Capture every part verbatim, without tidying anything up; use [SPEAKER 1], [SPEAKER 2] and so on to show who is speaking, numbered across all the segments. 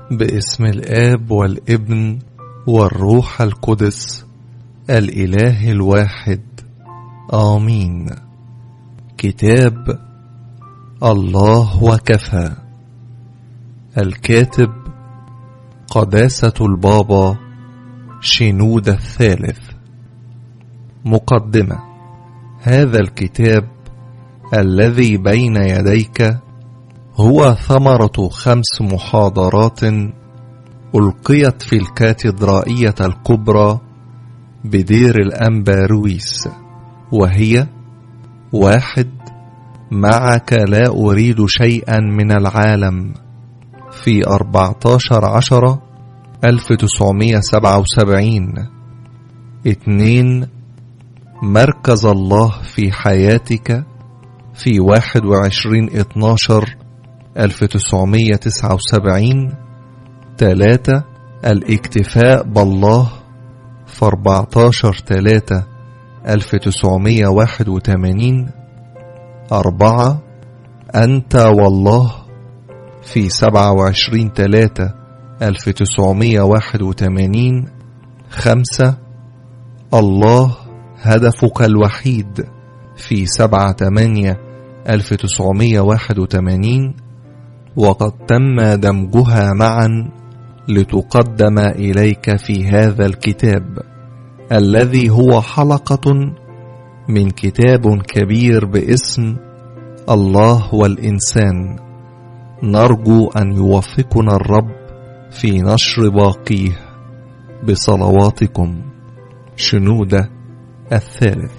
[SPEAKER 1] باسم الآب والابن والروح القدس الإله الواحد آمين. كتاب الله وكفى. الكاتب قداسة البابا شنودة الثالث. مقدمة. هذا الكتاب الذي بين يديك هو ثمرة خمس محاضرات ألقيت في الكاتدرائية الكبرى بدير الأنبارويس، وهي: واحد، معك لا أريد شيئا من العالم، في أربعة عشر عشرة ألف وتسعمائة وسبعة وسبعين. اثنين، مركز الله في حياتك، في واحد وعشرين اثناشر ألف وتسعمائة وتسعة وسبعين. ثلاثة، الاكتفاء بالله، في أربعة عشر ثلاثة ألف وتسعمائة وواحد وثمانين. أربعة، أنت والله، في سبعة وعشرين ثلاثة ألف وتسعمائة وواحد وثمانين. خمسة، الله هدفك الوحيد، في سبعة ثمانية ألف وتسعمائة وواحد وثمانين، وقد تم دمجها معا لتقدم إليك في هذا الكتاب الذي هو حلقة من كتاب كبير باسم الله والإنسان. نرجو أن يوفقنا الرب في نشر باقيه بصلواتكم. شنودة الثالث.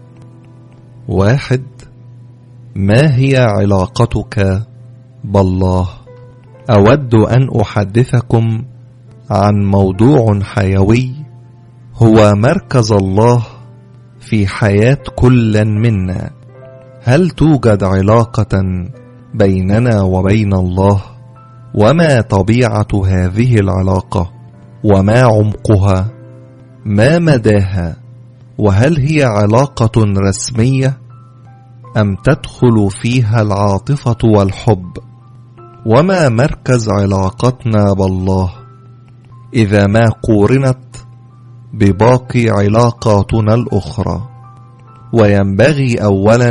[SPEAKER 1] واحد، ما هي علاقتك بالله؟ أود أن أحدثكم عن موضوع حيوي هو مركز الله في حياة كل منا. هل توجد علاقة بيننا وبين الله؟ وما طبيعة هذه العلاقة؟ وما عمقها؟ ما مداها؟ وهل هي علاقة رسمية أم تدخل فيها العاطفة والحب؟ وما مركز علاقتنا بالله إذا ما قورنت بباقي علاقاتنا الأخرى؟ وينبغي أولا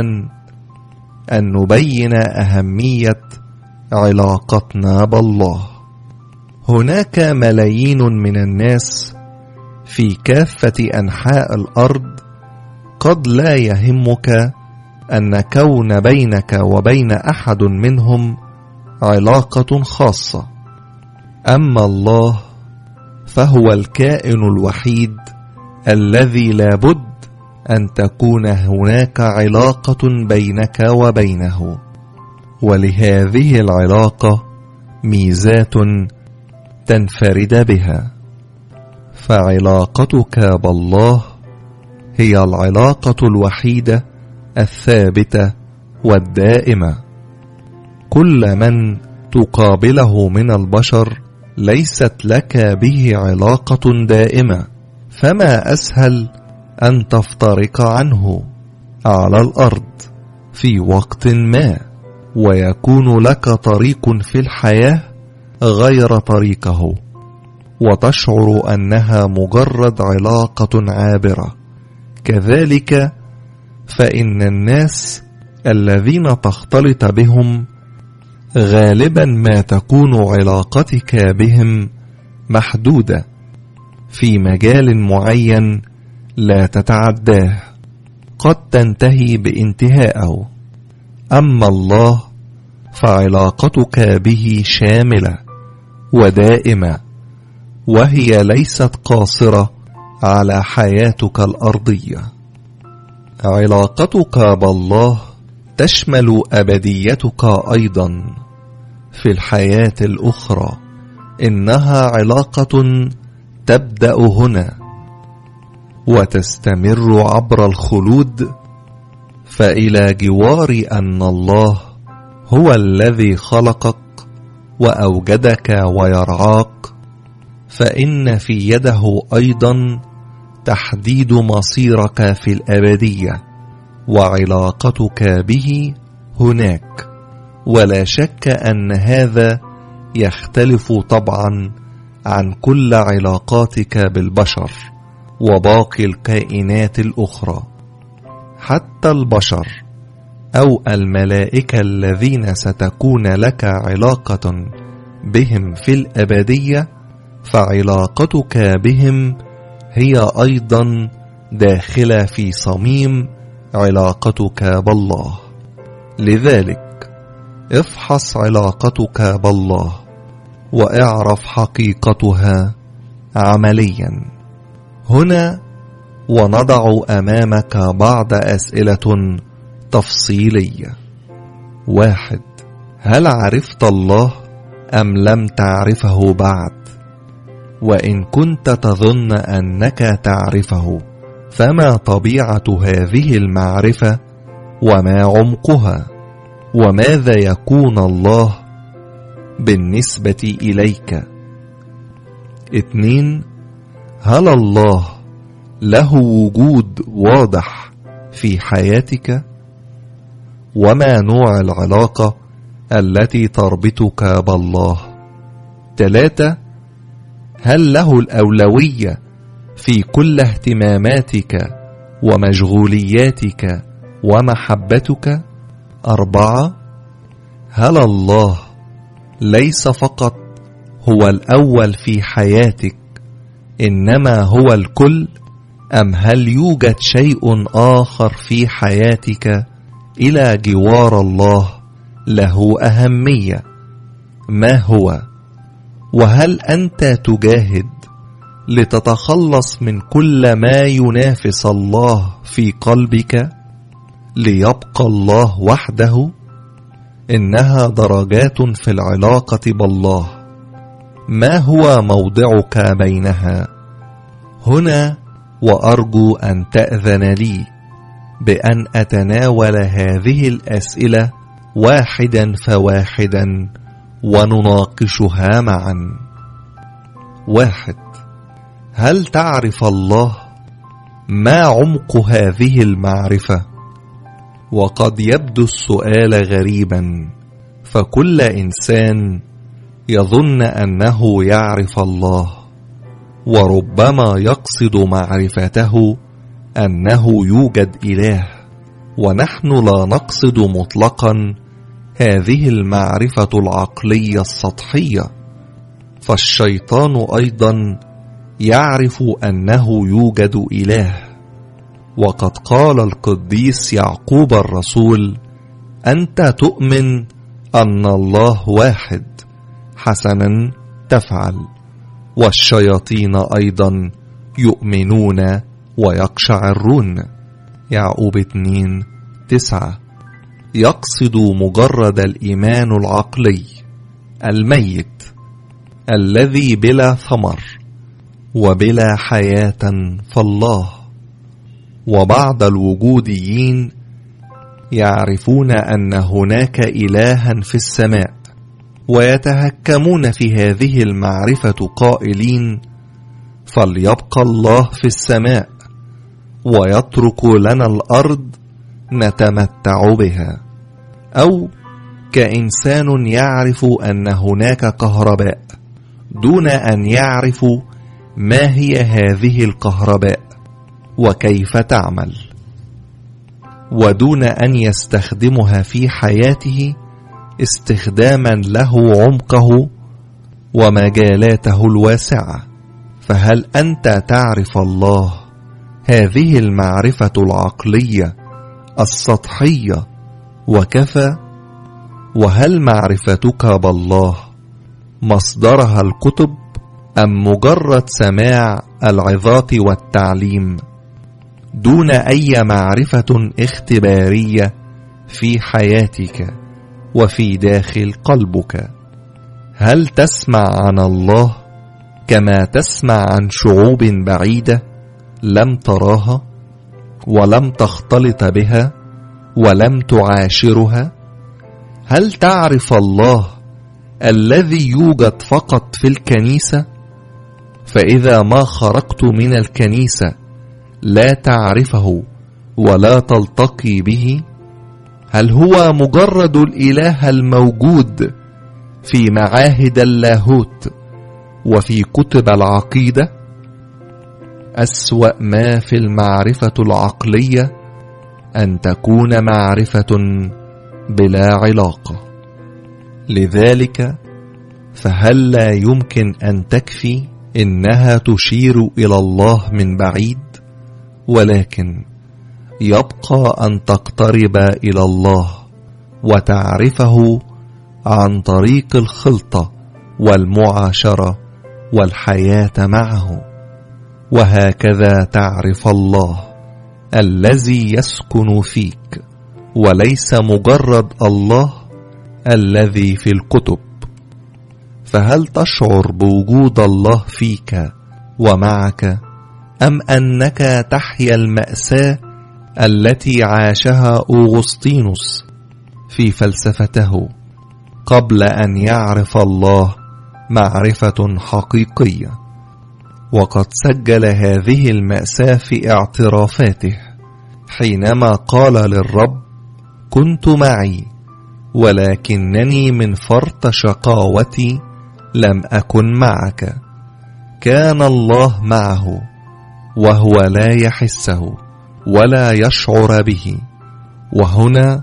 [SPEAKER 1] أن نبين أهمية علاقتنا بالله. هناك ملايين من الناس في كافة أنحاء الأرض قد لا يهمك أن كون بينك وبين أحد منهم علاقة خاصة. أما الله فهو الكائن الوحيد الذي لابد أن تكون هناك علاقة بينك وبينه، ولهذه العلاقة ميزات تنفرد بها. فعلاقتك بالله هي العلاقة الوحيدة الثابتة والدائمة. كل من تقابله من البشر ليست لك به علاقة دائمة، فما أسهل أن تفترق عنه على الأرض في وقت ما، ويكون لك طريق في الحياة غير طريقه، وتشعر أنها مجرد علاقة عابرة. كذلك فإن الناس الذين تختلط بهم غالبا ما تكون علاقتك بهم محدودة في مجال معين لا تتعداه، قد تنتهي بانتهائه. أما الله فعلاقتك به شاملة ودائمة، وهي ليست قاصرة على حياتك الأرضية. علاقتك بالله تشمل أبديتك أيضا في الحياة الأخرى. إنها علاقة تبدأ هنا وتستمر عبر الخلود، فإلى جوار أن الله هو الذي خلقك وأوجدك ويرعاك، فإن في يده أيضا تحديد مصيرك في الأبدية وعلاقتك به هناك. ولا شك أن هذا يختلف طبعا عن كل علاقاتك بالبشر وباقي الكائنات الأخرى. حتى البشر أو الملائكة الذين ستكون لك علاقة بهم في الأبدية، فعلاقتك بهم هي أيضا داخلة في صميم علاقتك بالله. لذلك افحص علاقتك بالله واعرف حقيقتها عمليا. هنا ونضع أمامك بعض أسئلة تفصيلية. واحد: هل عرفت الله أم لم تعرفه بعد؟ وإن كنت تظن أنك تعرفه، فما طبيعة هذه المعرفة وما عمقها؟ وماذا يكون الله بالنسبة إليك؟ اثنين: هل الله له وجود واضح في حياتك؟ وما نوع العلاقة التي تربطك بالله؟ ثلاثة: هل له الأولوية في كل اهتماماتك ومشغولياتك ومحبتك؟ أربعة: هل الله ليس فقط هو الأول في حياتك، إنما هو الكل؟ أم هل يوجد شيء آخر في حياتك إلى جوار الله له أهمية؟ ما هو؟ وهل أنت تجاهد لتتخلص من كل ما ينافس الله في قلبك ليبقى الله وحده؟ إنها درجات في العلاقة بالله. ما هو موضعك بينها؟ هنا وأرجو أن تأذن لي بأن أتناول هذه الأسئلة واحدا فواحدا ونناقشها معا. واحد: هل تعرف الله؟ ما عمق هذه المعرفة؟ وقد يبدو السؤال غريبا، فكل إنسان يظن أنه يعرف الله، وربما يقصد معرفته أنه يوجد إله، ونحن لا نقصد مطلقا هذه المعرفة العقلية السطحية. فالشيطان أيضا يعرف أنه يوجد إله، وقد قال القديس يعقوب الرسول: أنت تؤمن أن الله واحد، حسنا تفعل. والشياطين أيضا يؤمنون ويقشعرون. يعقوب اثنين تسعة. يقصد مجرد الإيمان العقلي الميت الذي بلا ثمر وبلا حياة فالله. وبعض الوجوديين يعرفون أن هناك إلها في السماء، ويتهكمون في هذه المعرفة قائلين: فليبقى الله في السماء ويترك لنا الأرض نتمتع بها. أو كإنسان يعرف أن هناك كهرباء دون أن يعرف ما هي هذه الكهرباء وكيف تعمل، ودون أن يستخدمها في حياته استخداما له عمقه ومجالاته الواسعة. فهل أنت تعرف الله هذه المعرفة العقلية السطحية وكفى؟ وهل معرفتك بالله مصدرها الكتب أم مجرد سماع العظات والتعليم دون أي معرفة اختبارية في حياتك وفي داخل قلبك؟ هل تسمع عن الله كما تسمع عن شعوب بعيدة لم تراها ولم تختلط بها ولم تعاشرها؟ هل تعرف الله الذي يوجد فقط في الكنيسة؟ فإذا ما خرجت من الكنيسة لا تعرفه ولا تلتقي به؟ هل هو مجرد الإله الموجود في معاهد اللاهوت وفي كتب العقيدة أسوأ ما في المعرفة العقلية أن تكون معرفة بلا علاقة. لذلك فهل لا يمكن أن تكفي إنها تشير إلى الله من بعيد، ولكن يبقى أن تقترب إلى الله وتعرفه عن طريق الخلطة والمعاشرة والحياة معه، وهكذا تعرف الله الذي يسكن فيك، وليس مجرد الله الذي في الكتب. فهل تشعر بوجود الله فيك ومعك، أم أنك تحيا المأساة التي عاشها أوغسطينوس في فلسفته قبل أن يعرف الله معرفة حقيقية؟ وقد سجل هذه المأساة في اعترافاته حينما قال للرب: كنت معي ولكنني من فرط شقاوتي لم أكن معك. كان الله معه وهو لا يحسه ولا يشعر به. وهنا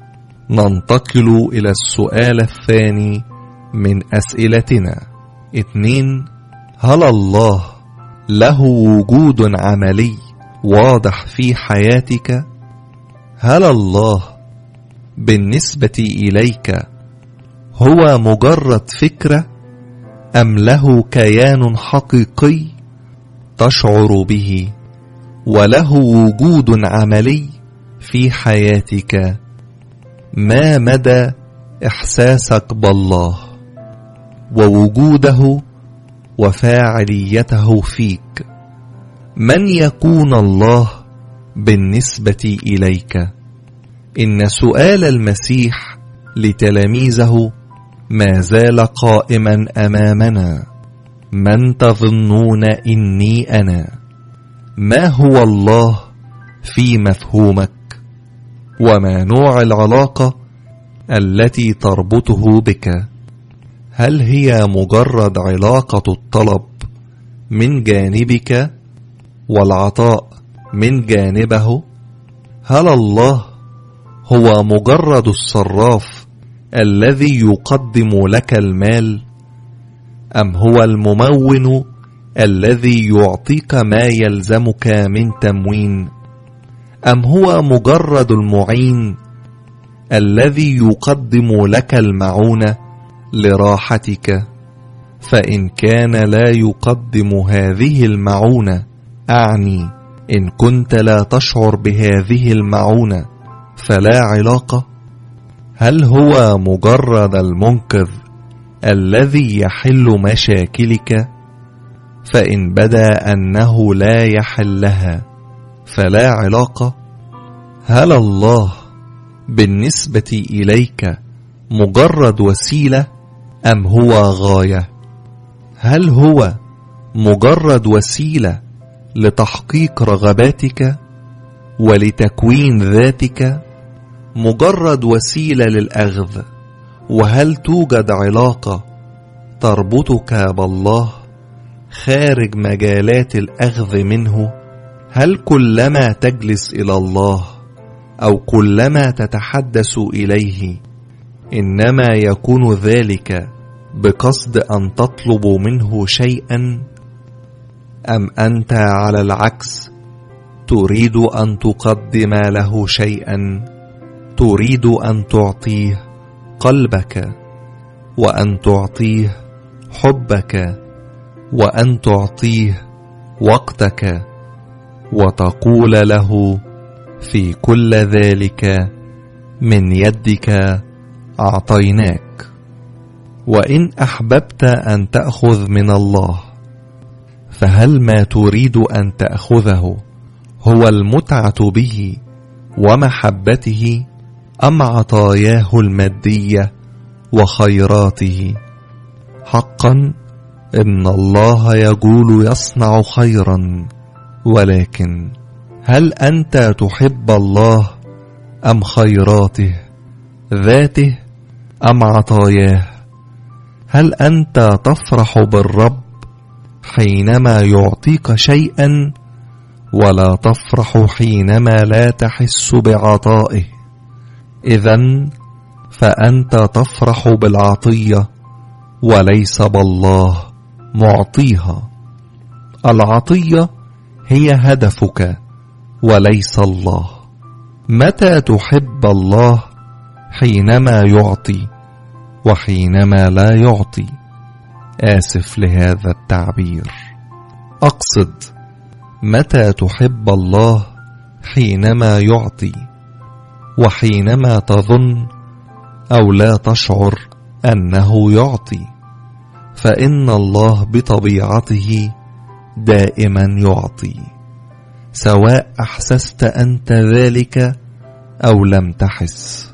[SPEAKER 1] ننتقل إلى السؤال الثاني من أسئلتنا. اثنين، هل الله له وجود عملي واضح في حياتك؟ هل الله بالنسبة إليك هو مجرد فكرة، أم له كيان حقيقي تشعر به وله وجود عملي في حياتك؟ ما مدى إحساسك بالله ووجوده وفاعليته فيك؟ من يكون الله بالنسبة إليك؟ إن سؤال المسيح لتلاميذه ما زال قائما أمامنا: من تظنون إني أنا؟ ما هو الله في مفهومك؟ وما نوع العلاقة التي تربطه بك؟ هل هي مجرد علاقة الطلب من جانبك والعطاء من جانبه؟ هل الله هو مجرد الصراف الذي يقدم لك المال، أم هو الممون الذي يعطيك ما يلزمك من تموين، أم هو مجرد المعين الذي يقدم لك المعونة لراحتك؟ فإن كان لا يقدم هذه المعونة، أعني إن كنت لا تشعر بهذه المعونة، فلا علاقة. هل هو مجرد المنقذ الذي يحل مشاكلك؟ فإن بدا أنه لا يحلها، فلا علاقة. هل الله بالنسبة إليك مجرد وسيلة، أم هو غاية؟ هل هو مجرد وسيلة لتحقيق رغباتك ولتكوين ذاتك، مجرد وسيلة للأخذ؟ وهل توجد علاقة تربطك بالله خارج مجالات الأخذ منه؟ هل كلما تجلس إلى الله أو كلما تتحدث إليه إنما يكون ذلك بقصد أن تطلب منه شيئا، أم أنت على العكس تريد أن تقدم له شيئا؟ تريد أن تعطيه قلبك، وأن تعطيه حبك، وأن تعطيه وقتك، وتقول له في كل ذلك من يدك أعطيناك. وإن أحببت أن تأخذ من الله، فهل ما تريد أن تأخذه هو المتعة به ومحبته، أم عطاياه المادية وخيراته؟ حقا إن الله يقول يصنع خيرا، ولكن هل أنت تحب الله أم خيراته، ذاته أم عطاياه؟ هل أنت تفرح بالرب حينما يعطيك شيئا، ولا تفرح حينما لا تحس بعطائه؟ إذن فأنت تفرح بالعطية وليس بالله معطيها. العطية هي هدفك وليس الله. متى تحب الله؟ حينما يعطي وحينما لا يعطي. آسف لهذا التعبير. أقصد متى تحب الله؟ حينما يعطي وحينما تظن أو لا تشعر أنه يعطي، فإن الله بطبيعته دائما يعطي، سواء أحسست أنت ذلك أو لم تحس.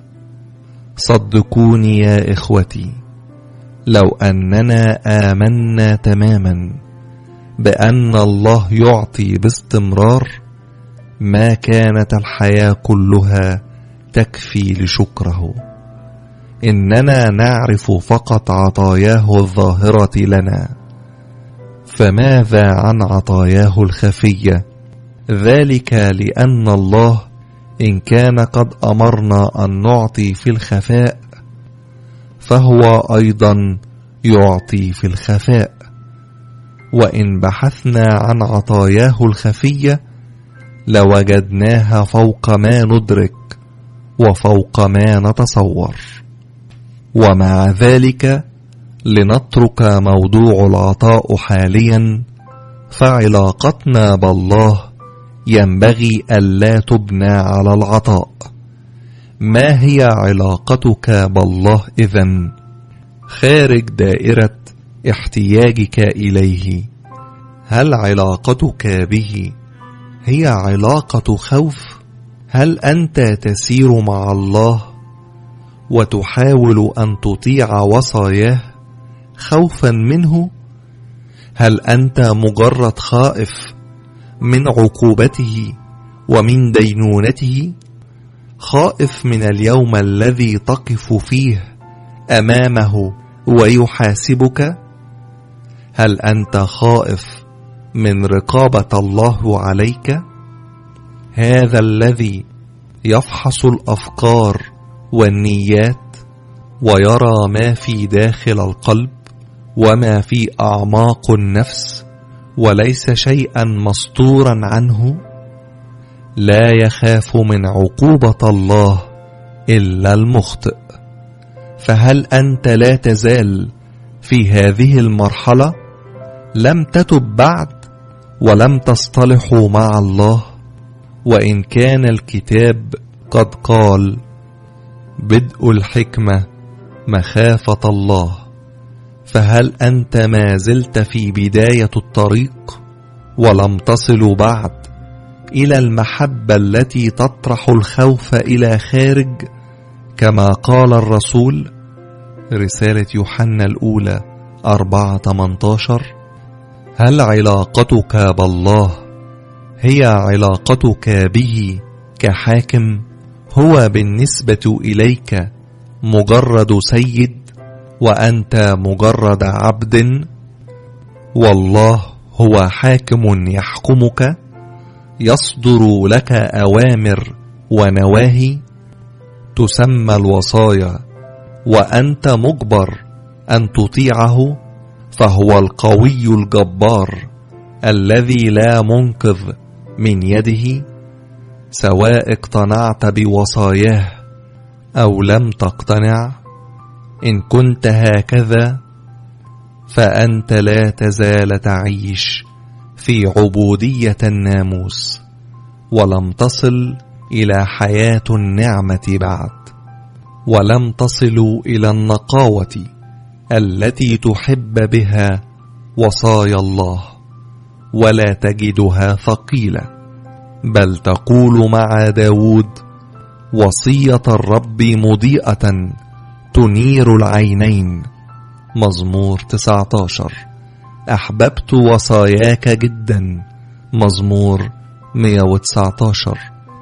[SPEAKER 1] صدقوني يا إخوتي، لو أننا آمنا تماما بأن الله يعطي باستمرار، ما كانت الحياة كلها تكفي لشكره. إننا نعرف فقط عطاياه الظاهرة لنا، فماذا عن عطاياه الخفية؟ ذلك لأن الله إن كان قد أمرنا أن نعطي في الخفاء، فهو أيضا يعطي في الخفاء. وإن بحثنا عن عطاياه الخفية لوجدناها فوق ما ندرك وفوق ما نتصور. ومع ذلك لنترك موضوع العطاء حاليا، فعلاقتنا بالله ينبغي ألا تبنى على العطاء. ما هي علاقتك بالله إذن خارج دائرة احتياجك إليه؟ هل علاقتك به هي علاقة خوف؟ هل أنت تسير مع الله وتحاول أن تطيع وصاياه خوفا منه؟ هل أنت مجرد خائف من عقوبته ومن دينونته؟ خائف من اليوم الذي تقف فيه أمامه ويحاسبك؟ هل أنت خائف من رقابة الله عليك؟ هذا الذي يفحص الأفكار والنيات ويرى ما في داخل القلب وما في أعماق النفس، وليس شيئا مستورا عنه، لا يخاف من عقوبة الله إلا المخطئ. فهل أنت لا تزال في هذه المرحلة؟ لم تتب بعد ولم تصطلحوا مع الله؟ وإن كان الكتاب قد قال بدء الحكمة مخافة الله، فهل أنت ما زلت في بداية الطريق ولم تصل بعد إلى المحبة التي تطرح الخوف إلى خارج، كما قال الرسول؟ رسالة يوحنا الأولى أربعة ثمانية عشر. هل علاقتك بالله هي علاقتك به كحاكم؟ هو بالنسبة إليك مجرد سيد وأنت مجرد عبد، والله هو حاكم يحكمك، يصدر لك أوامر ونواهي تسمى الوصايا، وأنت مجبر أن تطيعه، فهو القوي الجبار الذي لا منقذ من يده، سواء اقتنعت بوصاياه أو لم تقتنع. إن كنت هكذا فأنت لا تزال تعيش في عبودية الناموس، ولم تصل إلى حياة النعمة بعد، ولم تصلوا إلى النقاوة التي تحب بها وصايا الله، ولا تجدها ثقيلة، بل تقول مع داود: وصية الرب مضيئة تنير العينين. مزمور تسعة عشر. أحببت وصاياك جدا. مزمور مئة وتسعة عشر.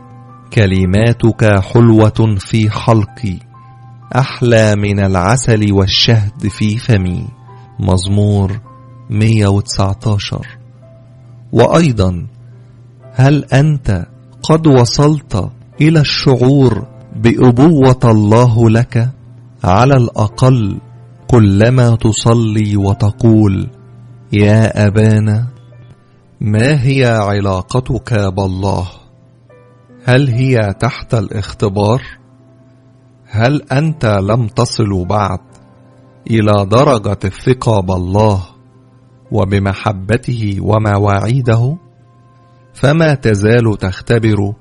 [SPEAKER 1] كلماتك حلوة في حلقي، أحلى من العسل والشهد في فمي. مزمور مية وتسعتاشر. وأيضا هل أنت قد وصلت إلى الشعور بأبوة الله لك؟ على الأقل كلما تصلي وتقول يا أبانا. ما هي علاقتك بالله؟ هل هي تحت الاختبار؟ هل أنت لم تصل بعد إلى درجة الثقة بالله وبمحبته ومواعيده؟ فما تزال تختبر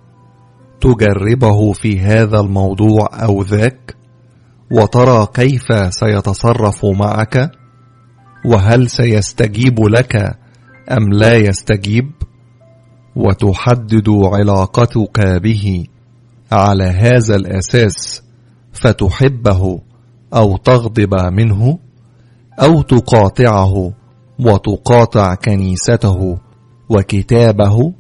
[SPEAKER 1] تجربه في هذا الموضوع أو ذاك، وترى كيف سيتصرف معك، وهل سيستجيب لك أم لا يستجيب، وتحدد علاقتك به على هذا الأساس فتحبه أو تغضب منه، أو تقاطعه وتقاطع كنيسته وكتابه،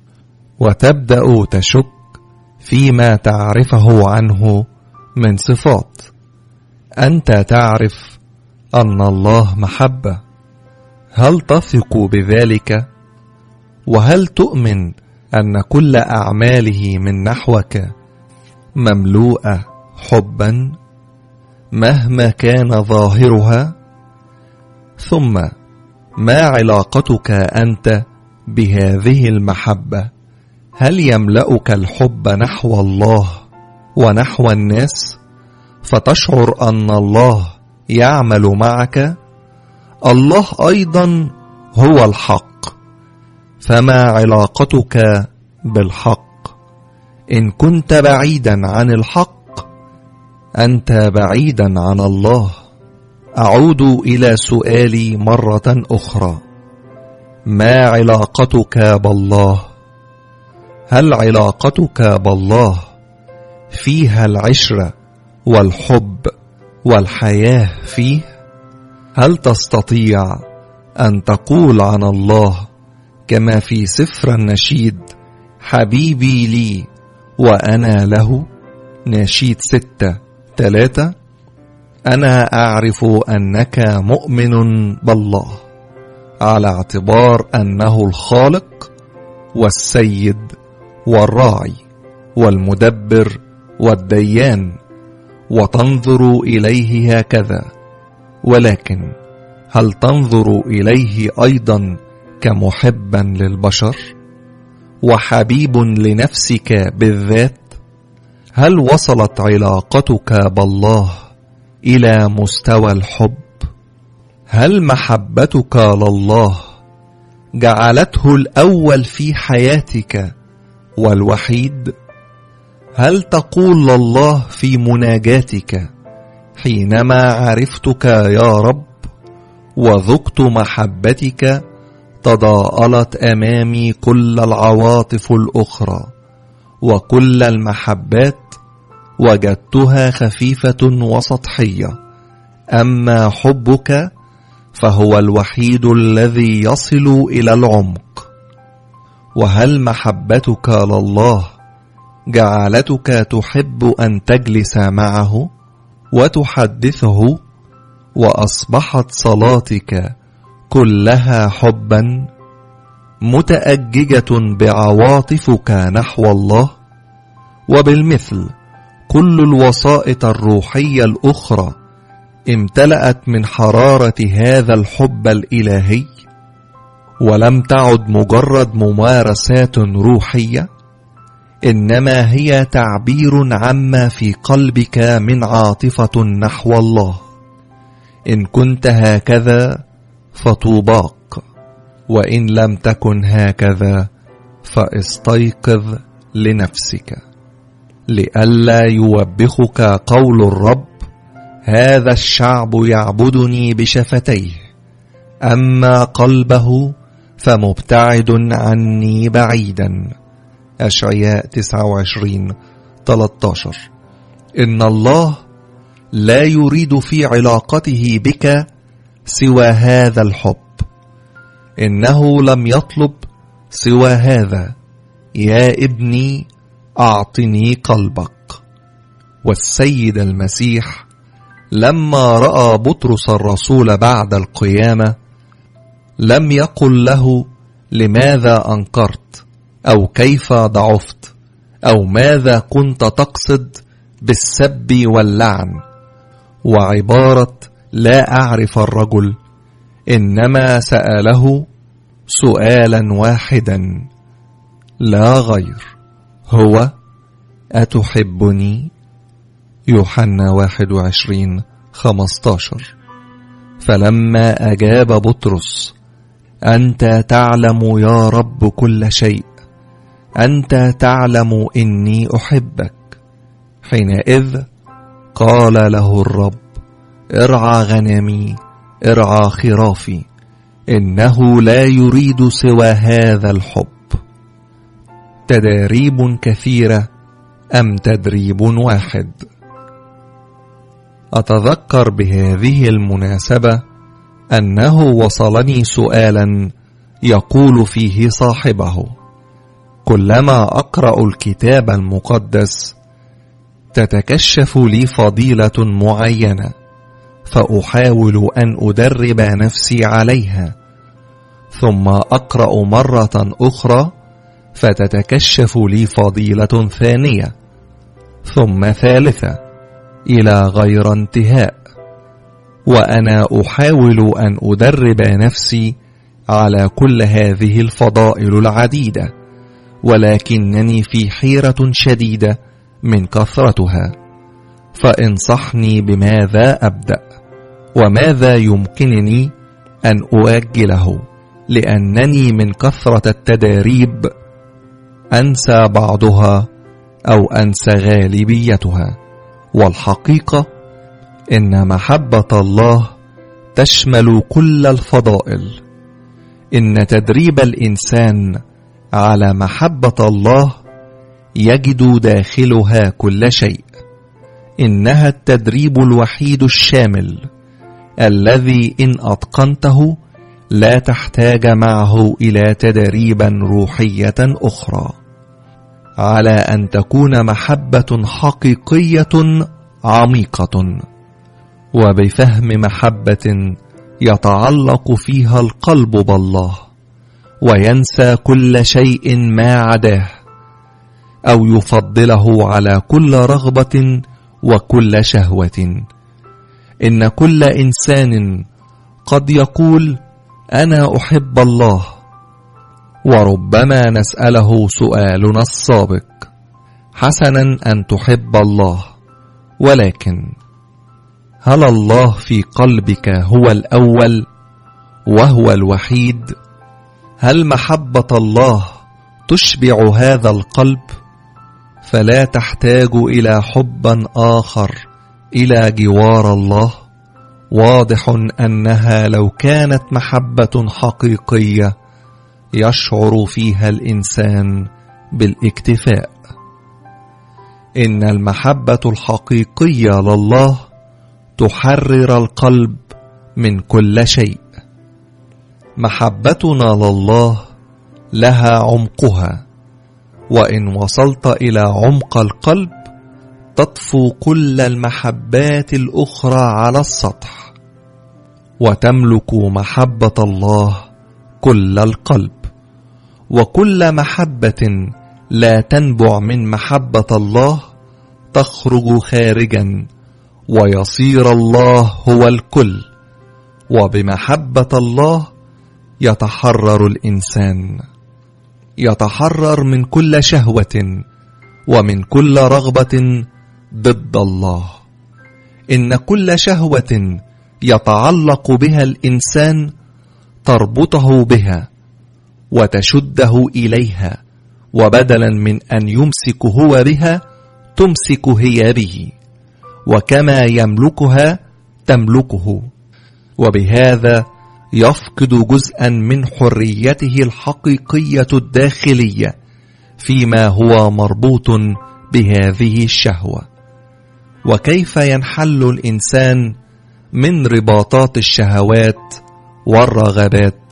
[SPEAKER 1] وتبدأ تشك فيما تعرفه عنه من صفات. أنت تعرف أن الله محبة، هل تثق بذلك؟ وهل تؤمن أن كل أعماله من نحوك مملوءة حبا مهما كان ظاهرها؟ ثم ما علاقتك أنت بهذه المحبة؟ هل يملأك الحب نحو الله ونحو الناس فتشعر أن الله يعمل معك؟ الله أيضا هو الحق، فما علاقتك بالحق؟ إن كنت بعيدا عن الحق أنت بعيدا عن الله. أعود إلى سؤالي مرة أخرى، ما علاقتك بالله؟ هل علاقتك بالله فيها العشرة والحب والحياة فيه؟ هل تستطيع أن تقول عن الله كما في سفر النشيد حبيبي لي وأنا له؟ نشيد ستة ثلاثة. أنا أعرف أنك مؤمن بالله على اعتبار أنه الخالق والسيد والراعي والمدبر والديان، وتنظر إليه هكذا، ولكن هل تنظر إليه أيضا كمحبا للبشر وحبيب لنفسك بالذات؟ هل وصلت علاقتك بالله إلى مستوى الحب؟ هل محبتك لله جعلته الأول في حياتك والوحيد؟ هل تقول لله في مناجاتك حينما عرفتك يا رب وذقت محبتك تضاءلت أمامي كل العواطف الأخرى وكل المحبات وجدتها خفيفة وسطحية، أما حبك فهو الوحيد الذي يصل إلى العمق؟ وهل محبتك لله جعلتك تحب أن تجلس معه وتحدثه، وأصبحت صلاتك كلها حبا متأججة بعواطفك نحو الله؟ وبالمثل كل الوسائط الروحية الأخرى امتلأت من حرارة هذا الحب الإلهي، ولم تعد مجرد ممارسات روحية، إنما هي تعبير عما في قلبك من عاطفة نحو الله. إن كنت هكذا فطوباك، وإن لم تكن هكذا فاستيقظ لنفسك، لئلا يوبخك قول الرب: هذا الشعب يعبدني بشفتيه، أما قلبه فمبتعد عني بعيدا. أشعياء تسعة وعشرين ثلاثة عشر. إن الله لا يريد في علاقته بك سوى هذا الحب، إنه لم يطلب سوى هذا: يا ابني أعطني قلبك. والسيد المسيح لما رأى بطرس الرسول بعد القيامة لم يقل له لماذا أنكرت أو كيف ضعفت أو ماذا كنت تقصد بالسب واللعن وعبارة لا أعرف الرجل، إنما سأله سؤالا واحدا لا غير، هو أتحبني؟ يوحنا واحد وعشرين خمستاشر. فلما أجاب بطرس أنت تعلم يا رب كل شيء، أنت تعلم إني أحبك، حينئذ قال له الرب ارعى غنمي ارعى خرافي، إنه لا يريد سوى هذا الحب. تداريب كثيرة أم تدريب واحد؟ أتذكر بهذه المناسبة أنه وصلني سؤالا يقول فيه صاحبه: كلما أقرأ الكتاب المقدس تتكشف لي فضيلة معينة، فأحاول أن أدرب نفسي عليها، ثم أقرأ مرة أخرى فتتكشف لي فضيلة ثانية، ثم ثالثة، إلى غير انتهاء، وأنا أحاول أن أدرب نفسي على كل هذه الفضائل العديدة، ولكنني في حيرة شديدة من كثرتها، فانصحني بماذا أبدأ وماذا يمكنني أن أؤجله، لأنني من كثرة التداريب أنسى بعضها أو أنسى غالبيتها. والحقيقة إن محبة الله تشمل كل الفضائل. إن تدريب الإنسان على محبة الله يجد داخلها كل شيء. إنها التدريب الوحيد الشامل الذي إن أتقنته لا تحتاج معه إلى تدريبا روحية أخرى، على أن تكون محبة حقيقية عميقة، وبفهم محبة يتعلق فيها القلب بالله وينسى كل شيء ما عداه، أو يفضله على كل رغبة وكل شهوة. إن كل إنسان قد يقول أنا أحب الله، وربما نسأله سؤالنا السابق: حسنا أن تحب الله، ولكن هل الله في قلبك هو الأول وهو الوحيد؟ هل محبة الله تشبع هذا القلب؟ فلا تحتاج إلى حبا آخر إلى جوار الله. واضح أنها لو كانت محبة حقيقية يشعر فيها الإنسان بالاكتفاء. إن المحبة الحقيقية لله تحرر القلب من كل شيء. محبتنا لله لها عمقها، وإن وصلت إلى عمق القلب تطفو كل المحبات الأخرى على السطح، وتملك محبة الله كل القلب. وكل محبة لا تنبع من محبة الله تخرج خارجا، ويصير الله هو الكل. وبمحبة الله يتحرر الإنسان، يتحرر من كل شهوة ومن كل رغبة ضد الله. إن كل شهوة يتعلق بها الإنسان تربطه بها وتشده إليها، وبدلا من أن يمسك هو بها تمسك هي به، وكما يملكها تملكه، وبهذا يفقد جزءا من حريته الحقيقية الداخلية فيما هو مربوط بهذه الشهوة. وكيف ينحل الإنسان من رباطات الشهوات والرغبات؟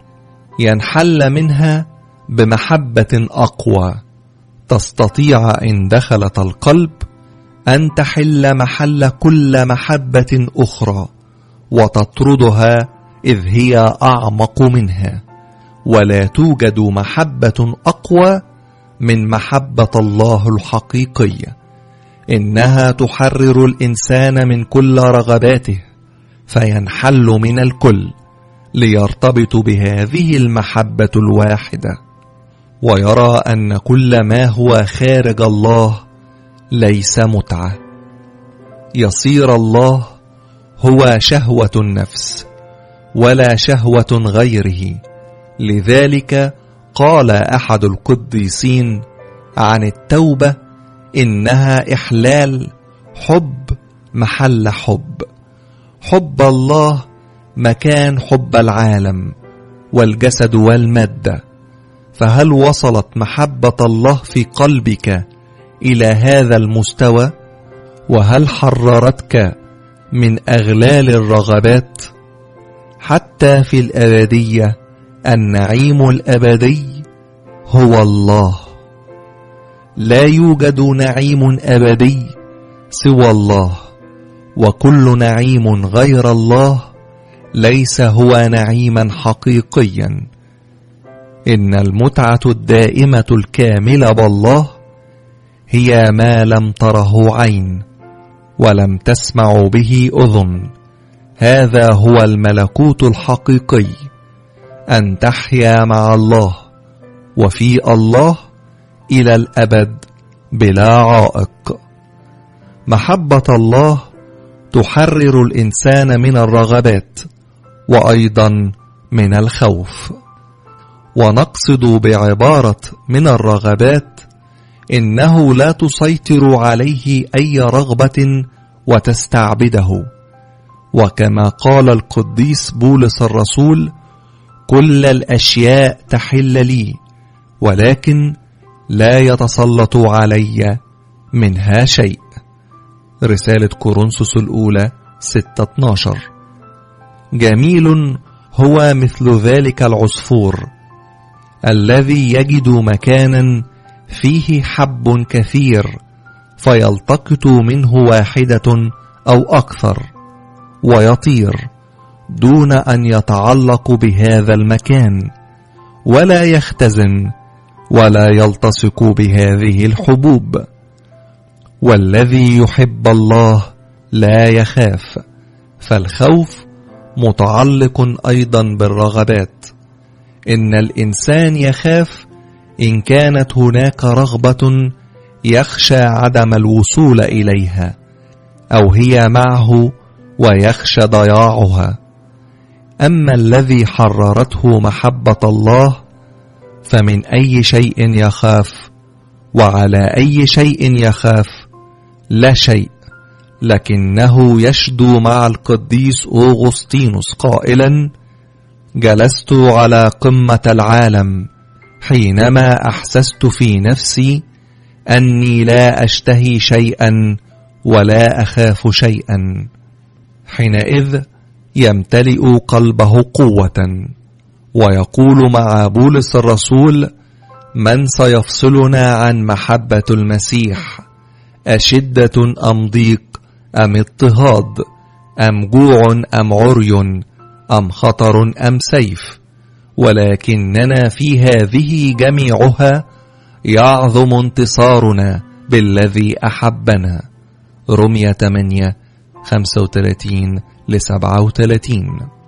[SPEAKER 1] ينحل منها بمحبة أقوى تستطيع إن دخلت القلب أن تحل محل كل محبة أخرى وتطردها إذ هي أعمق منها، ولا توجد محبة أقوى من محبة الله الحقيقية. إنها تحرر الإنسان من كل رغباته فينحل من الكل ليرتبط بهذه المحبة الواحدة، ويرى أن كل ما هو خارج الله ليس متعة. يصير الله هو شهوة النفس ولا شهوة غيره. لذلك قال أحد القديسين عن التوبة إنها إحلال حب محل حب. حب الله مكان حب العالم والجسد والمادة. فهل وصلت محبة الله في قلبك إلى هذا المستوى؟ وهل حررتك من أغلال الرغبات؟ حتى في الأبدية النعيم الأبدي هو الله. لا يوجد نعيم أبدي سوى الله، وكل نعيم غير الله ليس هو نعيما حقيقيا. إن المتعة الدائمة الكاملة بالله هي ما لم تره عين ولم تسمع به أذن. هذا هو الملكوت الحقيقي، أن تحيا مع الله وفي الله إلى الأبد بلا عائق. محبة الله تحرر الإنسان من الرغبات وأيضا من الخوف. ونقصد بعبارة من الرغبات إنه لا تسيطر عليه أي رغبة وتستعبده. وكما قال القديس بولس الرسول: كل الأشياء تحل لي ولكن لا يتسلط علي منها شيء. رسالة كورنثوس الأولى ستة اتناشر. جميل هو مثل ذلك العصفور الذي يجد مكانا فيه حب كثير فيلتقط منه واحدة أو أكثر ويطير دون أن يتعلق بهذا المكان ولا يختزن ولا يلتصق بهذه الحبوب. والذي يحب الله لا يخاف، فالخوف متعلق أيضا بالرغبات. إن الإنسان يخاف إن كانت هناك رغبة يخشى عدم الوصول إليها، أو هي معه ويخشى ضياعها. أما الذي حررته محبة الله فمن أي شيء يخاف، وعلى أي شيء يخاف؟ لا شيء. لكنه يشدو مع القديس أوغسطينوس قائلا: جلست على قمة العالم حينما أحسست في نفسي أني لا أشتهي شيئا ولا أخاف شيئا. حينئذ يمتلئ قلبه قوة ويقول مع بولس الرسول: من سيفصلنا عن محبة المسيح؟ أشدة أم ضيق أم اضطهاد أم جوع أم عري أم خطر أم سيف؟ ولكننا في هذه جميعها يعظم انتصارنا بالذي أحبنا. رمية ثمانية خمسة وثلاثين لسبعة وثلاثين.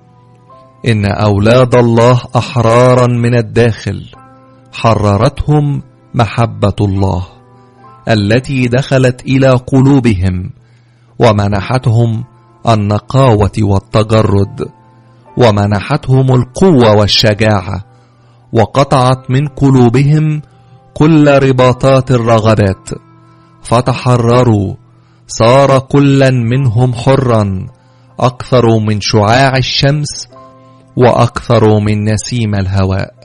[SPEAKER 1] إن أولاد الله أحرارا من الداخل حررتهم محبة الله التي دخلت إلى قلوبهم ومنحتهم النقاوة والتجرد، ومنحتهم القوة والشجاعة، وقطعت من قلوبهم كل رباطات الرغبات، فتحرروا. صار كلا منهم حرا أكثر من شعاع الشمس وأكثر من نسيم الهواء.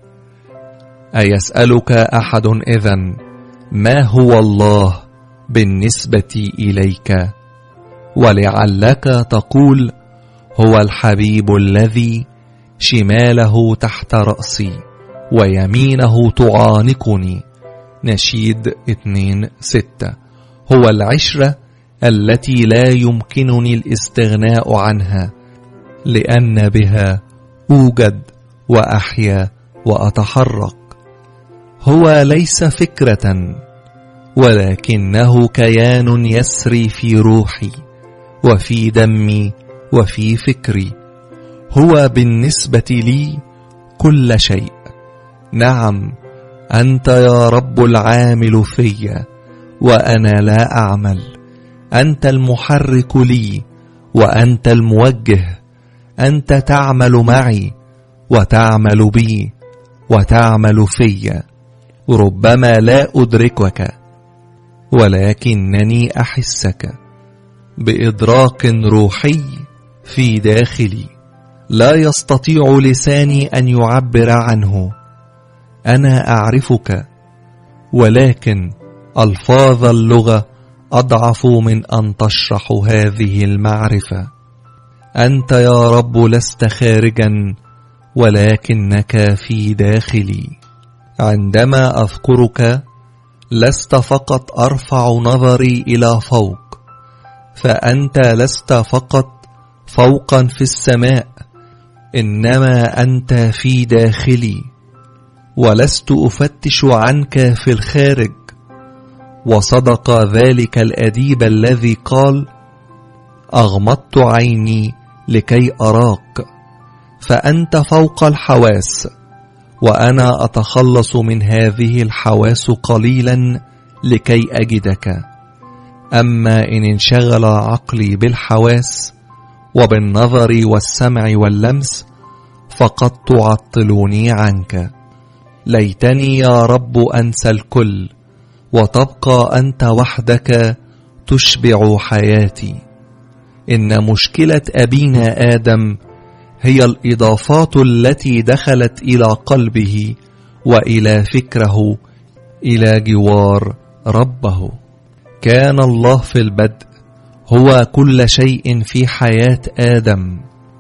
[SPEAKER 1] أيسألك أحد إذن ما هو الله بالنسبة إليك؟ ولعلك تقول: هو الحبيب الذي شماله تحت رأسي ويمينه تعانقني. نشيد اتنين ستة. هو العشرة التي لا يمكنني الاستغناء عنها، لأن بها أوجد وأحيا وأتحرك. هو ليس فكرة، ولكنه كيان يسري في روحي وفي دمي وفي فكري. هو بالنسبة لي كل شيء. نعم، أنت يا رب العامل في وأنا لا أعمل. أنت المحرك لي وأنت الموجه. أنت تعمل معي وتعمل بي وتعمل في. ربما لا أدركك، ولكنني أحسك بإدراك روحي في داخلي لا يستطيع لساني أن يعبر عنه. أنا أعرفك، ولكن ألفاظ اللغة أضعف من أن تشرح هذه المعرفة. أنت يا رب لست خارجا، ولكنك في داخلي. عندما أذكرك لست فقط أرفع نظري إلى فوق، فأنت لست فقط فوقا في السماء، إنما أنت في داخلي، ولست أفتش عنك في الخارج. وصدق ذلك الأديب الذي قال: أغمضت عيني لكي أراك. فأنت فوق الحواس، وأنا أتخلص من هذه الحواس قليلا لكي أجدك. أما إن انشغل عقلي بالحواس وبالنظر والسمع واللمس فقد تعطلوني عنك. ليتني يا رب أنسى الكل وتبقى أنت وحدك تشبع حياتي. إن مشكلة أبينا آدم هي الإضافات التي دخلت إلى قلبه وإلى فكره إلى جوار ربه. كان الله في البدء هو كل شيء في حياة آدم،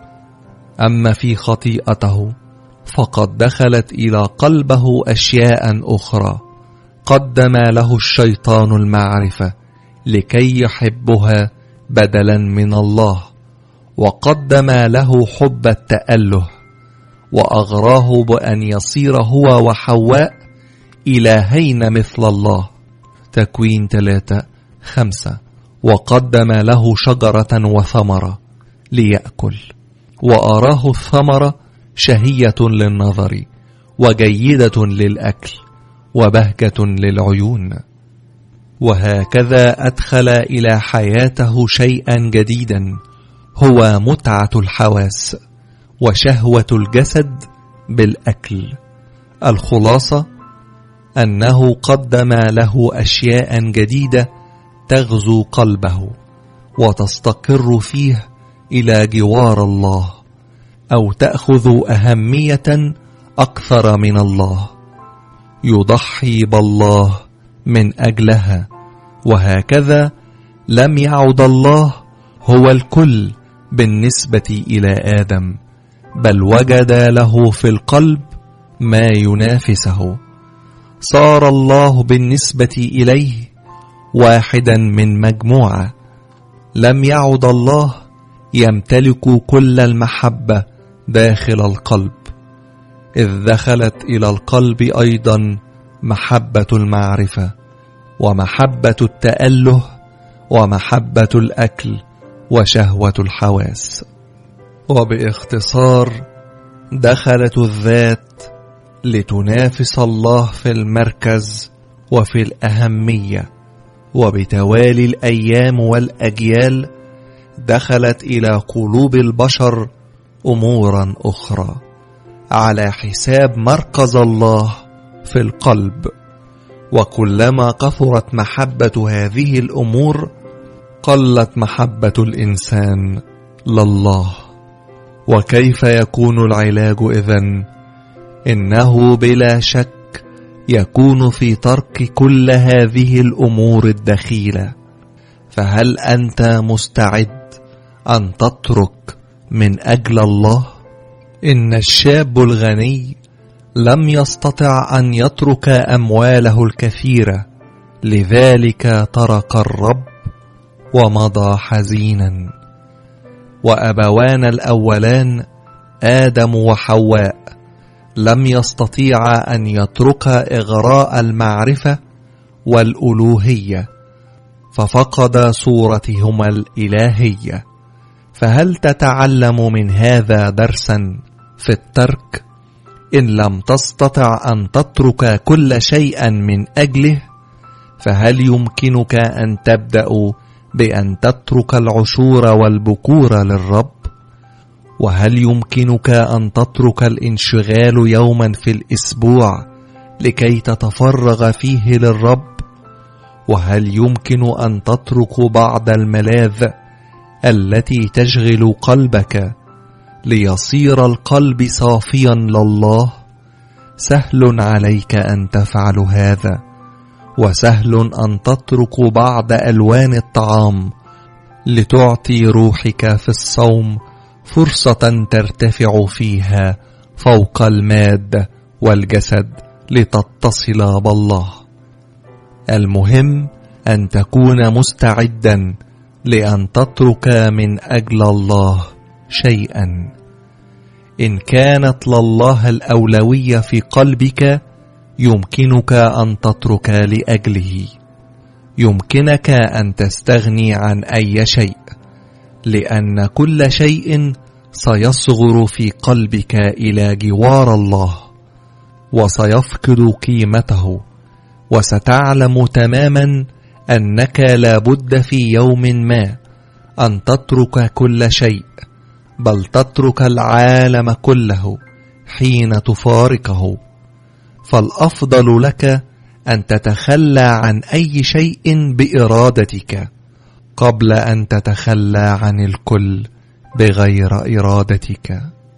[SPEAKER 1] أما في خطيئته فقد دخلت إلى قلبه أشياء أخرى. قدم له الشيطان المعرفة لكي يحبها بدلا من الله، وقدم له حب التأله، وأغراه بأن يصير هو وحواء إلهين مثل الله. تكوين ثلاثة خمسة. وقدم له شجرة وثمرة ليأكل، وأراه الثمرة شهية للنظر وجيدة للأكل وبهجة للعيون. وهكذا أدخل إلى حياته شيئا جديدا، هو متعة الحواس وشهوة الجسد بالأكل. الخلاصة أنه قدم له أشياء جديدة تغزو قلبه وتستقر فيه إلى جوار الله، أو تأخذ أهمية أكثر من الله، يضحي بالله من أجلها. وهكذا لم يعد الله هو الكل بالنسبة إلى آدم، بل وجد له في القلب ما ينافسه. صار الله بالنسبة إليه واحدا من مجموعة. لم يعد الله يمتلك كل المحبة داخل القلب، إذ دخلت إلى القلب أيضا محبة المعرفة ومحبة التأله ومحبة الأكل وشهوة الحواس. وباختصار دخلت الذات لتنافس الله في المركز وفي الأهمية، وبتوالي الأيام والأجيال دخلت إلى قلوب البشر أمورا أخرى على حساب مركز الله في القلب. وكلما كثرت محبة هذه الأمور قلت محبة الإنسان لله. وكيف يكون العلاج إذن؟ إنه بلا شك يكون في ترك كل هذه الأمور الدخيلة. فهل أنت مستعد أن تترك من أجل الله؟ إن الشاب الغني لم يستطع أن يترك أمواله الكثيرة لذلك ترك الرب ومضى حزينا. وأبوانا الأولان آدم وحواء لم يستطيعا أن يتركا إغراء المعرفة والألوهية، ففقدا صورتهما الإلهية. فهل تتعلم من هذا درسا في الترك؟ إن لم تستطع أن تترك كل شيء من أجله، فهل يمكنك أن تبدأ بأن تترك العشور والبكور للرب؟ وهل يمكنك أن تترك الانشغال يوما في الأسبوع لكي تتفرغ فيه للرب؟ وهل يمكن أن تترك بعض الملاذ التي تشغل قلبك ليصير القلب صافيا لله؟ سهل عليك أن تفعل هذا، وسهل أن تترك بعض ألوان الطعام لتعطي روحك في الصوم فرصة ترتفع فيها فوق المادة والجسد لتتصل بالله. المهم أن تكون مستعدا لأن تترك من أجل الله شيئا. إن كانت لله الأولوية في قلبك، يمكنك أن تترك لأجله. يمكنك أن تستغني عن أي شيء، لأن كل شيء سيصغر في قلبك إلى جوار الله، وسيفقد قيمته، وستعلم تماما أنك لابد في يوم ما أن تترك كل شيء، بل تترك العالم كله حين تفارقه. فالأفضل لك أن تتخلى عن أي شيء بإرادتك قبل أن تتخلى عن الكل بغير إرادتك.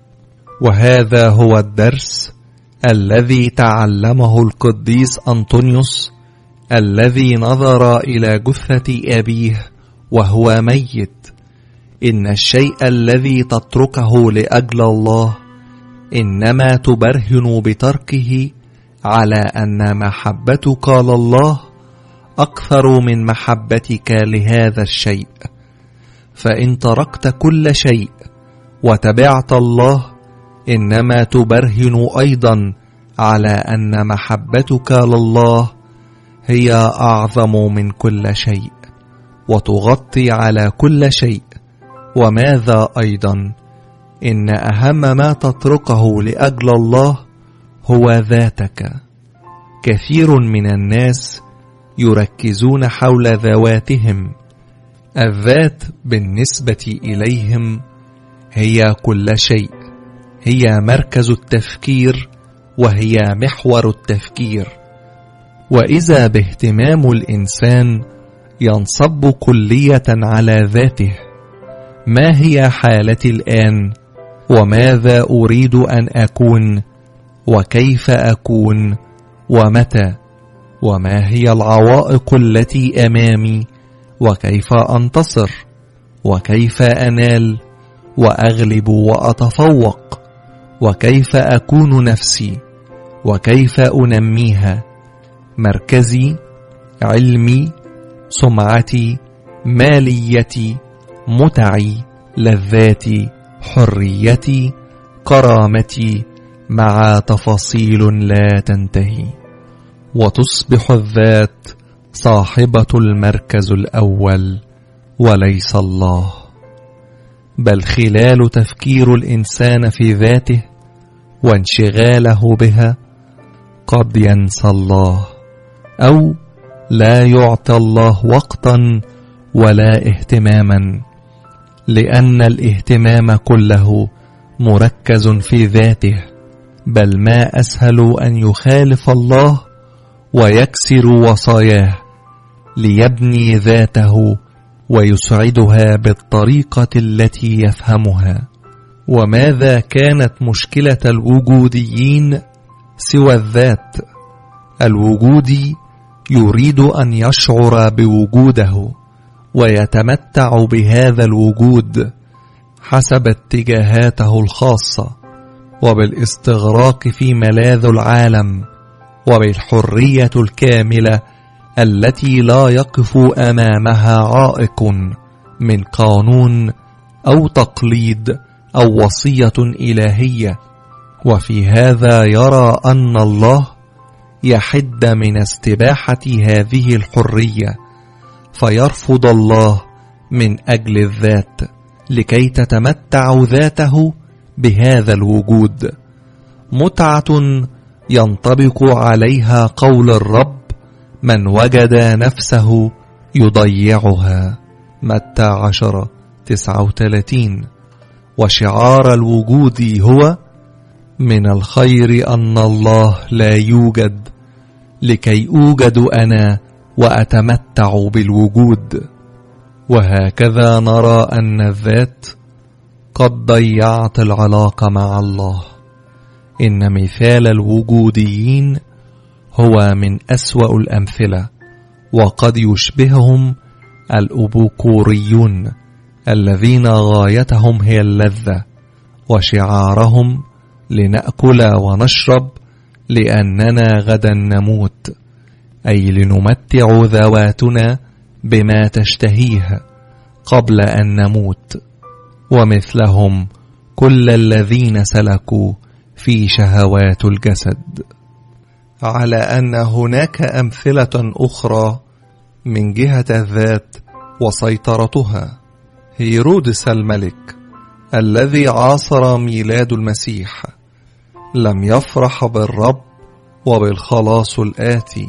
[SPEAKER 1] وهذا هو الدرس الذي تعلمه القديس أنطونيوس، الذي نظر إلى جثة أبيه وهو ميت. إن الشيء الذي تتركه لأجل الله إنما تبرهن بتركه على أن محبتك لله أكثر من محبتك لهذا الشيء. فإن تركت كل شيء وتبعت الله، إنما تبرهن أيضا على أن محبتك لله هي أعظم من كل شيء، وتغطي على كل شيء. وماذا أيضا؟ إن أهم ما تتركه لأجل الله هو ذاتك. كثير من الناس يركزون حول ذواتهم. الذات بالنسبة إليهم هي كل شيء، هي مركز التفكير، وهي محور التفكير. وإذا باهتمام الإنسان ينصب كلية على ذاته: ما هي حالتي الآن؟ وماذا أريد أن أكون؟ وكيف أكون؟ ومتى؟ وما هي العوائق التي أمامي؟ وكيف أنتصر؟ وكيف أنال وأغلب وأتفوق؟ وكيف أكون نفسي؟ وكيف أنميها؟ مركزي، علمي، سمعتي، ماليتي، متعي، لذاتي، حريتي، كرامتي، مع تفاصيل لا تنتهي. وتصبح الذات صاحبة المركز الأول وليس الله. بل خلال تفكير الإنسان في ذاته وانشغاله بها قد ينسى الله، أو لا يعطي الله وقتا ولا اهتماما، لأن الاهتمام كله مركز في ذاته. بل ما أسهل أن يخالف الله ويكسر وصاياه ليبني ذاته ويسعدها بالطريقة التي يفهمها. وماذا كانت مشكلة الوجوديين سوى الذات؟ الوجودي يريد أن يشعر بوجوده ويتمتع بهذا الوجود حسب اتجاهاته الخاصة، وبالاستغراق في ملاذ العالم، وبالحرية الكاملة التي لا يقف أمامها عائق من قانون أو تقليد أو وصية إلهية. وفي هذا يرى أن الله يحد من استباحة هذه الحرية، فيرفض الله من أجل الذات لكي تتمتع ذاته بهذا الوجود، متعة ينطبق عليها قول الرب: من وجد نفسه يضيعها، متى عشرة تسعة وثلاثين. وشعار الوجود هو: من الخير أن الله لا يوجد لكي أوجد أنا وأتمتع بالوجود. وهكذا نرى أن الذات قد ضيعت العلاقة مع الله. إن مثال الوجوديين هو من أسوأ الأمثلة، وقد يشبههم الأبوكوريون الذين غايتهم هي اللذة، وشعارهم: لنأكل ونشرب لأننا غدا نموت، أي لنمتع ذواتنا بما تشتهيه قبل أن نموت. ومثلهم كل الذين سلكوا في شهوات الجسد. على أن هناك أمثلة أخرى من جهة الذات وسيطرتها. هيرودس الملك الذي عاصر ميلاد المسيح لم يفرح بالرب وبالخلاص الآتي،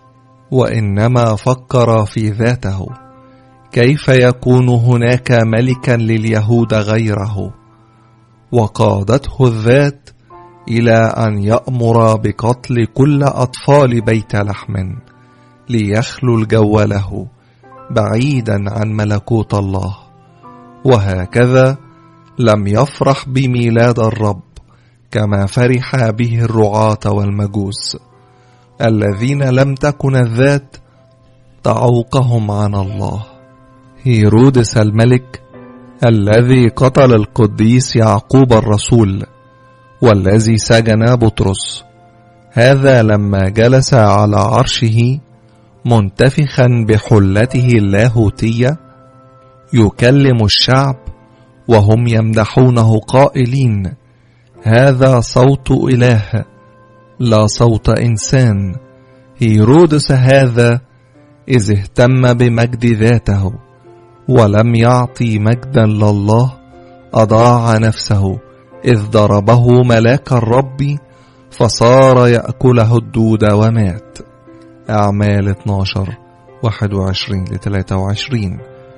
[SPEAKER 1] وإنما فكر في ذاته: كيف يكون هناك ملكا لليهود غيره؟ وقادته الذات إلى أن يأمر بقتل كل أطفال بيت لحم ليخلو الجو له بعيدا عن ملكوت الله. وهكذا لم يفرح بميلاد الرب كما فرح به الرعاة والمجوس الذين لم تكن الذات تعوقهم عن الله. هيرودس الملك الذي قتل القديس يعقوب الرسول والذي سجن بطرس، هذا لما جلس على عرشه منتفخا بحلته اللاهوتية يكلم الشعب وهم يمدحونه قائلين: هذا صوت إله لا صوت إنسان. هيرودس هذا إذ اهتم بمجد ذاته ولم يعطي مجدا لله أضاع نفسه، إذ ضربه ملاك الرب فصار يأكله الدود ومات. أعمال اثناشر واحد وعشرين لثلاثة وعشرين.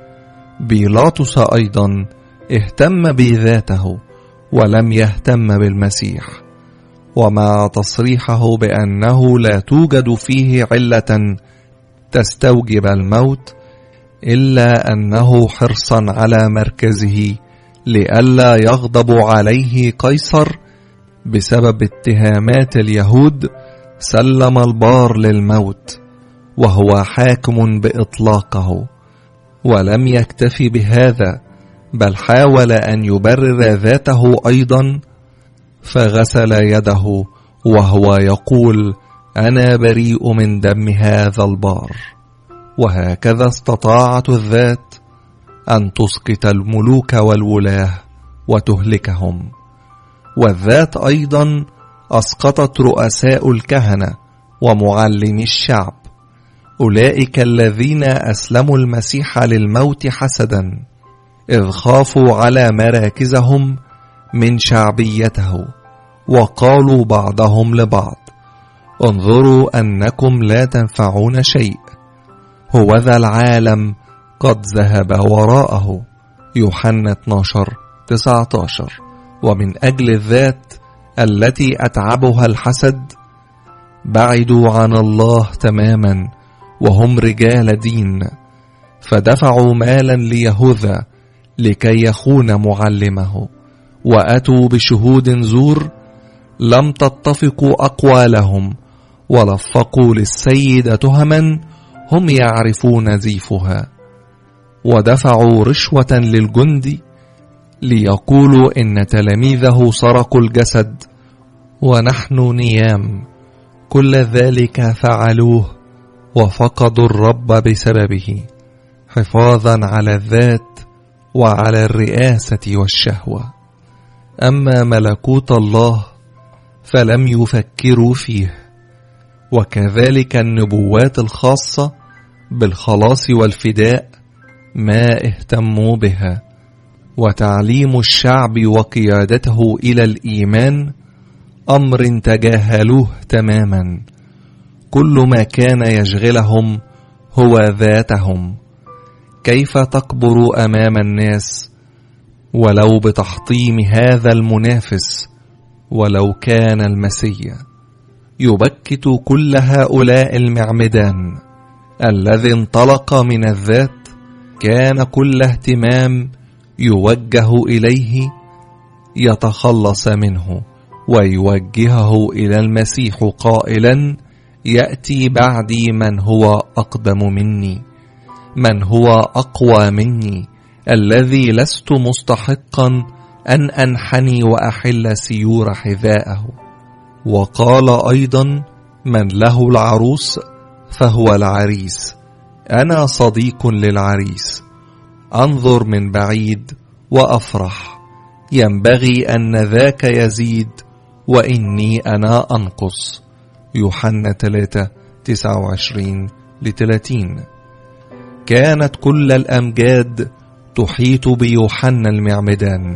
[SPEAKER 1] بيلاطس أيضا اهتم بذاته ولم يهتم بالمسيح، ومع تصريحه بأنه لا توجد فيه علة تستوجب الموت، إلا أنه حرصا على مركزه لئلا يغضب عليه قيصر بسبب اتهامات اليهود سلم البار للموت وهو حاكم بإطلاقه. ولم يكتفي بهذا، بل حاول أن يبرر ذاته أيضا، فغسل يده وهو يقول: أنا بريء من دم هذا البار. وهكذا استطاعت الذات أن تسقط الملوك والولاة وتهلكهم. والذات أيضا أسقطت رؤساء الكهنة ومعلمي الشعب، أولئك الذين أسلموا المسيح للموت حسدا، إذ خافوا على مراكزهم من شعبيته، وقالوا بعضهم لبعض: انظروا أنكم لا تنفعون شيء، هوذا العالم قد ذهب وراءه. يوحنا اثناشر تسعة عشر. ومن أجل الذات التي أتعبها الحسد بعدوا عن الله تماما وهم رجال دين، فدفعوا مالا ليهوذا لكي يخون معلمه، وأتوا بشهود زور لم تتفق أقوالهم، ولفقوا للسيد تهما هم يعرفون زيفها، ودفعوا رشوة للجندي ليقولوا إن تلاميذه سرقوا الجسد ونحن نيام. كل ذلك فعلوه وفقدوا الرب بسببه، حفاظا على الذات وعلى الرئاسة والشهوة. أما ملكوت الله فلم يفكروا فيه، وكذلك النبوات الخاصة بالخلاص والفداء ما اهتموا بها، وتعليم الشعب وقيادته إلى الإيمان أمر تجاهلوه تماما. كل ما كان يشغلهم هو ذاتهم، كيف تكبر أمام الناس ولو بتحطيم هذا المنافس ولو كان المسيح. يبكت كل هؤلاء المعمدان الذي انطلق من الذات، كان كل اهتمام يوجه إليه يتخلص منه ويوجهه إلى المسيح قائلا: يأتي بعدي من هو أقدم مني، من هو أقوى مني، الذي لست مستحقا أن أنحني وأحل سيور حذاءه. وقال أيضا: من له العروس فهو العريس، أنا صديق للعريس، أنظر من بعيد وأفرح، ينبغي أن ذاك يزيد وإني أنا أنقص. يوحنا ثلاثة تسعة وعشرين لثلاثين. كانت كل الأمجاد تحيط بيوحنا المعمدان،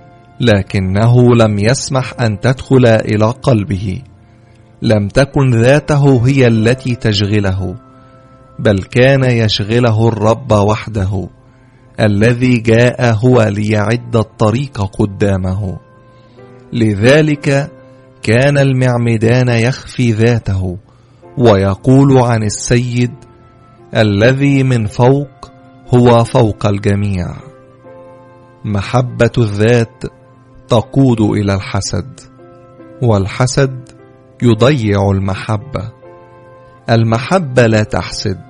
[SPEAKER 1] لكنه لم يسمح أن تدخل إلى قلبه. لم تكن ذاته هي التي تشغله، بل كان يشغله الرب وحده، الذي جاء هو ليعد الطريق قدامه. لذلك كان المعمدان يخفي ذاته ويقول عن السيد: الذي من فوق هو فوق الجميع. محبة الذات تقود إلى الحسد، والحسد يضيع المحبة. المحبة لا تحسد،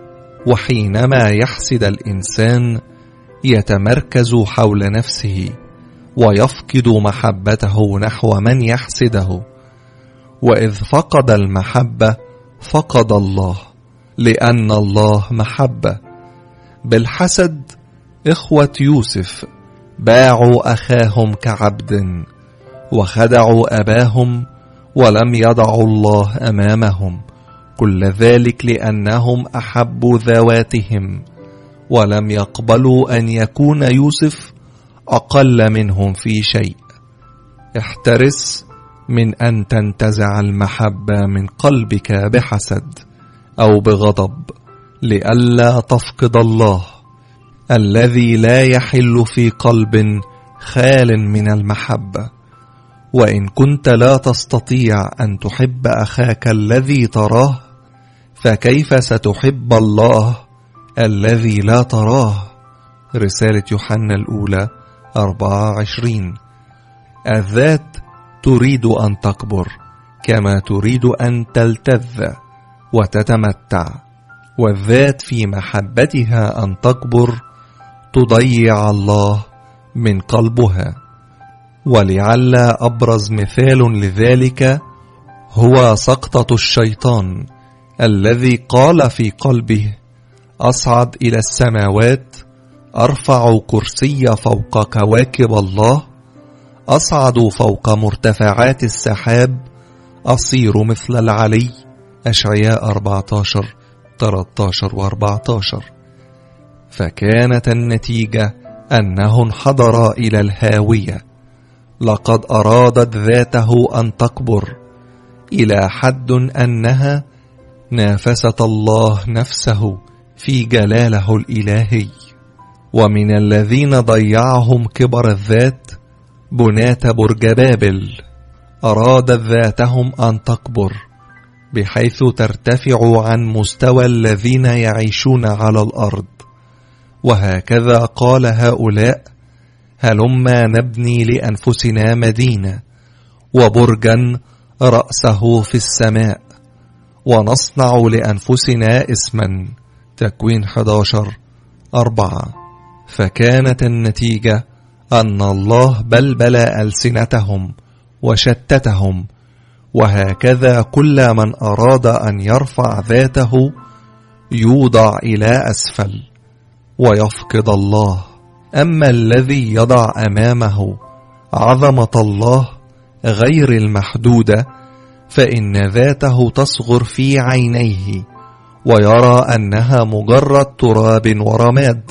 [SPEAKER 1] وحينما يحسد الإنسان يتمركز حول نفسه ويفقد محبته نحو من يحسده، وإذ فقد المحبة فقد الله، لأن الله محبة. بالحسد إخوة يوسف باعوا أخاهم كعبد، وخدعوا أباهم ولم يضعوا الله أمامهم، كل ذلك لأنهم أحبوا ذواتهم ولم يقبلوا أن يكون يوسف أقل منهم في شيء. احترس من أن تنتزع المحبة من قلبك بحسد أو بغضب، لئلا تفقد الله الذي لا يحل في قلب خال من المحبة. وإن كنت لا تستطيع أن تحب أخاك الذي تراه، فكيف ستحب الله الذي لا تراه؟ رسالة يوحنا الأولى أربعة وعشرين. الذات تريد أن تكبر كما تريد أن تلتذ وتتمتع، والذات في محبتها أن تكبر تضيع الله من قلبها. ولعل أبرز مثال لذلك هو سقطة الشيطان الذي قال في قلبه: أصعد إلى السماوات، أرفع كرسي فوق كواكب الله، أصعد فوق مرتفعات السحاب، أصير مثل العلي. أشعياء أربعة عشر ثلاثة عشر وأربعة عشر. فكانت النتيجة أنه انحدر إلى الهاوية. لقد أرادت ذاته أن تكبر إلى حد أنها نافست الله نفسه في جلاله الإلهي. ومن الذين ضيعهم كبر الذات بناة برج بابل، أرادت ذاتهم أن تكبر بحيث ترتفع عن مستوى الذين يعيشون على الأرض. وهكذا قال هؤلاء: هلما نبني لأنفسنا مدينة وبرجا رأسه في السماء، ونصنع لأنفسنا اسما. تكوين أحد عشر أربعة. فكانت النتيجة أن الله بلبل ألسنتهم وشتتهم. وهكذا كل من أراد أن يرفع ذاته يوضع إلى أسفل ويفقد الله. أما الذي يضع أمامه عظمة الله غير المحدودة فإن ذاته تصغر في عينيه ويرى أنها مجرد تراب ورماد،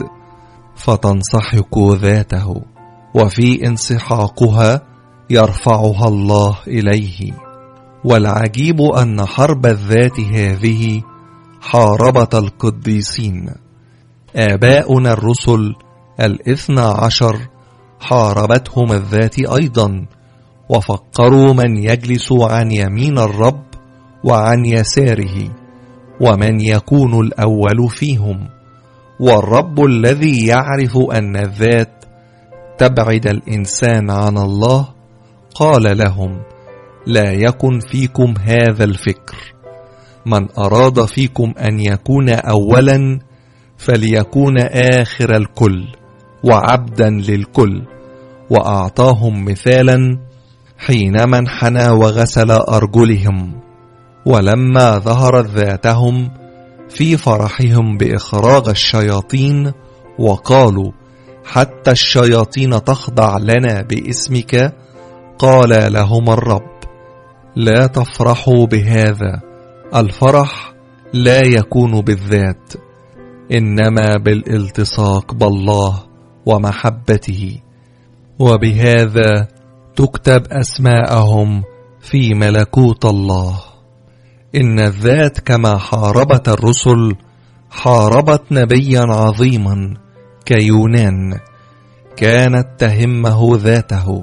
[SPEAKER 1] فتنسحق ذاته، وفي انسحاقها يرفعها الله إليه. والعجيب أن حرب الذات هذه حاربت القديسين. آباؤنا الرسل الاثنى عشر حاربتهم الذات أيضا، وفكروا من يجلس عن يمين الرب وعن يساره، ومن يكون الأول فيهم. والرب الذي يعرف أن الذات تبعد الإنسان عن الله قال لهم: لا يكن فيكم هذا الفكر. من أراد فيكم أن يكون أولا فليكون آخر الكل وعبدا للكل. وأعطاهم مثالا حينما انحنى وغسل أرجلهم، ولما ظهرت ذاتهم في فرحهم بإخراج الشياطين وقالوا: حتى الشياطين تخضع لنا باسمك، قال لهم الرب: لا تفرحوا بهذا. الفرح لا يكون بالذات، إنما بالالتصاق بالله ومحبته، وبهذا تكتب أسماءهم في ملكوت الله. إن الذات كما حاربت الرسل حاربت نبيا عظيما كيونان، كانت تهمه ذاته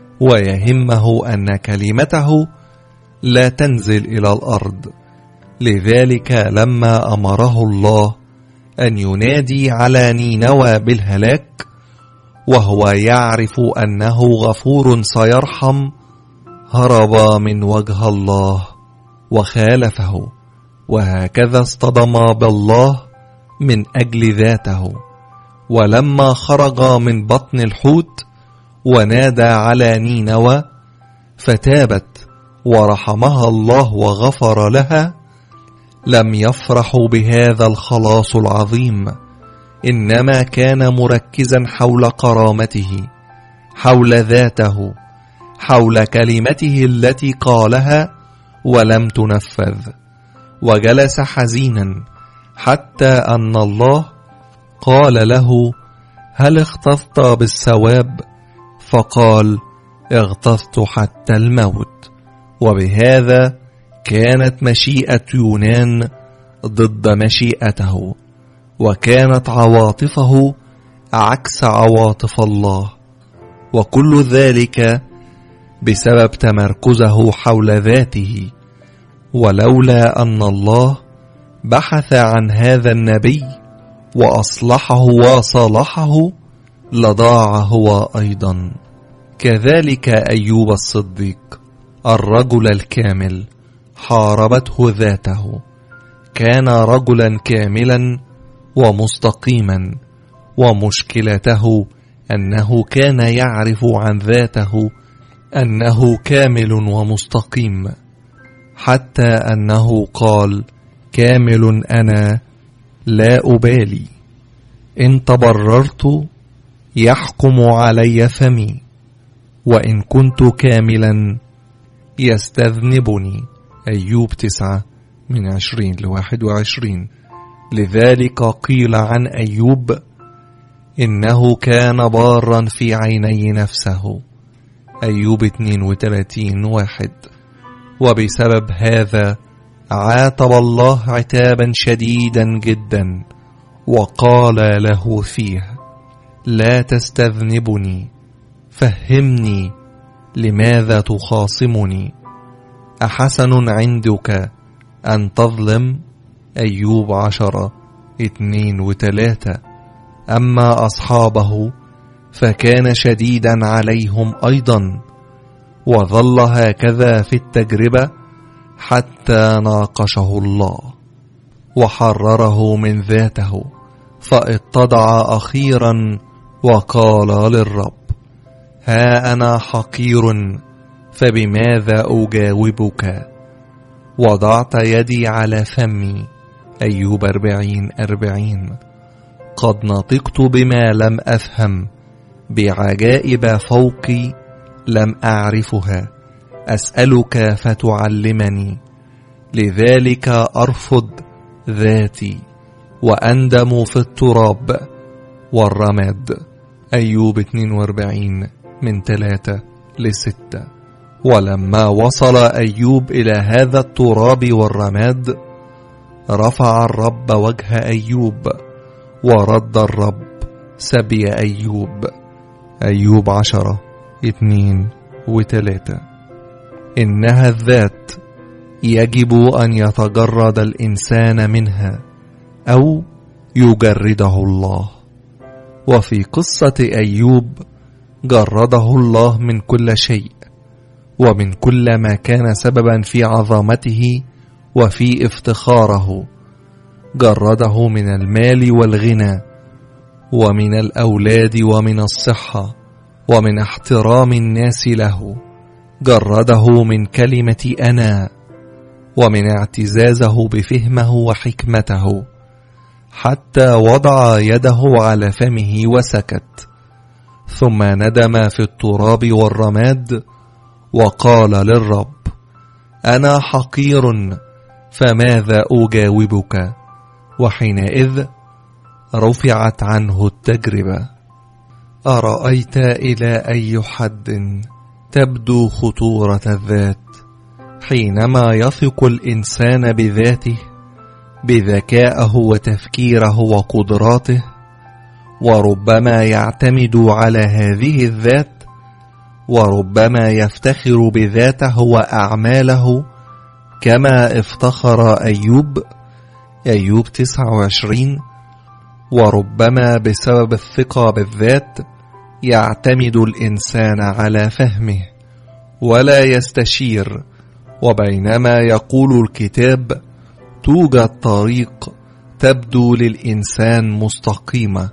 [SPEAKER 1] ويهمه أن كلمته لا تنزل إلى الأرض. لذلك لما أمره الله أن ينادي على نينوى بالهلاك وهو يعرف أنه غفور سيرحم، هرب من وجه الله وخالفه، وهكذا اصطدم بالله من أجل ذاته. ولما خرج من بطن الحوت ونادى على نينوى فتابت ورحمها الله وغفر لها، لم يفرحوا بهذا الخلاص العظيم، إنما كان مركزا حول كرامته، حول ذاته، حول كلمته التي قالها ولم تنفذ. وجلس حزينا حتى أن الله قال له: هل اغتظت بالثواب؟ فقال: اغتظت حتى الموت. وبهذا كانت مشيئة يونان ضد مشيئته، وكانت عواطفه عكس عواطف الله، وكل ذلك بسبب تمركزه حول ذاته. ولولا أن الله بحث عن هذا النبي وأصلحه وصالحه لضاع هو أيضا. كذلك أيوب الصديق الرجل الكامل حاربته ذاته. كان رجلا كاملا ومستقيما، ومشكلته أنه كان يعرف عن ذاته أنه كامل ومستقيم، حتى أنه قال: كامل أنا لا أبالي، إن تبررت يحكم علي فمي، وإن كنت كاملا يستذنبني. أيوب تسعة من عشرين لواحد وعشرين. لذلك قيل عن أيوب إنه كان بارا في عيني نفسه. أيوب اثنين وثلاثين واحد. وبسبب هذا عاتب الله عتابا شديدا جدا، وقال له فيه: لا تستذنبني، فهمني لماذا تخاصمني؟ أحسن عندك أن تظلم؟ أيوب عشرة اثنين وثلاثة. أما أصحابه فكان شديدا عليهم أيضا، وظل هكذا في التجربة حتى ناقشه الله وحرره من ذاته، فاتضع أخيرا وقال للرب: ها أنا حقير، فبماذا أجاوبك؟ وضعت يدي على فمي، أيوب أربعين أربعين. قد نطقت بما لم أفهم، بعجائب فوقي لم أعرفها، أسألك فتعلمني، لذلك أرفض ذاتي وأندم في التراب والرماد. أيوب اثنين وأربعين من ثلاثة لستة. ولما وصل أيوب إلى هذا التراب والرماد، رفع الرب وجه أيوب، ورد الرب سبي أيوب. أيوب عشرة اثنين وثلاثة. إنها الذات يجب أن يتجرد الإنسان منها أو يجرده الله. وفي قصة أيوب جرده الله من كل شيء، ومن كل ما كان سببا في عظمته وفي افتخاره. جرده من المال والغنى، ومن الأولاد، ومن الصحة، ومن احترام الناس له. جرده من كلمة أنا، ومن اعتزازه بفهمه وحكمته، حتى وضع يده على فمه وسكت، ثم ندم في التراب والرماد وقال للرب: أنا حقير، فماذا أجاوبك؟ وحينئذ رفعت عنه التجربة. أرأيت إلى أي حد تبدو خطورة الذات حينما يثق الإنسان بذاته، بذكائه وتفكيره وقدراته، وربما يعتمد على هذه الذات، وربما يفتخر بذاته وأعماله كما افتخر أيوب. أيوب تسعة وعشرين. وربما بسبب الثقة بالذات يعتمد الإنسان على فهمه ولا يستشير، وبينما يقول الكتاب: توجد طريق تبدو للإنسان مستقيمة،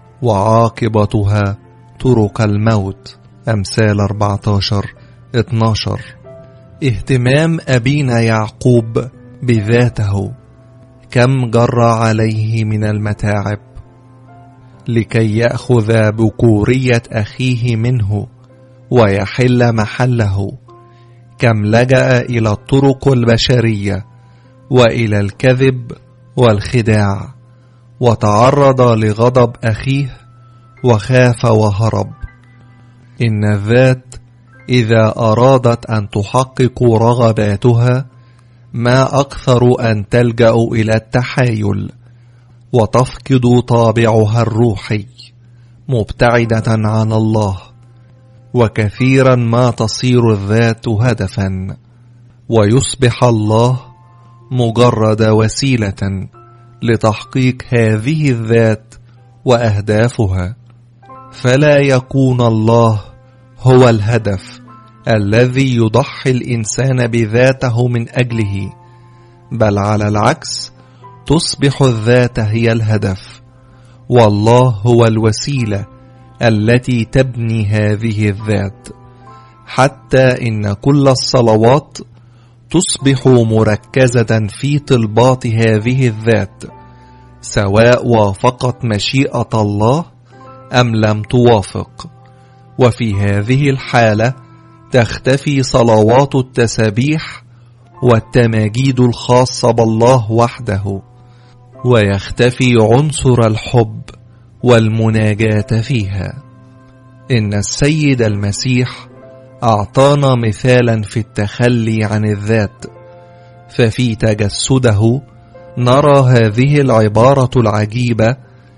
[SPEAKER 1] وعاقبتها طرق الموت. أمثال أربعة عشر اثنا عشر. اهتمام أبينا يعقوب بذاته كم جر عليه من المتاعب لكي يأخذ بكورية أخيه منه ويحل محله، كم لجأ إلى الطرق البشرية وإلى الكذب والخداع، وتعرض لغضب أخيه وخاف وهرب. إن الذات إذا أرادت أن تحقق رغباتها ما أكثر أن تلجأ إلى التحايل وتفقد طابعها الروحي مبتعدة عن الله، وكثيرا ما تصير الذات هدفا ويصبح الله مجرد وسيلة لتحقيق هذه الذات وأهدافها، فلا يكون الله هو الهدف الذي يضحي الإنسان بذاته من أجله، بل على العكس تصبح الذات هي الهدف، والله هو الوسيلة التي تبني هذه الذات، حتى إن كل الصلوات تصبح مركزة في طلبات هذه الذات، سواء وافقت مشيئة الله أم لم توافق. وفي هذه الحالة تختفي صلوات التسبيح والتماجيد الخاصة بالله وحده، ويختفي عنصر الحب والمناجاة فيها. إن السيد المسيح أعطانا مثالا في التخلي عن الذات، ففي تجسده نرى هذه العبارة العجيبة: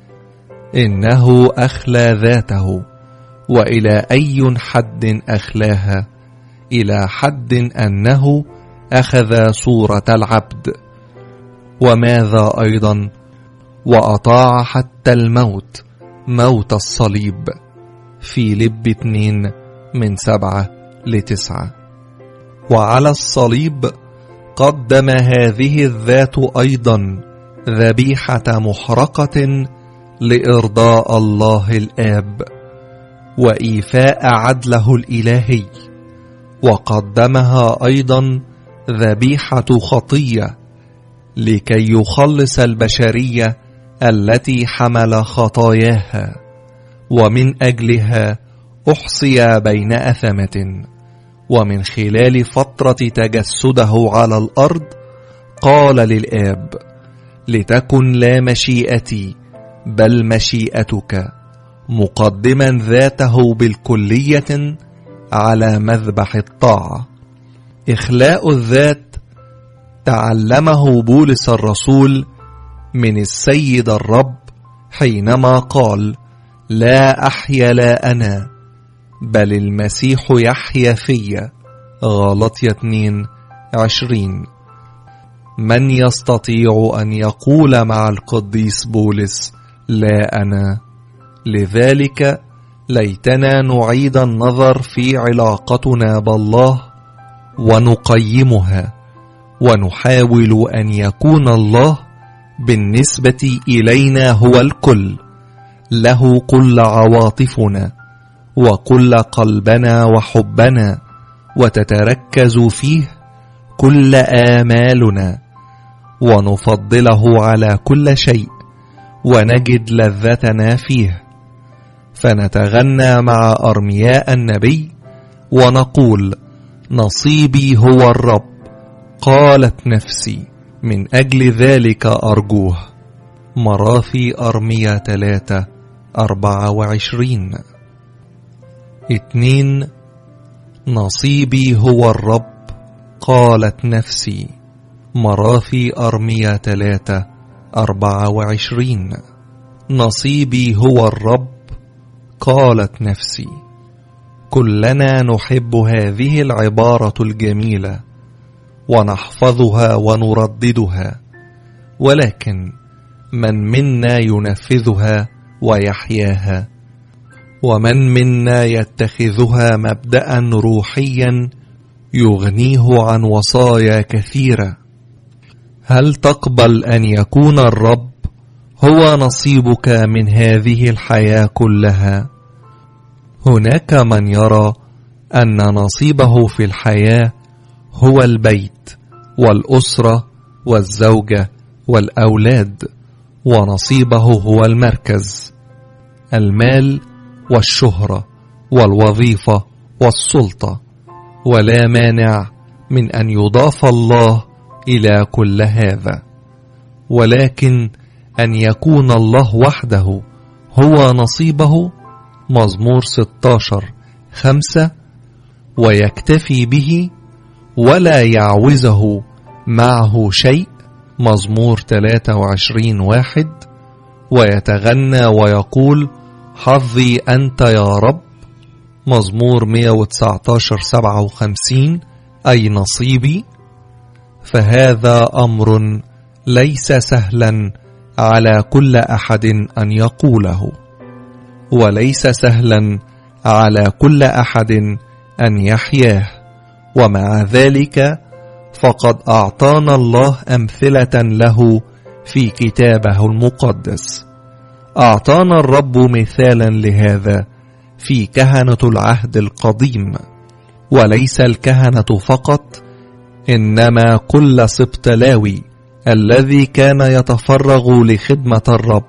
[SPEAKER 1] إنه أخلى ذاته. وإلى أي حد أخلاها؟ إلى حد أنه أخذ صورة العبد. وماذا أيضا؟ وأطاع حتى الموت، موت الصليب. في لب اثنين من سبعة لتسعة. وعلى الصليب قدم هذه الذات أيضا ذبيحة محرقة لإرضاء الله الآب وإيفاء عدله الإلهي، وقدمها أيضا ذبيحة خطية لكي يخلص البشرية التي حمل خطاياها، ومن أجلها أحصي بين أثمة. ومن خلال فترة تجسده على الأرض قال للآب: لتكن لا مشيئتي بل مشيئتك، مقدما ذاته بالكلية على مذبح الطاعة. إخلاء الذات تعلمه بولس الرسول من السيد الرب حينما قال: لا أحيا لا أنا بل المسيح يحيا في. غلاطية اثنين عشرين. من يستطيع أن يقول مع القديس بولس: لا أنا؟ لذلك ليتنا نعيد النظر في علاقتنا بالله ونقيمها، ونحاول أن يكون الله بالنسبة إلينا هو الكل، له كل عواطفنا وكل قلبنا وحبنا، وتتركز فيه كل آمالنا، ونفضله على كل شيء، ونجد لذتنا فيه. فنتغنى مع أرمياء النبي ونقول: نصيبي هو الرب، قالت نفسي، من أجل ذلك أرجوه. مراثي أرميا ثلاثة أربعة وعشرين. اتنين. نصيبي هو الرب، قالت نفسي. مراثي أرميا ثلاثة أربعة وعشرين. نصيبي هو الرب، قالت نفسي. كلنا نحب هذه العبارة الجميلة ونحفظها ونرددها، ولكن من منا ينفذها ويحياها؟ ومن منا يتخذها مبدأ روحيا يغنيه عن وصايا كثيرة؟ هل تقبل أن يكون الرب هو نصيبك من هذه الحياة كلها؟ هناك من يرى أن نصيبه في الحياة هو البيت والأسرة والزوجة والأولاد، ونصيبه هو المركز، المال والشهرة والوظيفة والسلطة، ولا مانع من أن يضاف الله إلى كل هذا، ولكن أن يكون الله وحده هو نصيبه. مزمور ستة عشر خمسة. ويكتفي به ولا يعوزه معه شيء. مزمور ثلاثة وعشرين واحد. ويتغنى ويقول: حظي أنت يا رب. مزمور مئة وتسعة عشر سبعة وخمسين، أي نصيبي. فهذا أمر ليس سهلا على كل أحد أن يقوله، وليس سهلا على كل أحد أن يحياه، ومع ذلك فقد أعطانا الله أمثلة له في كتابه المقدس. أعطانا الرب مثالا لهذا في كهنة العهد القديم، وليس الكهنة فقط، إنما كل سبط لاوي الذي كان يتفرغ لخدمة الرب.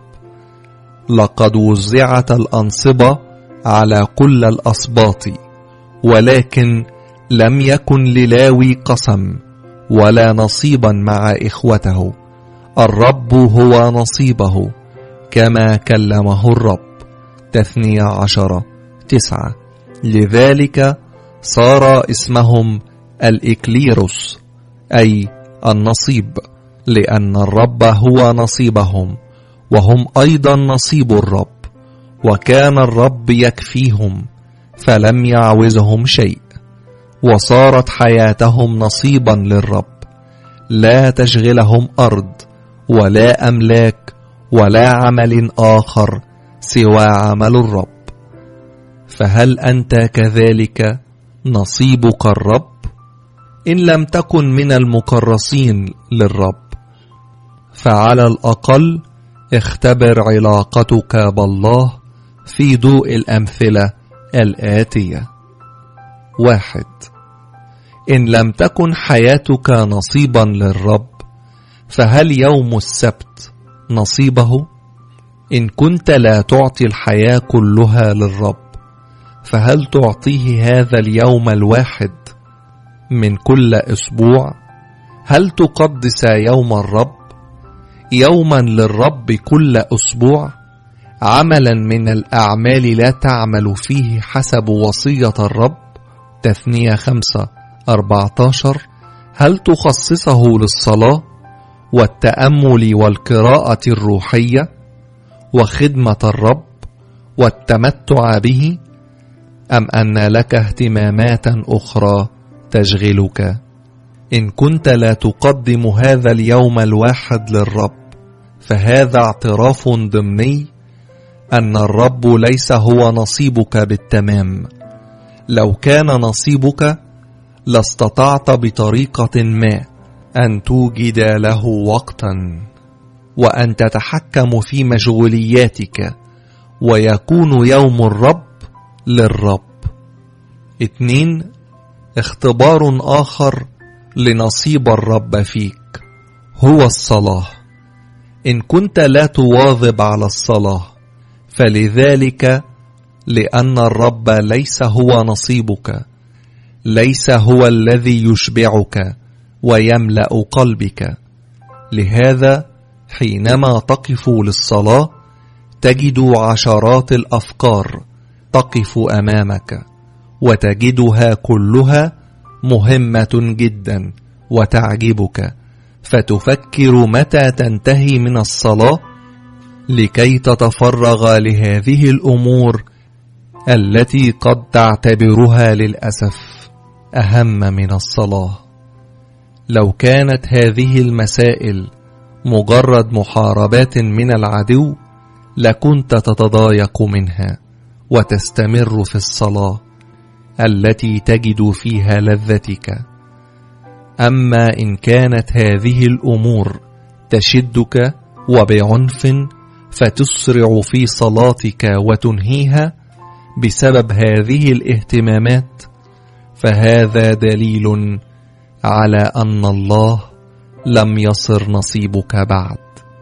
[SPEAKER 1] لقد وزعت الأنصبة على كل الأسباط، ولكن لم يكن للاوي قسم ولا نصيبا مع إخوته. الرب هو نصيبه كما كلمه الرب. تثنية عشرة تسعة. لذلك صار اسمهم الإكليروس، أي النصيب، لأن الرب هو نصيبهم، وهم أيضا نصيب الرب، وكان الرب يكفيهم فلم يعوزهم شيء، وصارت حياتهم نصيبا للرب، لا تشغلهم أرض ولا أملاك ولا عمل آخر سوى عمل الرب. فهل أنت كذلك نصيبك الرب؟ إن لم تكن من المكرسين للرب، فعلى الأقل اختبر علاقتك بالله في ضوء الأمثلة الآتية. واحد. إن لم تكن حياتك نصيبا للرب، فهل يوم السبت نصيبه؟ إن كنت لا تعطي الحياة كلها للرب، فهل تعطيه هذا اليوم الواحد من كل أسبوع؟ هل تقدس يوم الرب يوما للرب كل أسبوع، عملا من الأعمال لا تعمل فيه حسب وصية الرب؟ تثنية خمسة أربعة عشر. هل تخصصه للصلاة والتأمل والقراءة الروحية وخدمة الرب والتمتع به، أم أن لك اهتمامات أخرى تشغلك؟ إن كنت لا تقدم هذا اليوم الواحد للرب، فهذا اعتراف ضمني أن الرب ليس هو نصيبك بالتمام. لو كان نصيبك لاستطعت بطريقة ما أن توجد له وقتا وأن تتحكم في مشغولياتك، ويكون يوم الرب للرب. اثنين، اختبار آخر لنصيب الرب فيك هو الصلاة. إن كنت لا تواظب على الصلاة، فلذلك لأن الرب ليس هو نصيبك، ليس هو الذي يشبعك ويملأ قلبك. لهذا حينما تقف للصلاة تجد عشرات الأفكار تقف أمامك، وتجدها كلها مهمة جدا وتعجبك، فتفكر متى تنتهي من الصلاة لكي تتفرغ لهذه الأمور التي قد تعتبرها للأسف أهم من الصلاة. لو كانت هذه المسائل مجرد محاربات من العدو، لكنت تتضايق منها وتستمر في الصلاة التي تجد فيها لذتك. أما إن كانت هذه الأمور تشدك وبعنف، فتسرع في صلاتك وتنهيها بسبب هذه الاهتمامات، فهذا دليل على أن الله لم يصر نصيبك بعد.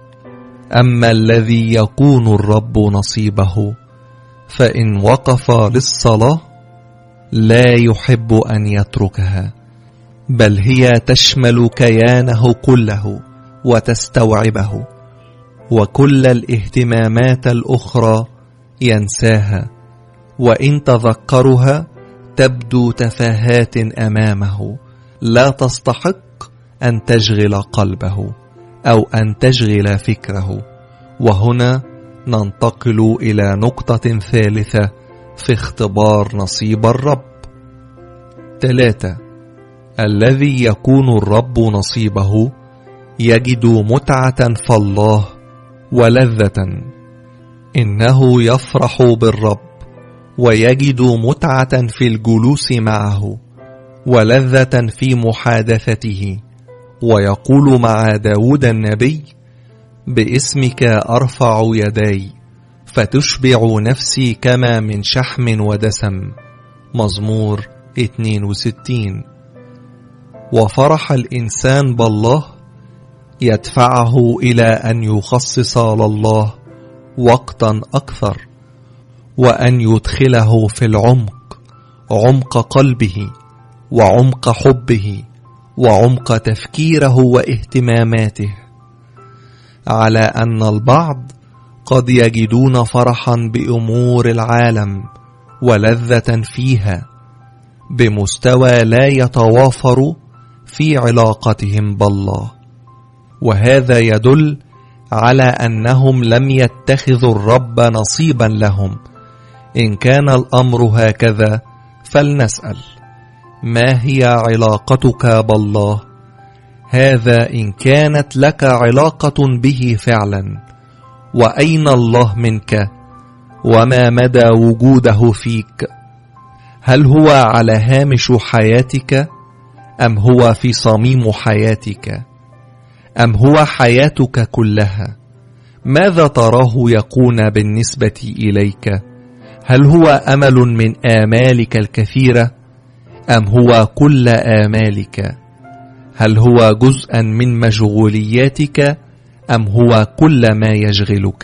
[SPEAKER 1] أما الذي يكون الرب نصيبه، فإن وقف للصلاة لا يحب أن يتركها، بل هي تشمل كيانه كله وتستوعبه، وكل الاهتمامات الأخرى ينساها، وإن تذكرها تبدو تفاهات أمامه لا تستحق أن تشغل قلبه أو أن تشغل فكره. وهنا ننتقل إلى نقطة ثالثة في اختبار نصيب الرب. ثلاثة، الذي يكون الرب نصيبه يجد متعة في الله ولذة. إنه يفرح بالرب ويجد متعة في الجلوس معه ولذة في محادثته، ويقول مع داود النبي: باسمك أرفع يدي فتشبع نفسي كما من شحم ودسم. مزمور اثنين وستين. وفرح الإنسان بالله يدفعه إلى أن يخصص لله وقتا أكثر، وأن يدخله في العمق، عمق قلبه وعمق حبه وعمق تفكيره واهتماماته. على أن البعض قد يجدون فرحا بأمور العالم ولذة فيها بمستوى لا يتوافر في علاقتهم بالله، وهذا يدل على أنهم لم يتخذوا الرب نصيبا لهم. إن كان الأمر هكذا فلنسأل: ما هي علاقتك بالله؟ هذا إن كانت لك علاقة به فعلا. وأين الله منك؟ وما مدى وجوده فيك؟ هل هو على هامش حياتك، أم هو في صميم حياتك، أم هو حياتك كلها؟ ماذا تراه يكون بالنسبة إليك؟ هل هو أمل من آمالك الكثيرة، أم هو كل آمالك؟ هل هو جزءا من مشغولياتك أم هو كل ما يشغلك؟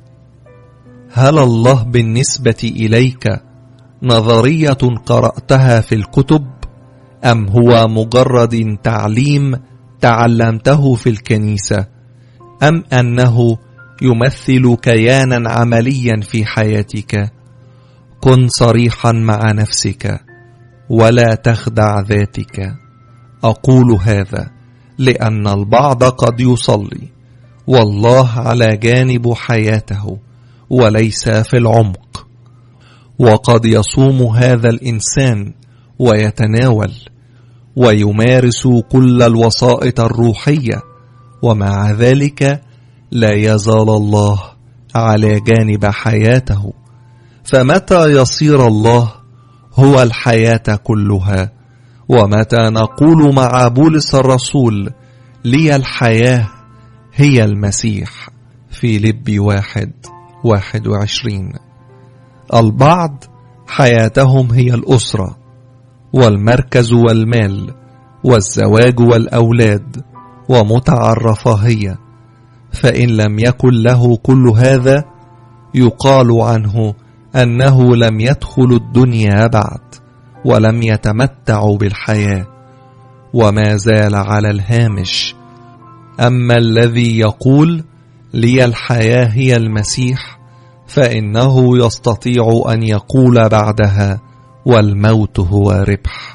[SPEAKER 1] هل الله بالنسبة إليك نظرية قرأتها في الكتب أم هو مجرد تعليم تعلمته في الكنيسة أم أنه يمثل كيانا عمليا في حياتك؟ كن صريحا مع نفسك ولا تخدع ذاتك. أقول هذا لأن البعض قد يصلي والله على جانب حياته وليس في العمق، وقد يصوم هذا الإنسان ويتناول ويمارس كل الوسائط الروحية، ومع ذلك لا يزال الله على جانب حياته. فمتى يصير الله هو الحياة كلها؟ ومتى نقول مع بولس الرسول لي الحياة هي المسيح في لب واحد واحد وعشرين؟ البعض حياتهم هي الأسرة والمركز والمال والزواج والأولاد ومتع الرفاهية، فإن لم يكن له كل هذا يقال عنه أنه لم يدخل الدنيا بعد ولم يتمتع بالحياة وما زال على الهامش. أما الذي يقول لي الحياة هي المسيح فإنه يستطيع أن يقول بعدها والموت هو ربح.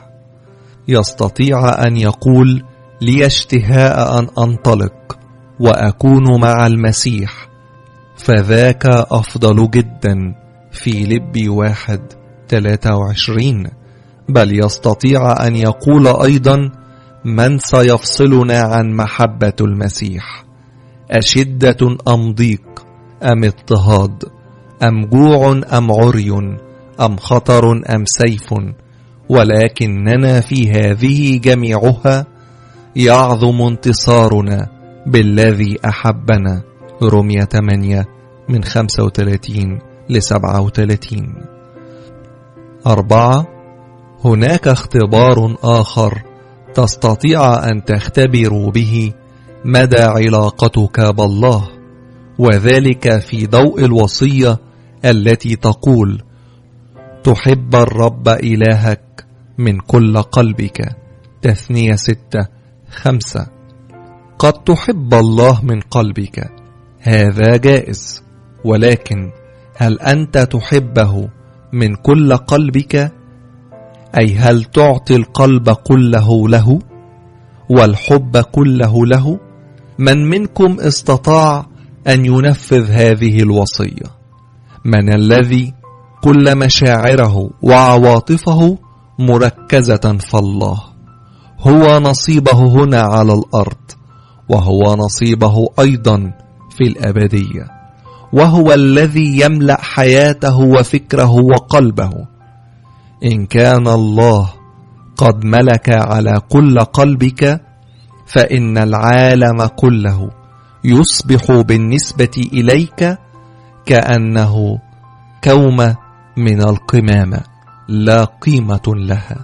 [SPEAKER 1] يستطيع أن يقول لي اشتهاء أن أنطلق وأكون مع المسيح، فذاك أفضل جدا في لب واحد ثلاثة وعشرين. بل يستطيع أن يقول أيضا من سيفصلنا عن محبة المسيح؟ أشدة أم ضيق أم اضطهاد أم جوع أم عري أم خطر أم سيف؟ ولكننا في هذه جميعها يعظم انتصارنا بالذي أحبنا. رومية ثمانية من خمسة وثلاثين لسبعة وثلاثين. أربعة. هناك اختبار آخر تستطيع أن تختبر به مدى علاقتك بالله، وذلك في ضوء الوصية التي تقول تحب الرب إلهك من كل قلبك. تثنية ستة خمسة. قد تحب الله من قلبك، هذا جائز، ولكن هل أنت تحبه من كل قلبك؟ أي هل تعطي القلب كله له والحب كله له؟ من منكم استطاع أن ينفذ هذه الوصية؟ من الذي كل مشاعره وعواطفه مركزة في الله؟ هو نصيبه هنا على الأرض، وهو نصيبه أيضا في الأبدية، وهو الذي يملأ حياته وفكره وقلبه. إن كان الله قد ملك على كل قلبك فإن العالم كله يصبح بالنسبة إليك كأنه كومة من القمامة لا قيمة لها،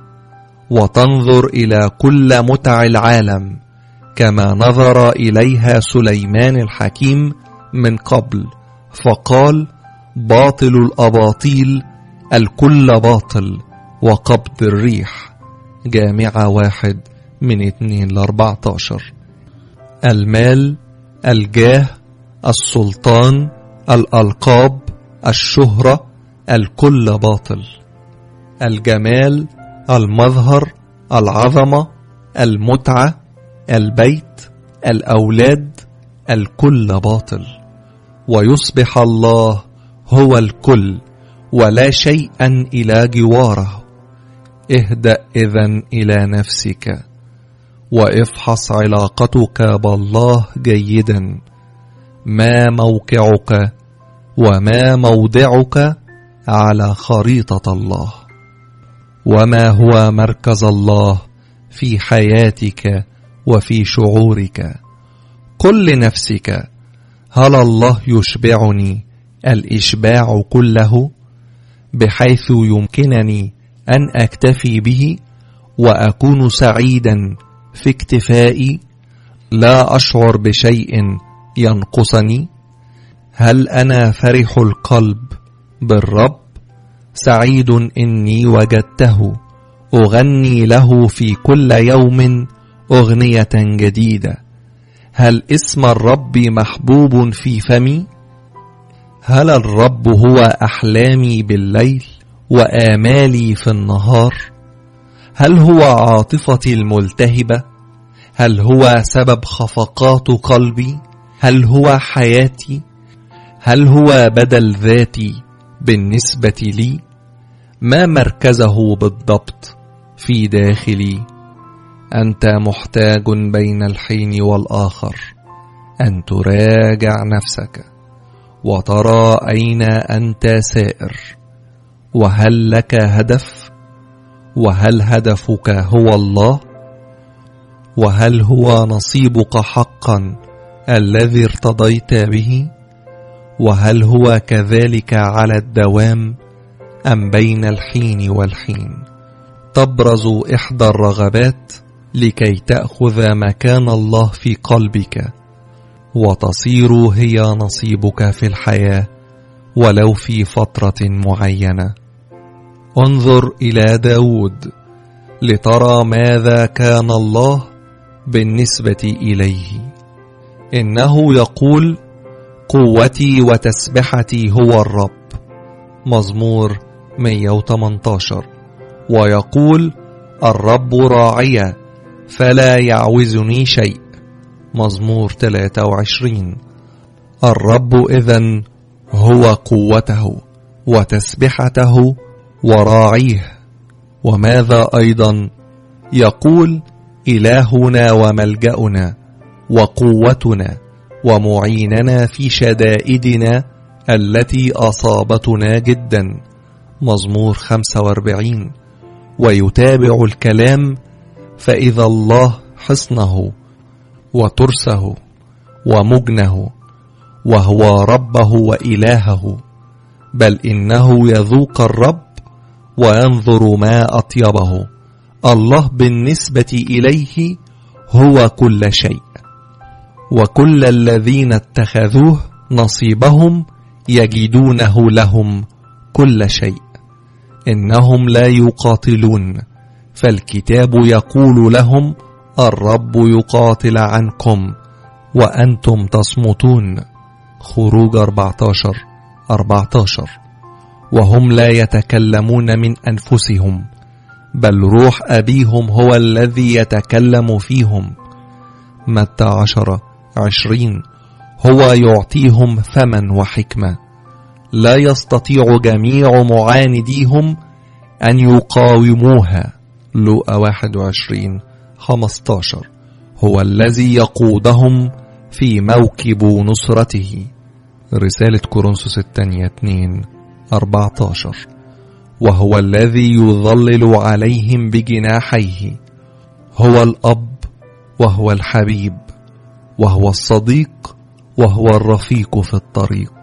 [SPEAKER 1] وتنظر إلى كل متع العالم كما نظر إليها سليمان الحكيم من قبل، فقال باطل الأباطيل الكل باطل وقبض الريح. جامعة واحد من اثنين لأربعة عشر. المال، الجاه، السلطان، الألقاب، الشهرة، الكل باطل. الجمال، المظهر، العظمة، المتعة، البيت، الأولاد، الكل باطل، ويصبح الله هو الكل ولا شيئا إلى جواره. اهدأ إذن إلى نفسك وافحص علاقتك بالله جيدا، ما موقعك وما موضعك على خريطة الله، وما هو مركز الله في حياتك وفي شعورك. قل لنفسك هل الله يشبعني الإشباع كله بحيث يمكنني أن أكتفي به وأكون سعيدا في اكتفائي؟ لا أشعر بشيء ينقصني؟ هل أنا فرح القلب بالرب؟ سعيد إني وجدته، أغني له في كل يوم أغنية جديدة. هل اسم الرب محبوب في فمي؟ هل الرب هو أحلامي بالليل وآمالي في النهار؟ هل هو عاطفتي الملتهبة؟ هل هو سبب خفقات قلبي؟ هل هو حياتي؟ هل هو بدل ذاتي بالنسبة لي؟ ما مركزه بالضبط في داخلي؟ أنت محتاج بين الحين والآخر أن تراجع نفسك وترى أين أنت سائر، وهل لك هدف؟ وهل هدفك هو الله؟ وهل هو نصيبك حقا الذي ارتضيت به؟ وهل هو كذلك على الدوام أم بين الحين والحين تبرز إحدى الرغبات لكي تأخذ مكان الله في قلبك وتصير هي نصيبك في الحياة ولو في فترة معينة؟ انظر إلى داود لترى ماذا كان الله بالنسبة إليه. إنه يقول: قوتي وتسبحتي هو الرب، مزمور مئة وثمانية عشر. ويقول: الرب راعي فلا يعوزني شيء، مزمور ثلاثة وعشرين. الرب إذن هو قوته وتسبحته وراعيه. وماذا أيضا يقول: إلهنا وملجأنا وقوتنا ومعيننا في شدائدنا التي أصابتنا جدا، مزمور خمسة وأربعين. ويتابع الكلام: فإذا الله حصنه وترسه ومجنه وهو ربه وإلهه، بل إنه يذوق الرب وينظر ما أطيبه. الله بالنسبة إليه هو كل شيء، وكل الذين اتخذوه نصيبهم يجدونه لهم كل شيء. إنهم لا يقاتلون، فالكتاب يقول لهم: الرب يقاتل عنكم وأنتم تصمتون، خروج أربعة عشر أربعة عشر. وهم لا يتكلمون من أنفسهم، بل روح أبيهم هو الذي يتكلم فيهم، متى عشرة عشرين. هو يعطيهم فما وحكمة، لا يستطيع جميع معانديهم أن يقاوموها، لوقا واحد وعشرين خمسة عشر. هو الذي يقودهم في موكب نصرته، رسالة كورنثوس الثانية اثنين أربعة عشر. وهو الذي يظلل عليهم بجناحيه، هو الأب وهو الحبيب وهو الصديق وهو الرفيق في الطريق.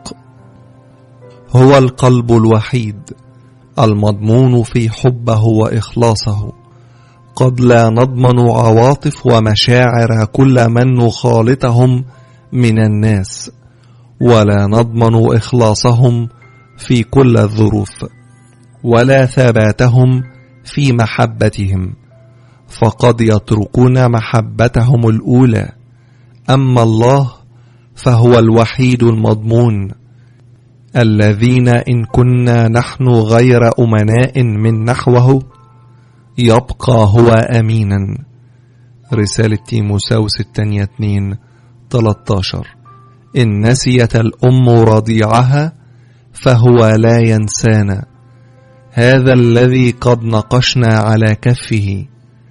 [SPEAKER 1] هو القلب الوحيد المضمون في حبه وإخلاصه. قد لا نضمن عواطف ومشاعر كل من نخالطهم من الناس، ولا نضمن إخلاصهم في كل الظروف، ولا ثباتهم في محبتهم، فقد يتركون محبتهم الأولى. أما الله فهو الوحيد المضمون، الذين إن كنا نحن غير أمناء من نحوه يبقى هو أمينا، رسالة تيموثاوس الثانية اثنين ثلاثة عشر. إن نسيت الأم رضيعها فهو لا ينسانا، هذا الذي قد نقشنا على كفه،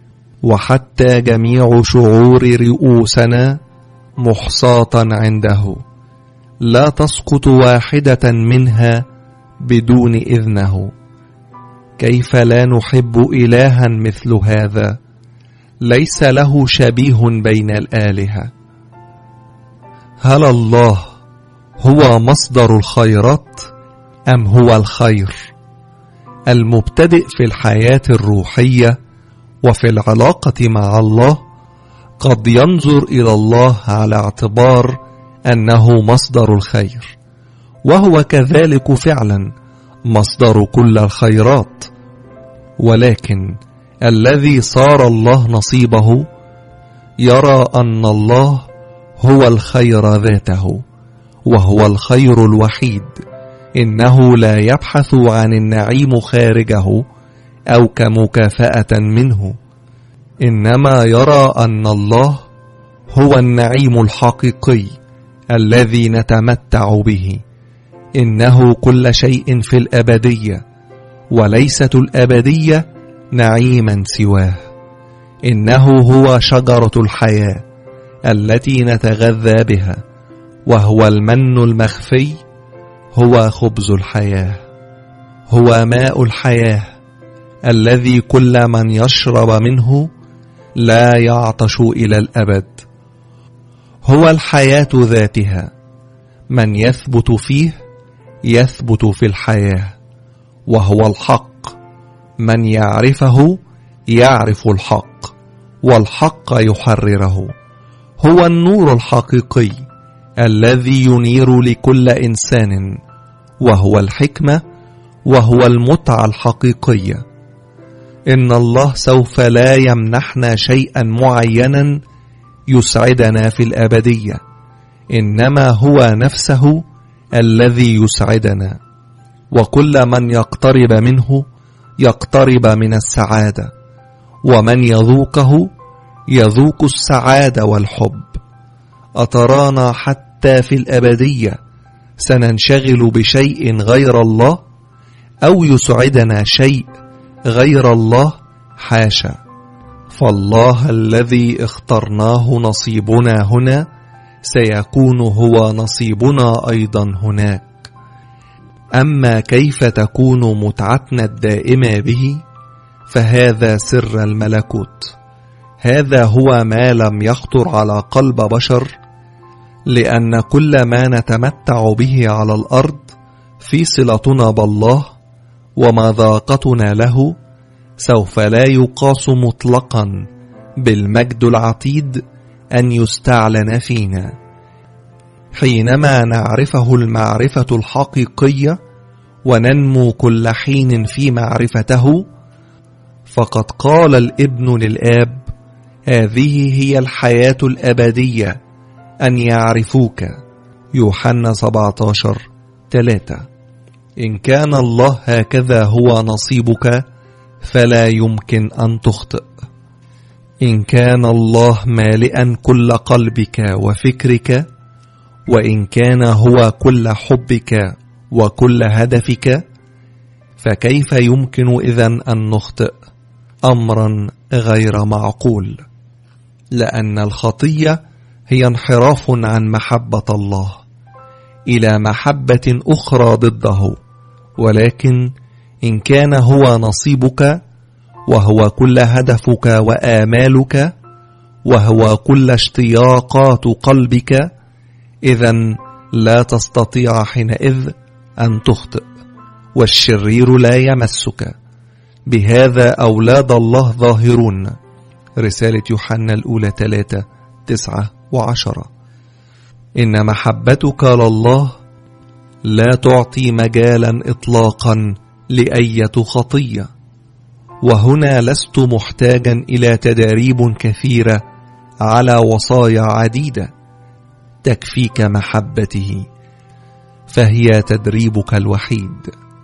[SPEAKER 1] وحتى جميع شعور رؤوسنا محصاة عنده، لا تسقط واحدة منها بدون إذنه. كيف لا نحب إلها مثل هذا؟ ليس له شبيه بين الآلهة. هل الله هو مصدر الخيرات أم هو الخير؟ المبتدئ في الحياة الروحية وفي العلاقة مع الله قد ينظر إلى الله على اعتبار أنه مصدر الخير، وهو كذلك فعلا مصدر كل الخيرات، ولكن الذي صار الله نصيبه يرى أن الله هو الخير ذاته، وهو الخير الوحيد، إنه لا يبحث عن النعيم خارجه أو كمكافأة منه، إنما يرى أن الله هو النعيم الحقيقي الذي نتمتع به. إنه كل شيء في الأبدية، وليست الأبدية نعيما سواه. إنه هو شجرة الحياة التي نتغذى بها، وهو المن المخفي، هو خبز الحياة، هو ماء الحياة الذي كل من يشرب منه لا يعطش إلى الأبد. هو الحياة ذاتها، من يثبت فيه يثبت في الحياة، وهو الحق، من يعرفه يعرف الحق، والحق يحرره. هو النور الحقيقي الذي ينير لكل إنسان، وهو الحكمة، وهو المتعة الحقيقية. إن الله سوف لا يمنحنا شيئا معينا يسعدنا في الأبدية، إنما هو نفسه الذي يسعدنا، وكل من يقترب منه يقترب من السعادة، ومن يذوقه يذوق السعادة والحب. أترانا حتى في الأبدية سننشغل بشيء غير الله، أو يسعدنا شيء غير الله؟ حاشا. فالله الذي اخترناه نصيبنا هنا سيكون هو نصيبنا أيضا هناك. أما كيف تكون متعتنا الدائمة به فهذا سر الملكوت. هذا هو ما لم يخطر على قلب بشر، لأن كل ما نتمتع به على الأرض في صلتنا بالله ومذاقتنا له سوف لا يقاس مطلقا بالمجد العتيد أن يستعلن فينا. حينما نعرفه المعرفة الحقيقية وننمو كل حين في معرفته، فقد قال الابن للآب: هذه هي الحياة الأبدية أن يعرفوك. يوحنا سبعة عشر ثلاثة. إن كان الله هكذا هو نصيبك فلا يمكن أن تخطئ. إن كان الله مالئا كل قلبك وفكرك، وإن كان هو كل حبك وكل هدفك، فكيف يمكن إذن أن نخطئ؟ أمرا غير معقول، لأن الخطية هي انحراف عن محبة الله إلى محبة أخرى ضده. ولكن إن كان هو نصيبك، وهو كل هدفك وآمالك، وهو كل اشتياقات قلبك، إذن لا تستطيع حينئذ أن تخطئ، والشرير لا يمسك. بهذا أولاد الله ظاهرون. رسالة يوحنا الأولى ثلاثة تسعة وعشرة. إن محبتك لله لا تعطي مجالا إطلاقا لأية خطية. وهنا لست محتاجا إلى تداريب كثيرة على وصايا عديدة، تكفيك محبته، فهي تدريبك الوحيد.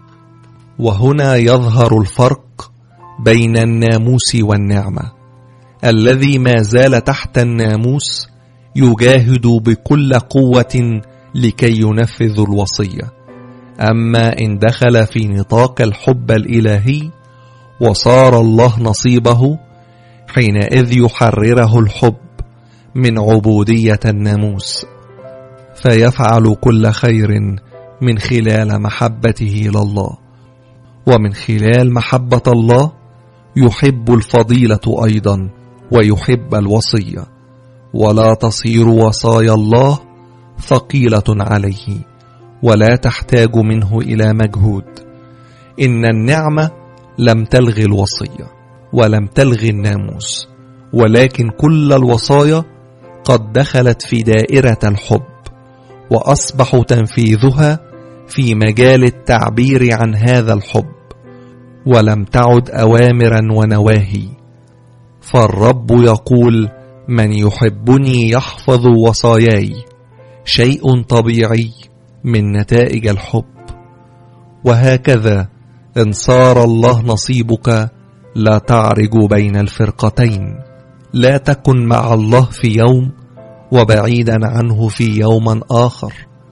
[SPEAKER 1] وهنا يظهر الفرق بين الناموس والنعمة. الذي ما زال تحت الناموس يجاهد بكل قوة لكي ينفذ الوصية، أما إن دخل في نطاق الحب الإلهي وصار الله نصيبه، حينئذ يحرره الحب من عبودية الناموس، فيفعل كل خير من خلال محبته لله. ومن خلال محبة الله يحب الفضيلة أيضا ويحب الوصية، ولا تصير وصايا الله ثقيلة عليه ولا تحتاج منه إلى مجهود. إن النعمة لم تلغي الوصية ولم تلغي الناموس، ولكن كل الوصايا قد دخلت في دائرة الحب، وأصبح تنفيذها في مجال التعبير عن هذا الحب، ولم تعد أوامرا ونواهي. فالرب يقول: من يحبني يحفظ وصاياي، شيء طبيعي من نتائج الحب. وهكذا إن صار الله نصيبك لا تعرج بين الفرقتين، لا تكن مع الله في يوم وبعيدا عنه في يوم آخر.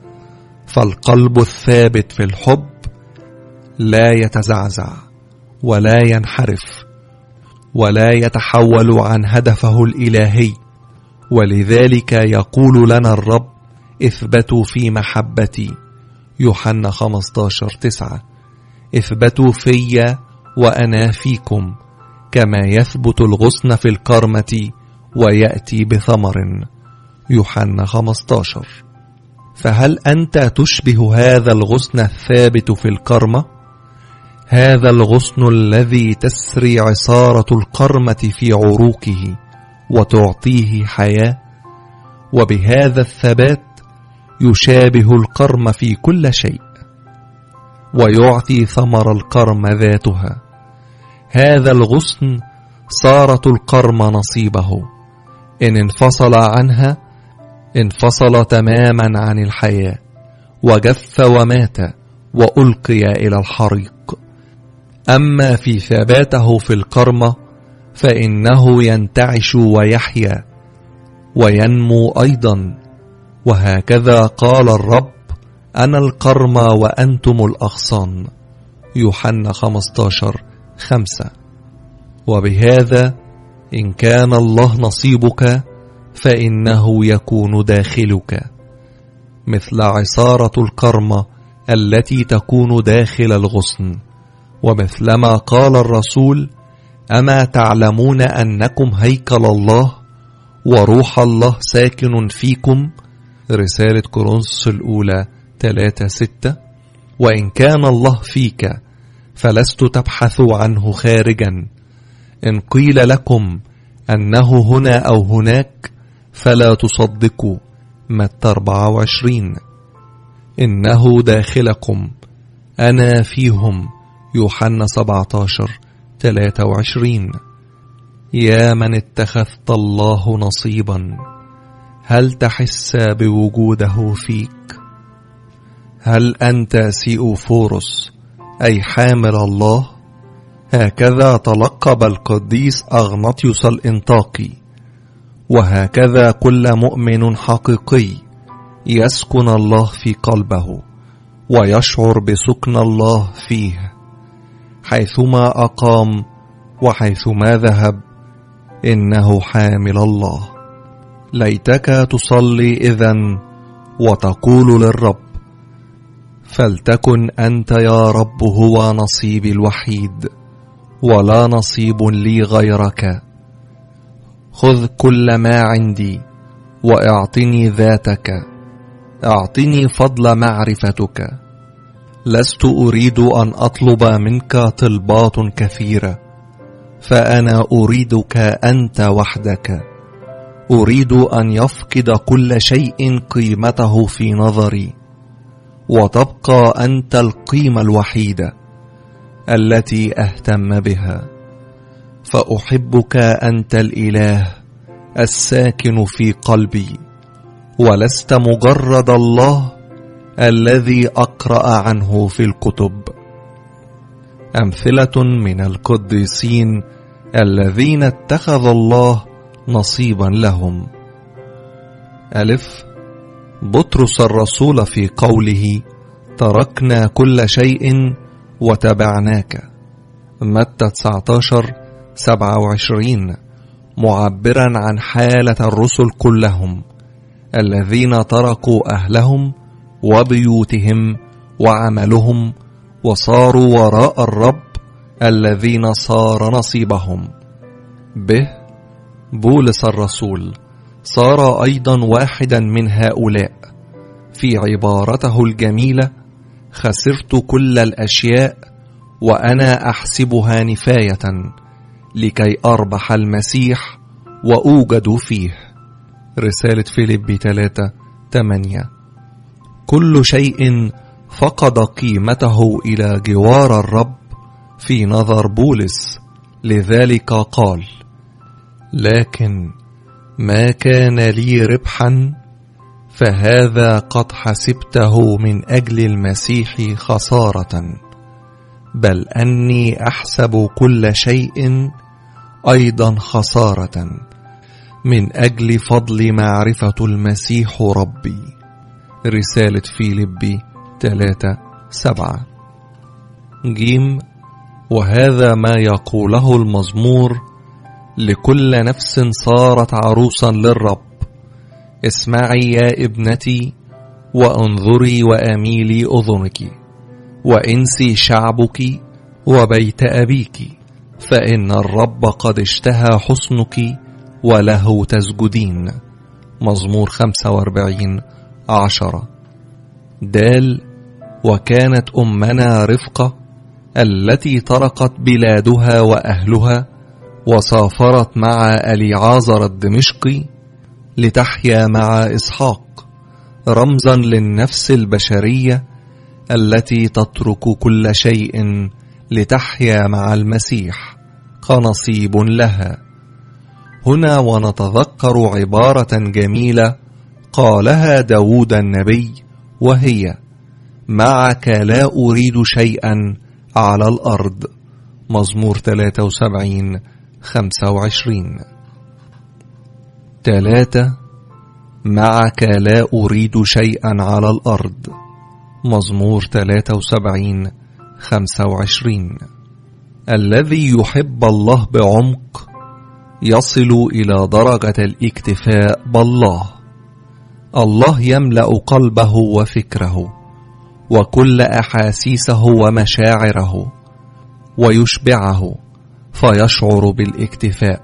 [SPEAKER 1] فالقلب الثابت في الحب لا يتزعزع ولا ينحرف ولا يتحول عن هدفه الإلهي. ولذلك يقول لنا الرب: اثبتوا في محبتي، يوحنا خمسة عشر تسعة. اثبتوا في وأنا فيكم، كما يثبت الغصن في الكرمة ويأتي بثمر، يوحنا خمسة عشر. فهل أنت تشبه هذا الغصن الثابت في الكرمة؟ هذا الغصن الذي تسري عصارة الكرمة في عروقه وتعطيه حياة، وبهذا الثبات يشابه الكرم في كل شيء، ويعطي ثمر الكرم ذاتها. هذا الغصن صارت الكرم نصيبه، إن انفصل عنها انفصل تماما عن الحياة، وجف ومات وألقي إلى الحريق. أما في ثباته في الكرمة فإنه ينتعش ويحيا وينمو أيضا. وهكذا قال الرب: أنا الكرمة وأنتم الأغصان، يوحنا خمسة عشر خمسة. وبهذا إن كان الله نصيبك فإنه يكون داخلك، مثل عصارة الكرمة التي تكون داخل الغصن. ومثلما قال الرسول: أما تعلمون أنكم هيكل الله وروح الله ساكن فيكم، رسالة كورنثوس الأولى ثلاثة ستة. وإن كان الله فيك فلست تبحثوا عنه خارجا. إن قيل لكم أنه هنا أو هناك فلا تصدقوا، متى أربعة وعشرين. إنه داخلكم، أنا فيهم، يوحنا سبعة عشر ثلاثة وعشرين. يا من اتخذت الله نصيبا، هل تحس بوجوده فيك؟ هل أنت سيوفورس أي حامل الله؟ هكذا تلقب القديس أغناطيوس الإنطاكي. وهكذا كل مؤمن حقيقي يسكن الله في قلبه ويشعر بسكن الله فيه، حيثما أقام وحيثما ذهب إنه حامل الله. ليتك تصلي إذن وتقول للرب: فلتكن أنت يا رب هو نصيبي الوحيد، ولا نصيب لي غيرك. خذ كل ما عندي واعطني ذاتك، اعطني فضل معرفتك. لست أريد أن أطلب منك طلبات كثيرة، فأنا أريدك أنت وحدك. أريد أن يفقد كل شيء قيمته في نظري، وتبقى أنت القيمة الوحيدة التي أهتم بها. فأحبك أنت الإله الساكن في قلبي، ولست مجرد الله الذي أقرأ عنه في الكتب. أمثلة من القديسين الذين اتخذ الله نصيبا لهم. ألف: بطرس الرسول في قوله: تركنا كل شيء وتبعناك، متى تسعة عشر سبعة وعشرين، معبرا عن حالة الرسل كلهم الذين تركوا أهلهم وبيوتهم وعملهم وصاروا وراء الرب الذين صار نصيبهم. به بولس الرسول صار أيضا واحدا من هؤلاء في عبارته الجميلة: خسرت كل الأشياء وأنا أحسبها نفاية لكي أربح المسيح وأوجد فيه. رسالة فيليبي ثلاثة ثمانية. كل شيء فقد قيمته إلى جوار الرب في نظر بولس، لذلك قال: لكن ما كان لي ربحا فهذا قد حسبته من أجل المسيح خسارة، بل أني أحسب كل شيء أيضا خسارة من أجل فضل معرفة المسيح ربي. رسالة فيليبي ثلاثة سبعة. جيم. وهذا ما يقوله المزمور لكل نفس صارت عروسا للرب: اسمعي يا ابنتي وانظري وأميلي أذنك، وانسي شعبك وبيت أبيك، فإن الرب قد اشتهى حسنك وله تسجدين. مزمور خمسة وأربعين عشرة. دال. وكانت أمنا رفقة التي تركت بلادها وأهلها وسافرت مع أليعازر الدمشقي لتحيا مع إسحاق، رمزا للنفس البشرية التي تترك كل شيء لتحيا مع المسيح كنصيب لها. هنا ونتذكر عبارة جميلة قالها داود النبي، وهي: معك لا أريد شيئا على الأرض. مزمور ثلاثة وسبعين خمسة وعشرين. ثلاثة. معك لا أريد شيئا على الأرض. مزمور ثلاثة وسبعين خمسة وعشرين. الذي يحب الله بعمق يصل إلى درجة الاكتفاء بالله. الله يملأ قلبه وفكره وكل أحاسيسه ومشاعره ويشبعه فيشعر بالاكتفاء،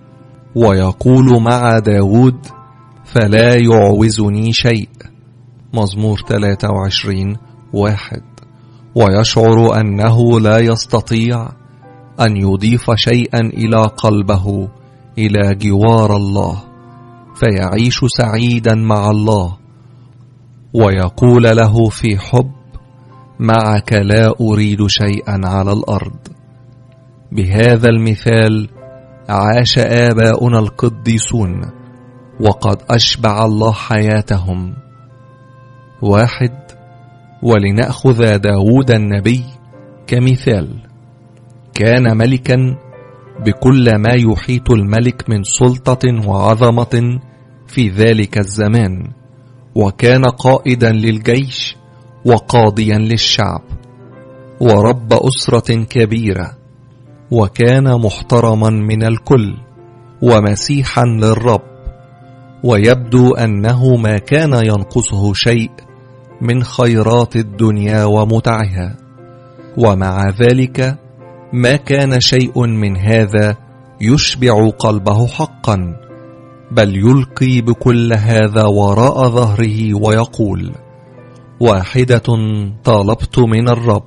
[SPEAKER 1] ويقول مع داود: فلا يعوزني شيء. مزمور ثلاثة وعشرين واحد. ويشعر أنه لا يستطيع أن يضيف شيئا إلى قلبه إلى جوار الله، فيعيش سعيدا مع الله ويقول له في حب: معك لا أريد شيئا على الأرض. بهذا المثال عاش آباؤنا القديسون وقد أشبع الله حياتهم. واحد. ولنأخذ داود النبي كمثال. كان ملكا بكل ما يحيط الملك من سلطة وعظمة في ذلك الزمان، وكان قائدا للجيش وقاضيا للشعب ورب أسرة كبيرة، وكان محترما من الكل ومسيحا للرب، ويبدو أنه ما كان ينقصه شيء من خيرات الدنيا ومتعها، ومع ذلك ما كان شيء من هذا يشبع قلبه حقا، بل يلقي بكل هذا وراء ظهره ويقول: واحدة طلبت من الرب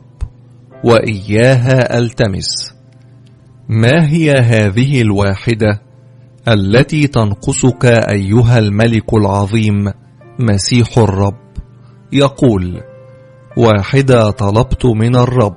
[SPEAKER 1] وإياها ألتمس. ما هي هذه الواحدة التي تنقصك أيها الملك العظيم مسيح الرب؟ يقول: واحدة طلبت من الرب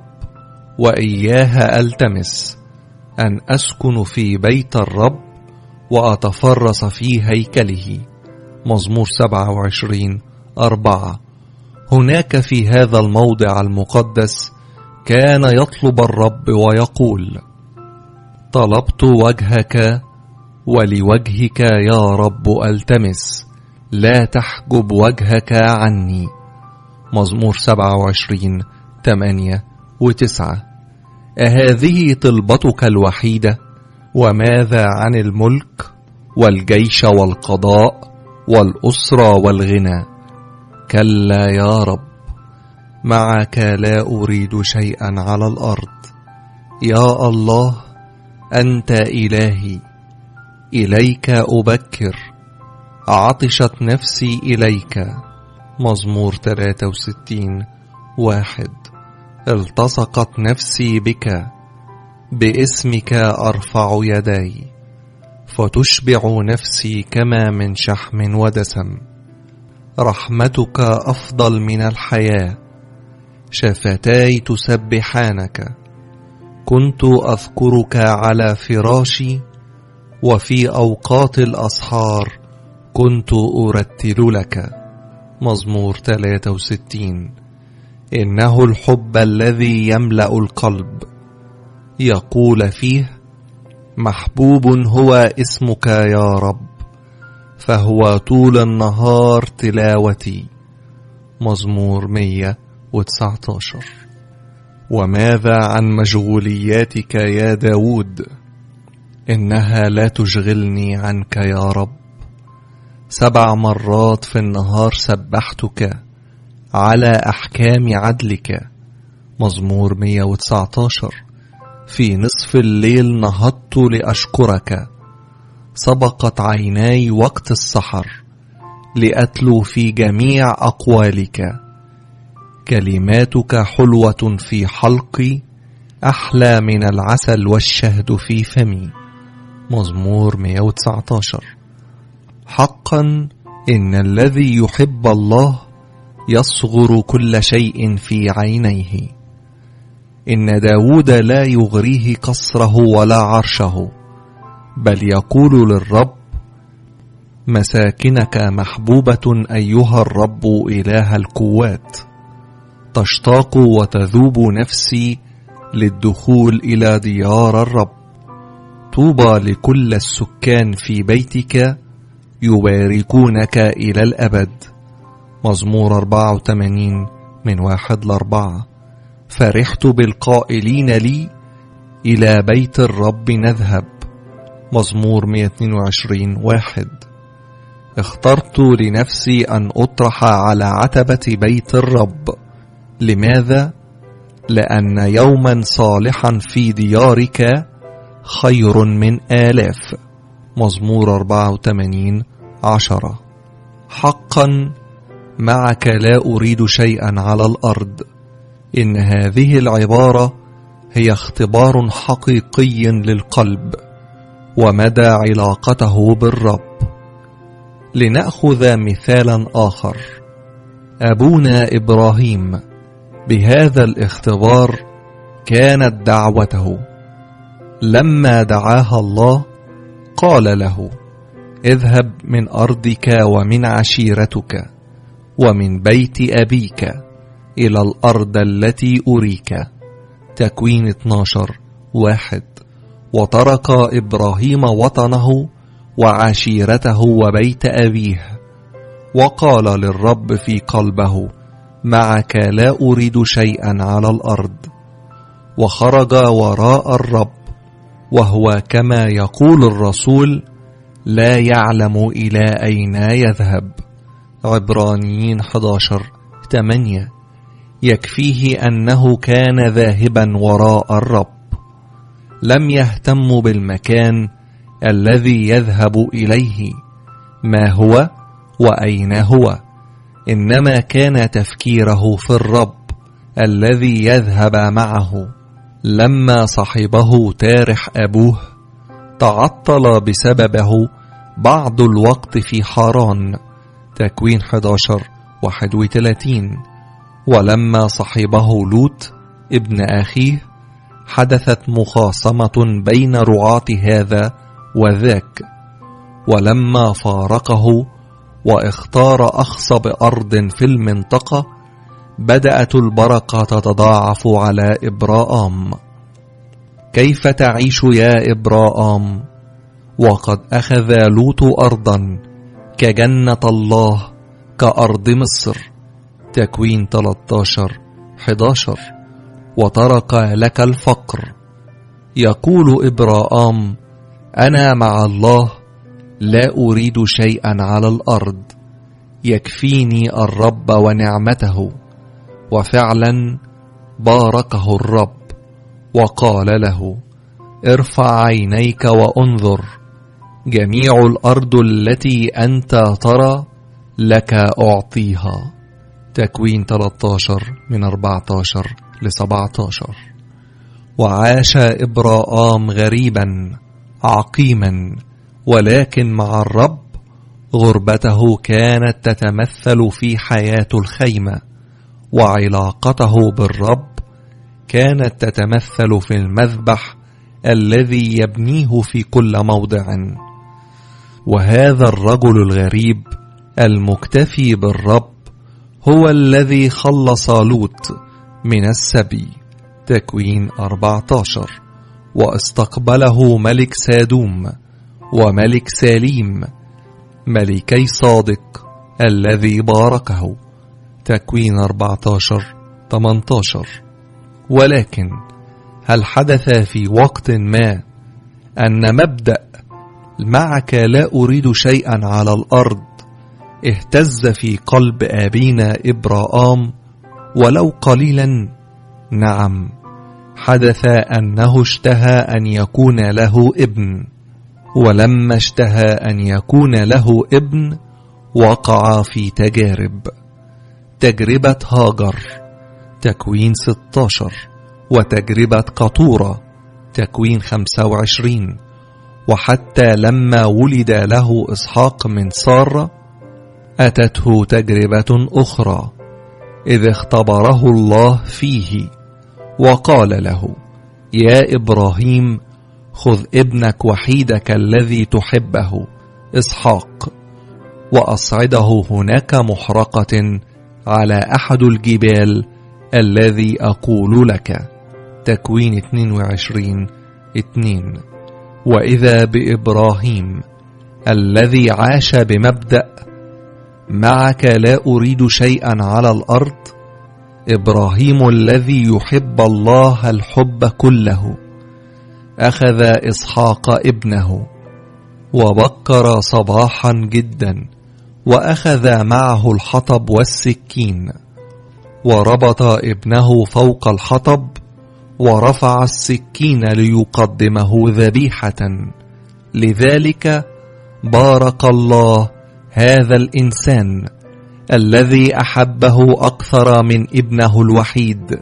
[SPEAKER 1] وإياها ألتمس، أن أسكن في بيت الرب وأتفرس في هيكله. مزمور سبعة وعشرين أربعة. هناك في هذا الموضع المقدس كان يطلب الرب ويقول: طلبت وجهك ولوجهك يا رب ألتمس، لا تحجب وجهك عني. مزمور سبعة وعشرين ثمانية وتسعة. أهذه طلبتك الوحيدة؟ وماذا عن الملك والجيش والقضاء والأسرة والغنى؟ كلا يا رب، معك لا أريد شيئا على الأرض. يا الله، أنت إلهي، إليك أبكر، عطشت نفسي إليك. مزمور ثلاثة وستين واحد. التصقت نفسي بك، باسمك أرفع يدي، فتشبع نفسي كما من شحم ودسم. رحمتك أفضل من الحياة، شفتاي تسبحانك. كنت أذكرك على فراشي، وفي أوقات الأسحار كنت أرتل لك. مزمور ثلاثة وستين. إنه الحب الذي يملأ القلب، يقول فيه: محبوب هو اسمك يا رب، فهو طول النهار تلاوتي. مزمور مئة وتسعة عشر. وماذا عن مشغولياتك يا داود؟ إنها لا تشغلني عنك يا رب. سبع مرات في النهار سبحتك على أحكام عدلك. مزمور مئة وتسعة عشر. في نصف الليل نهضت لأشكرك، سبقت عيناي وقت السحر لأتلو في جميع أقوالك. كلماتك حلوة في حلقي، أحلى من العسل والشهد في فمي. مزمور مئة وتسعة عشر. حقا إن الذي يحب الله يصغر كل شيء في عينيه. إن داود لا يغريه قصره ولا عرشه، بل يقول للرب: مساكنك محبوبة أيها الرب إله القوات. تشتاق وتذوب نفسي للدخول إلى ديار الرب. طوبى لكل السكان في بيتك، يباركونك إلى الأبد. مزمور أربعة وثمانين من واحد لأربعة. فرحت بالقائلين لي: إلى بيت الرب نذهب. مزمور مئة واثنين وعشرين واحد. اخترت لنفسي أن أطرح على عتبة بيت الرب. لماذا؟ لأن يوما صالحا في ديارك خير من آلاف. مزمور أربعة وثمانين عشرة. حقا معك لا أريد شيئا على الأرض. إن هذه العبارة هي اختبار حقيقي للقلب ومدى علاقته بالرب. لنأخذ مثالا آخر. أبونا إبراهيم بهذا الاختبار كانت دعوته. لما دعاها الله قال له: اذهب من أرضك ومن عشيرتك ومن بيت أبيك إلى الأرض التي أريك. تكوين اثنا عشر واحد. وترك إبراهيم وطنه وعشيرته وبيت أبيه، وقال للرب في قلبه: معك لا أريد شيئا على الأرض. وخرج وراء الرب، وهو كما يقول الرسول: لا يعلم إلى أين يذهب. عبرانيين أحد عشر ثمانية. يكفيه أنه كان ذاهبا وراء الرب، لم يهتم بالمكان الذي يذهب إليه ما هو وأين هو، إنما كان تفكيره في الرب الذي يذهب معه. لما صحبه تارح أبوه تعطل بسببه بعض الوقت في حران. تكوين أحد عشر واحد وثلاثين. ولما صحبه لوط ابن أخيه حدثت مخاصمة بين رعاة هذا وذاك. ولما فارقه واختار أخصب أرض في المنطقة بدأت البركة تتضاعف على إبراام. كيف تعيش يا إبراام وقد أخذ لوط أرضا كجنة الله كأرض مصر؟ تكوين ثلاثة عشر أحد عشر. وترك لك الفقر. يقول إبراام: أنا مع الله، لا أريد شيئا على الأرض، يكفيني الرب ونعمته. وفعلا باركه الرب وقال له: ارفع عينيك وانظر، جميع الأرض التي أنت ترى لك أعطيها. تكوين ثلاثة عشر من أربعة عشر لسبعة عشر. وعاش إبراام غريبا عقيما ولكن مع الرب غربته كانت تتمثل في حياة الخيمة، وعلاقته بالرب كانت تتمثل في المذبح الذي يبنيه في كل موضع. وهذا الرجل الغريب المكتفي بالرب هو الذي خلص لوط من السبي، تكوين أربعة عشر، واستقبله ملك سادوم وملك ساليم ملكي صادق الذي باركه، تكوين أربعة عشر ثمانية عشر. ولكن هل حدث في وقت ما أن مبدأ معك لا أريد شيئا على الأرض اهتز في قلب أبينا إبراهام ولو قليلا؟ نعم، حدث أنه اشتهى أن يكون له ابن، ولما اشتهى أن يكون له ابن وقع في تجارب. تجربة هاجر، تكوين ستة عشر، وتجربة قطورة، تكوين خمسة وعشرين. وحتى لما ولد له إسحاق من سارة أتته تجربة أخرى، إذ اختبره الله فيه وقال له: يا إبراهيم، خذ ابنك وحيدك الذي تحبه إسحاق وأصعده هناك محرقة على أحد الجبال الذي أقول لك، تكوين اثنين وعشرين اثنين. وإذا بإبراهيم الذي عاش بمبدأ معك لا أريد شيئا على الأرض، إبراهيم الذي يحب الله الحب كله، أخذ إسحاق ابنه وبكر صباحا جدا، وأخذ معه الحطب والسكين، وربط ابنه فوق الحطب، ورفع السكين ليقدمه ذبيحة. لذلك بارك الله هذا الإنسان الذي أحبه أكثر من ابنه الوحيد،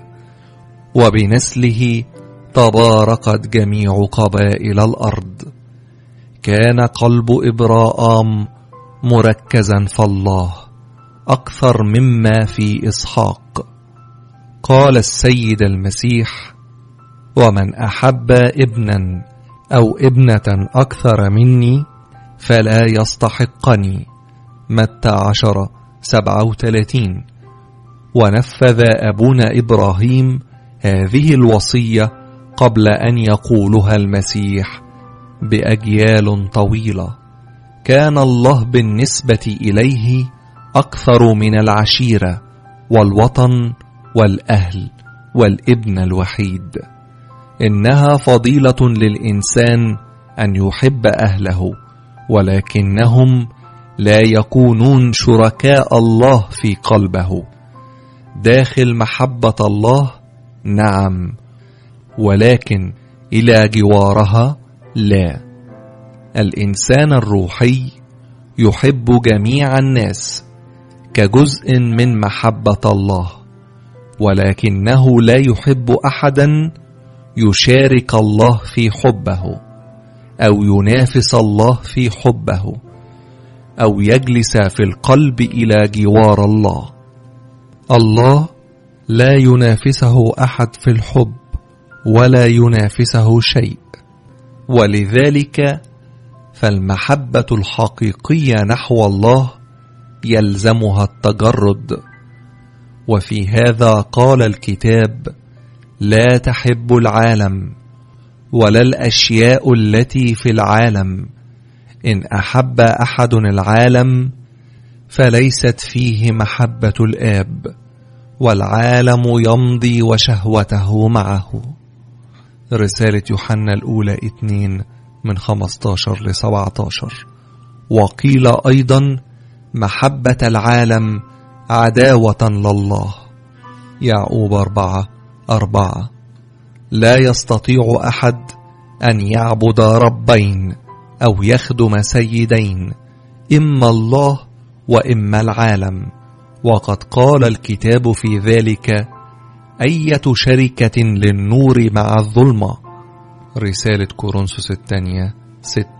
[SPEAKER 1] وبنسله تباركت جميع قبائل الأرض. كان قلب إبراهام مركزا في الله أكثر مما في إسحاق. قال السيد المسيح: ومن أحب ابنا أو ابنة أكثر مني فلا يستحقني، متى عشرة سبعة وثلاثين. ونفذ أبونا إبراهيم هذه الوصية قبل أن يقولها المسيح بأجيال طويلة. كان الله بالنسبة إليه أكثر من العشيرة والوطن والأهل والابن الوحيد. إنها فضيلة للإنسان أن يحب أهله، ولكنهم لا يكونون شركاء الله في قلبه. داخل محبة الله نعم، ولكن إلى جوارها لا. الإنسان الروحي يحب جميع الناس كجزء من محبة الله، ولكنه لا يحب أحدا يشارك الله في حبه، أو ينافس الله في حبه، أو يجلس في القلب إلى جوار الله. الله لا ينافسه أحد في الحب، ولا ينافسه شيء. ولذلك فالمحبة الحقيقية نحو الله يلزمها التجرد. وفي هذا قال الكتاب: لا تحب العالم ولا الأشياء التي في العالم. إن أحب أحد العالم فليست فيه محبة الآب، والعالم يمضي وشهوته معه. رسالة يوحنا الأولى اثنين من خمسة عشر ل سبعة عشر. وقيل أيضا: محبة العالم عداوة لله، يعقوب أربعة أربعة. لا يستطيع أحد أن يعبد ربين أو يخدم سيدين، إما الله وإما العالم. وقد قال الكتاب في ذلك: أية شركة للنور مع الظلمة. رسالة كورنثوس الثانية ستة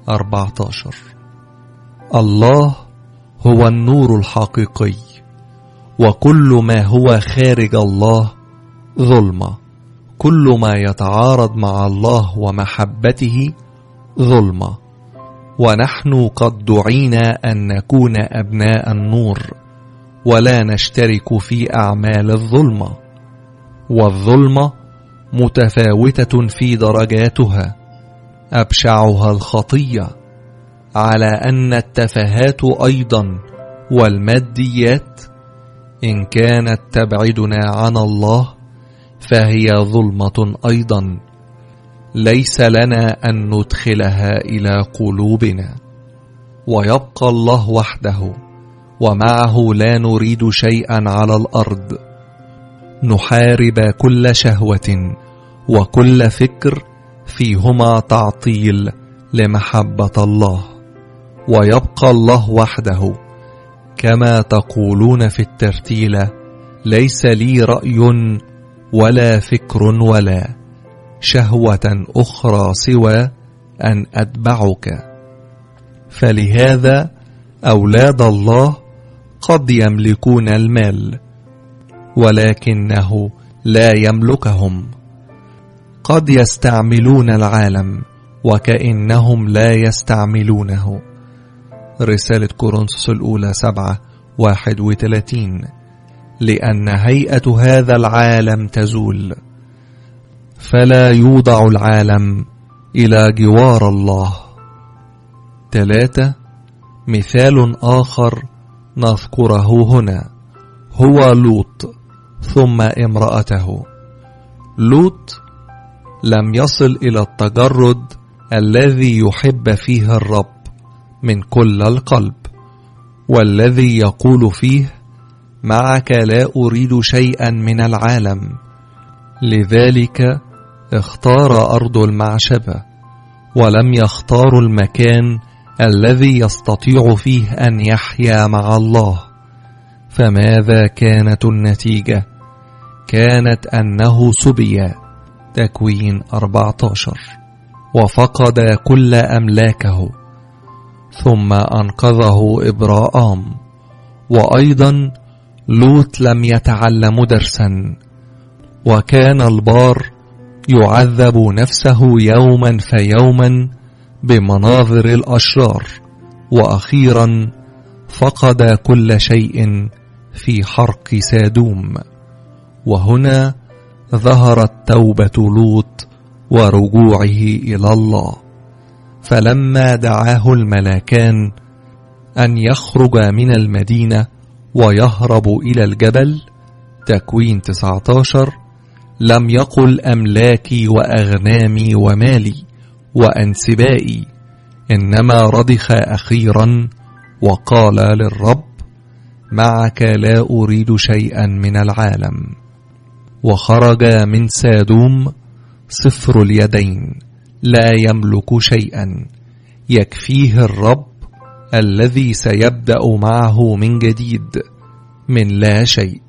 [SPEAKER 1] أربعة عشر. الله هو النور الحقيقي، وكل ما هو خارج الله ظلمة. كل ما يتعارض مع الله ومحبته ظلمة. ونحن قد دعينا أن نكون أبناء النور، ولا نشترك في أعمال الظلمة. والظلمة متفاوتة في درجاتها، أبشعها الخطية، على أن التفاهات أيضا والماديات إن كانت تبعدنا عن الله فهي ظلمة أيضا، ليس لنا أن ندخلها إلى قلوبنا. ويبقى الله وحده، ومعه لا نريد شيئا على الأرض. نحارب كل شهوة وكل فكر فيهما تعطيل لمحبة الله. ويبقى الله وحده، كما تقولون في الترتيلة: ليس لي رأي ولا فكر ولا شهوة أخرى سوى أن أتبعك. فلهذا أولاد الله قد يملكون المال، ولكنه لا يملكهم. قد يستعملون العالم وكأنهم لا يستعملونه. رسالة كورنثوس الأولى سبعة واحد وثلاثين. لأن هيئة هذا العالم تزول، فلا يوضع العالم إلى جوار الله. ثلاثة. مثال آخر نذكره هنا هو لوط ثم امرأته. لوط لم يصل إلى التجرد الذي يحب فيه الرب من كل القلب، والذي يقول فيه: معك لا أريد شيئا من العالم. لذلك اختار أرض المعشبة، ولم يختار المكان الذي يستطيع فيه أن يحيا مع الله. فماذا كانت النتيجة؟ كانت أنه سبي. تكوين أربعة عشر. وفقد كل أملاكه. ثم أنقذه إبراام. وأيضا لوط لم يتعلم درسا، وكان البار يعذب نفسه يوما فيوما بمناظر الأشرار، وأخيرا فقد كل شيء في حرق سادوم. وهنا ظهرت توبة لوط ورجوعه إلى الله، فلما دعاه الملاكان أن يخرج من المدينة ويهرب إلى الجبل. تكوين تسعة عشر. لم يقل أملاكي وأغنامي ومالي وأنسبائي، إنما رضخ أخيرا وقال للرب: معك لا أريد شيئا من العالم. وخرج من سادوم صفر اليدين، لا يملك شيئا، يكفيه الرب الذي سيبدأ معه من جديد من لا شيء.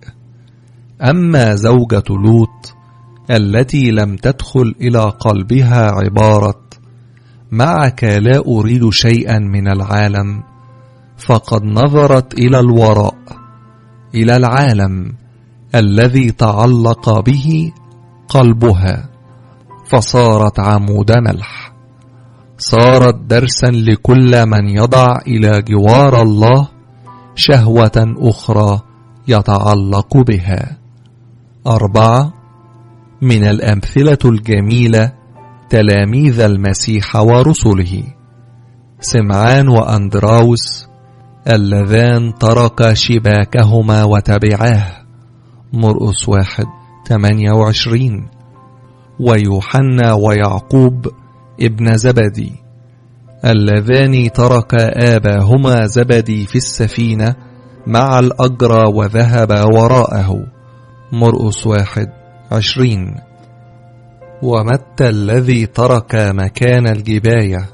[SPEAKER 1] أما زوجة لوط التي لم تدخل إلى قلبها عبارة معك لا أريد شيئا من العالم، فقد نظرت إلى الوراء، إلى العالم الذي تعلق به قلبها، فصارت عمود ملح. صارت درسا لكل من يضع إلى جوار الله شهوة أخرى يتعلق بها. أربعة. من الأمثلة الجميلة تلاميذ المسيح ورسله: سمعان وأندراوس اللذان تركا شباكهما وتبعاه. مرقس واحد ثمانية وعشرين. ويوحنا ويعقوب ابن زبدي اللذان تركا آباهما زبدي في السفينة مع الأجرى وذهبا وراءه. مرقس واحد عشرين. ومتى الذي ترك مكان الجباية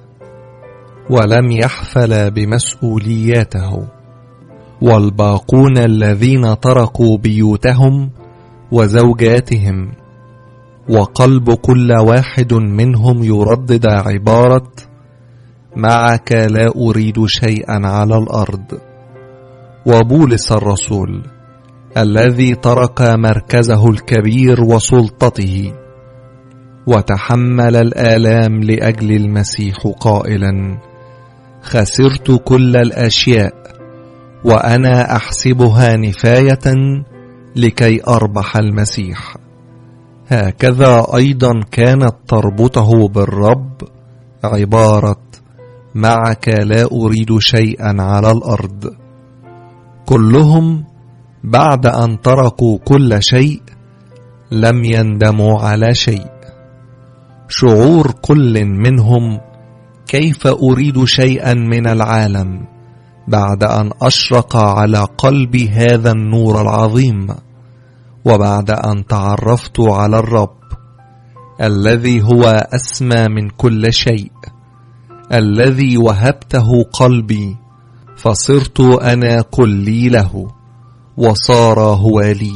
[SPEAKER 1] ولم يحفل بمسؤولياته. والباقون الذين تركوا بيوتهم وزوجاتهم، وقلب كل واحد منهم يردد عبارة معك لا أريد شيئا على الأرض. وبولس الرسول الذي ترك مركزه الكبير وسلطته وتحمل الآلام لأجل المسيح قائلا: خسرت كل الأشياء وأنا أحسبها نفاية لكي أربح المسيح. هكذا أيضا كانت تربطه بالرب عبارة: معك لا أريد شيئا على الأرض. كلهم بعد أن تركوا كل شيء لم يندموا على شيء. شعور كل منهم: كيف أريد شيئا من العالم بعد أن أشرق على قلبي هذا النور العظيم، وبعد أن تعرفت على الرب الذي هو أسمى من كل شيء، الذي وهبته قلبي فصرت أنا كلي له وصار هو لي.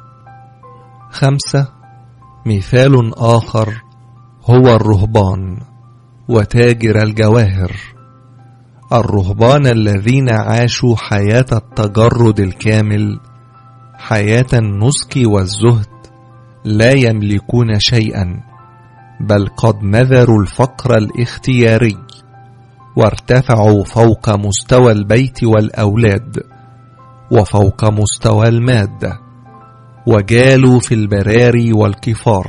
[SPEAKER 1] خمسة. مثال آخر هو الرهبان وتاجر الجواهر. الرهبان الذين عاشوا حياة التجرد الكامل، حياة النسك والزهد، لا يملكون شيئا، بل قد نذروا الفقر الاختياري وارتفعوا فوق مستوى البيت والأولاد وفوق مستوى المادة، وجالوا في البراري والكفار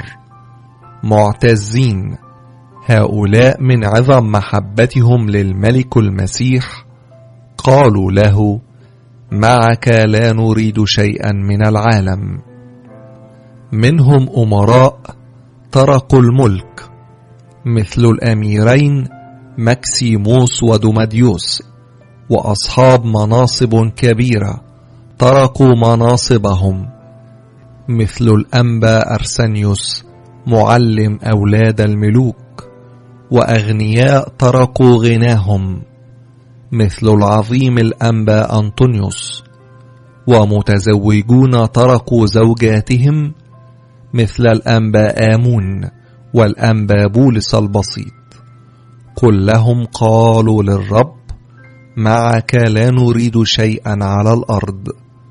[SPEAKER 1] معتزين. هؤلاء من عظم محبتهم للملك المسيح قالوا له: معك لا نريد شيئا من العالم. منهم أمراء تركوا الملك مثل الأميرين مكسيموس ودوماديوس، وأصحاب مناصب كبيرة تركوا مناصبهم مثل الأنبا أرسنيوس معلم أولاد الملوك، وأغنياء تركوا غناهم مثل العظيم الأنبا أنطونيوس، ومتزوجون تركوا زوجاتهم مثل الأنبا آمون والأنبا بولس البسيط. كلهم قالوا للرب: معك لا نريد شيئا على الأرض.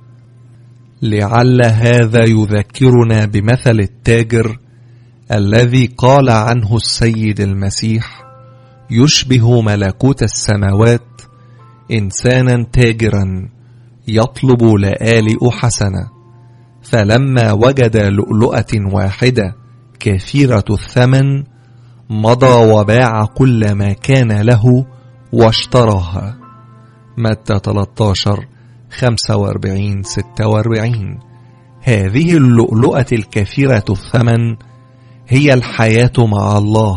[SPEAKER 1] لعل هذا يذكرنا بمثل التاجر الذي قال عنه السيد المسيح: يشبه ملكوت السماوات إنسانا تاجرا يطلب لآلئ حسنة، فلما وجد لؤلؤة واحدة كثيرة الثمن مضى وباع كل ما كان له واشتراها. متى ثلاثة عشر خمسة وأربعين ستة وأربعين. هذه اللؤلؤة الكثيرة الثمن هي الحياة مع الله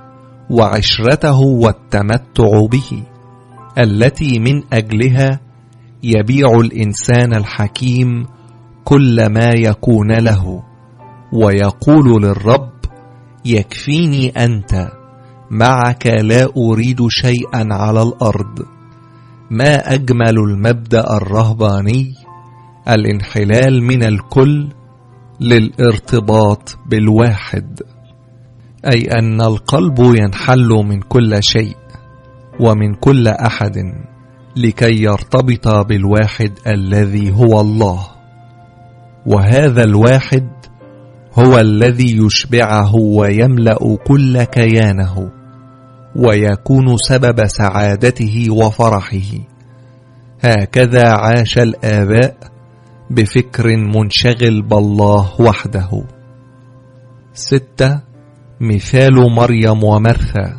[SPEAKER 1] وعشرته والتمتع به، التي من أجلها يبيع الإنسان الحكيم كل ما يكون له ويقول للرب: يكفيني أنت، معك لا أريد شيئا على الأرض. ما أجمل المبدأ الرهباني، الانحلال من الكل للارتباط بالواحد، أي أن القلب ينحل من كل شيء ومن كل أحد لكي يرتبط بالواحد الذي هو الله. وهذا الواحد هو الذي يشبعه ويملأ كل كيانه ويكون سبب سعادته وفرحه. هكذا عاش الآباء بفكر منشغل بالله وحده. ستة. مثال مريم ومرثا.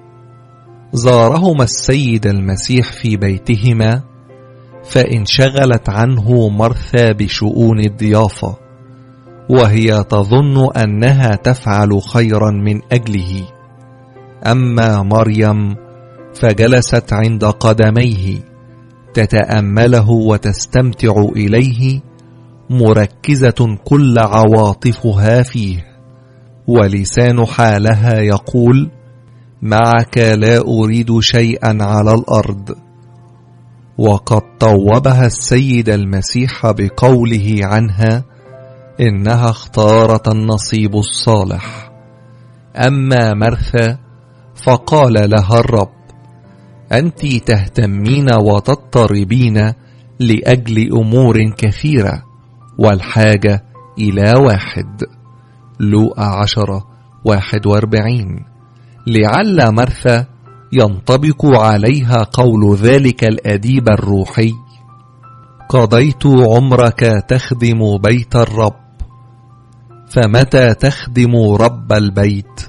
[SPEAKER 1] زارهما السيد المسيح في بيتهما، فانشغلت عنه مرثا بشؤون الضيافة، وهي تظن أنها تفعل خيرا من أجله، أما مريم فجلست عند قدميه تتأمله وتستمتع إليه، مركزة كل عواطفها فيه، ولسان حالها يقول: معك لا أريد شيئا على الأرض. وقد طوبها السيد المسيح بقوله عنها: إنها اختارت النصيب الصالح. أما مرثا فقال لها الرب: أنت تهتمين وتضطربين لأجل أمور كثيرة والحاجة إلى واحد. لوقا عشرة واحد واربعين. لعل مرثا ينطبق عليها قول ذلك الأديب الروحي: قضيت عمرك تخدم بيت الرب، فمتى تخدم رب البيت؟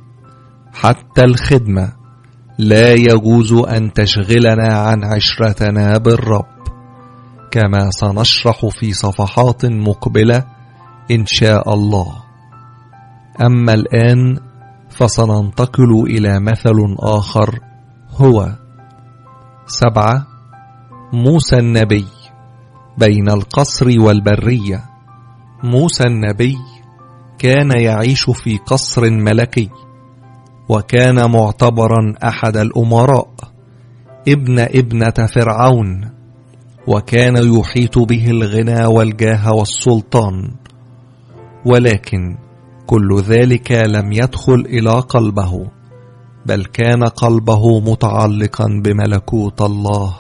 [SPEAKER 1] حتى الخدمة لا يجوز أن تشغلنا عن عشرتنا بالرب، كما سنشرح في صفحات مقبلة إن شاء الله. أما الآن فسننتقل إلى مثل آخر، هو سبعة. موسى النبي بين القصر والبرية. موسى النبي كان يعيش في قصر ملكي، وكان معتبرا أحد الأمراء، ابن ابنة فرعون، وكان يحيط به الغنى والجاه والسلطان، ولكن كل ذلك لم يدخل إلى قلبه، بل كان قلبه متعلقا بملكوت الله.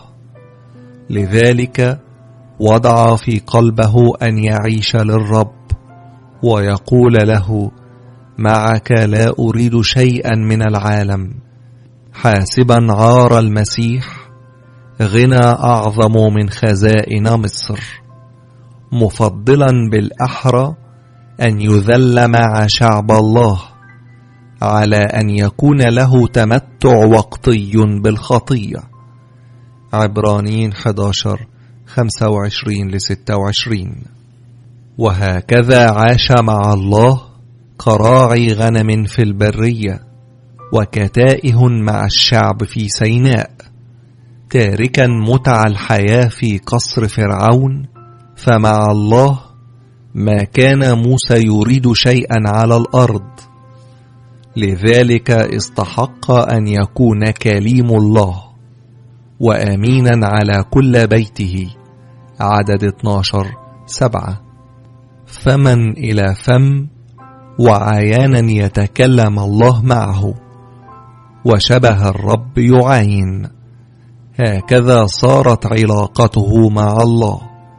[SPEAKER 1] لذلك وضع في قلبه أن يعيش للرب، ويقول له: معك لا أريد شيئا من العالم، حاسبا عار المسيح غنى أعظم من خزائن مصر، مفضلا بالأحرى أن يذل مع شعب الله على أن يكون له تمتع وقتي بالخطية. عبرانيين إحدى عشر خمسة وعشرين لستة وعشرين. وهكذا عاش مع الله كراعي غنم في البرية، وكتائه مع الشعب في سيناء، تاركا متع الحياة في قصر فرعون. فمع الله ما كان موسى يريد شيئا على الأرض، لذلك استحق أن يكون كليم الله وأمينا على كل بيته. عدد اثناشر سبعة. فمن إلى فم وعيانا يتكلم الله معه، وشبه الرب يعاين. هكذا صارت علاقته مع الله،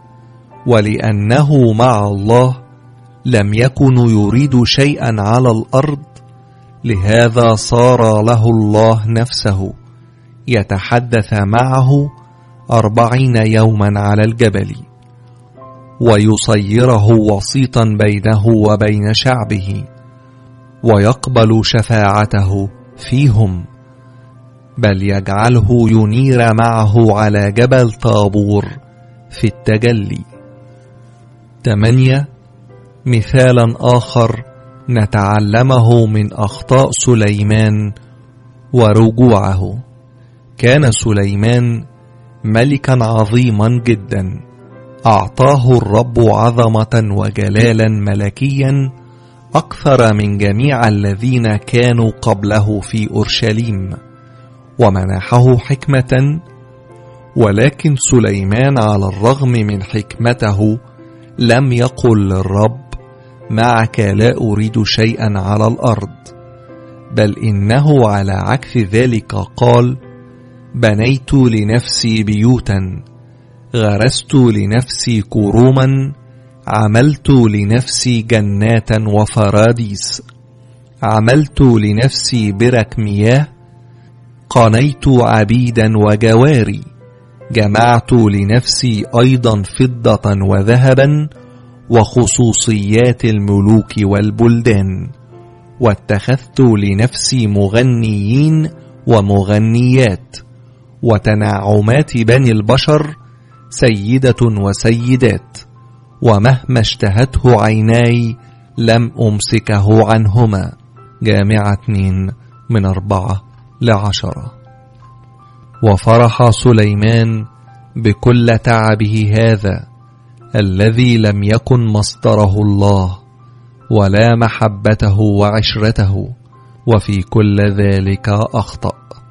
[SPEAKER 1] ولأنه مع الله لم يكن يريد شيئا على الأرض، لهذا صار له الله نفسه يتحدث معه أربعين يوما على الجبل، ويصيره وسيطا بينه وبين شعبه، ويقبل شفاعته فيهم، بل يجعله ينير معه على جبل طابور في التجلي. ثمانية. مثالا آخر نتعلمه من أخطاء سليمان ورجوعه. كان سليمان ملكا عظيما جدا، أعطاه الرب عظمة وجلالا ملكيا أكثر من جميع الذين كانوا قبله في أورشليم، ومنحه حكمة. ولكن سليمان على الرغم من حكمته لم يقل للرب: معك لا أريد شيئا على الأرض، بل إنه على عكس ذلك قال: بنيت لنفسي بيوتا، غرست لنفسي كروما، عملت لنفسي جنات وفراديس، عملت لنفسي برك مياه، قنيت عبيدا وجواري، جمعت لنفسي أيضا فضة وذهبا وخصوصيات الملوك والبلدان، واتخذت لنفسي مغنيين ومغنيات وتنعمات بني البشر، سيدة وسيدات، ومهما اشتهته عيناي لم أمسكه عنهما. جامعة اثنين من أربعة لعشرة. وفرح سليمان بكل تعبه هذا الذي لم يكن مصدره الله، ولا محبته وعشرته، وفي كل ذلك أخطأ،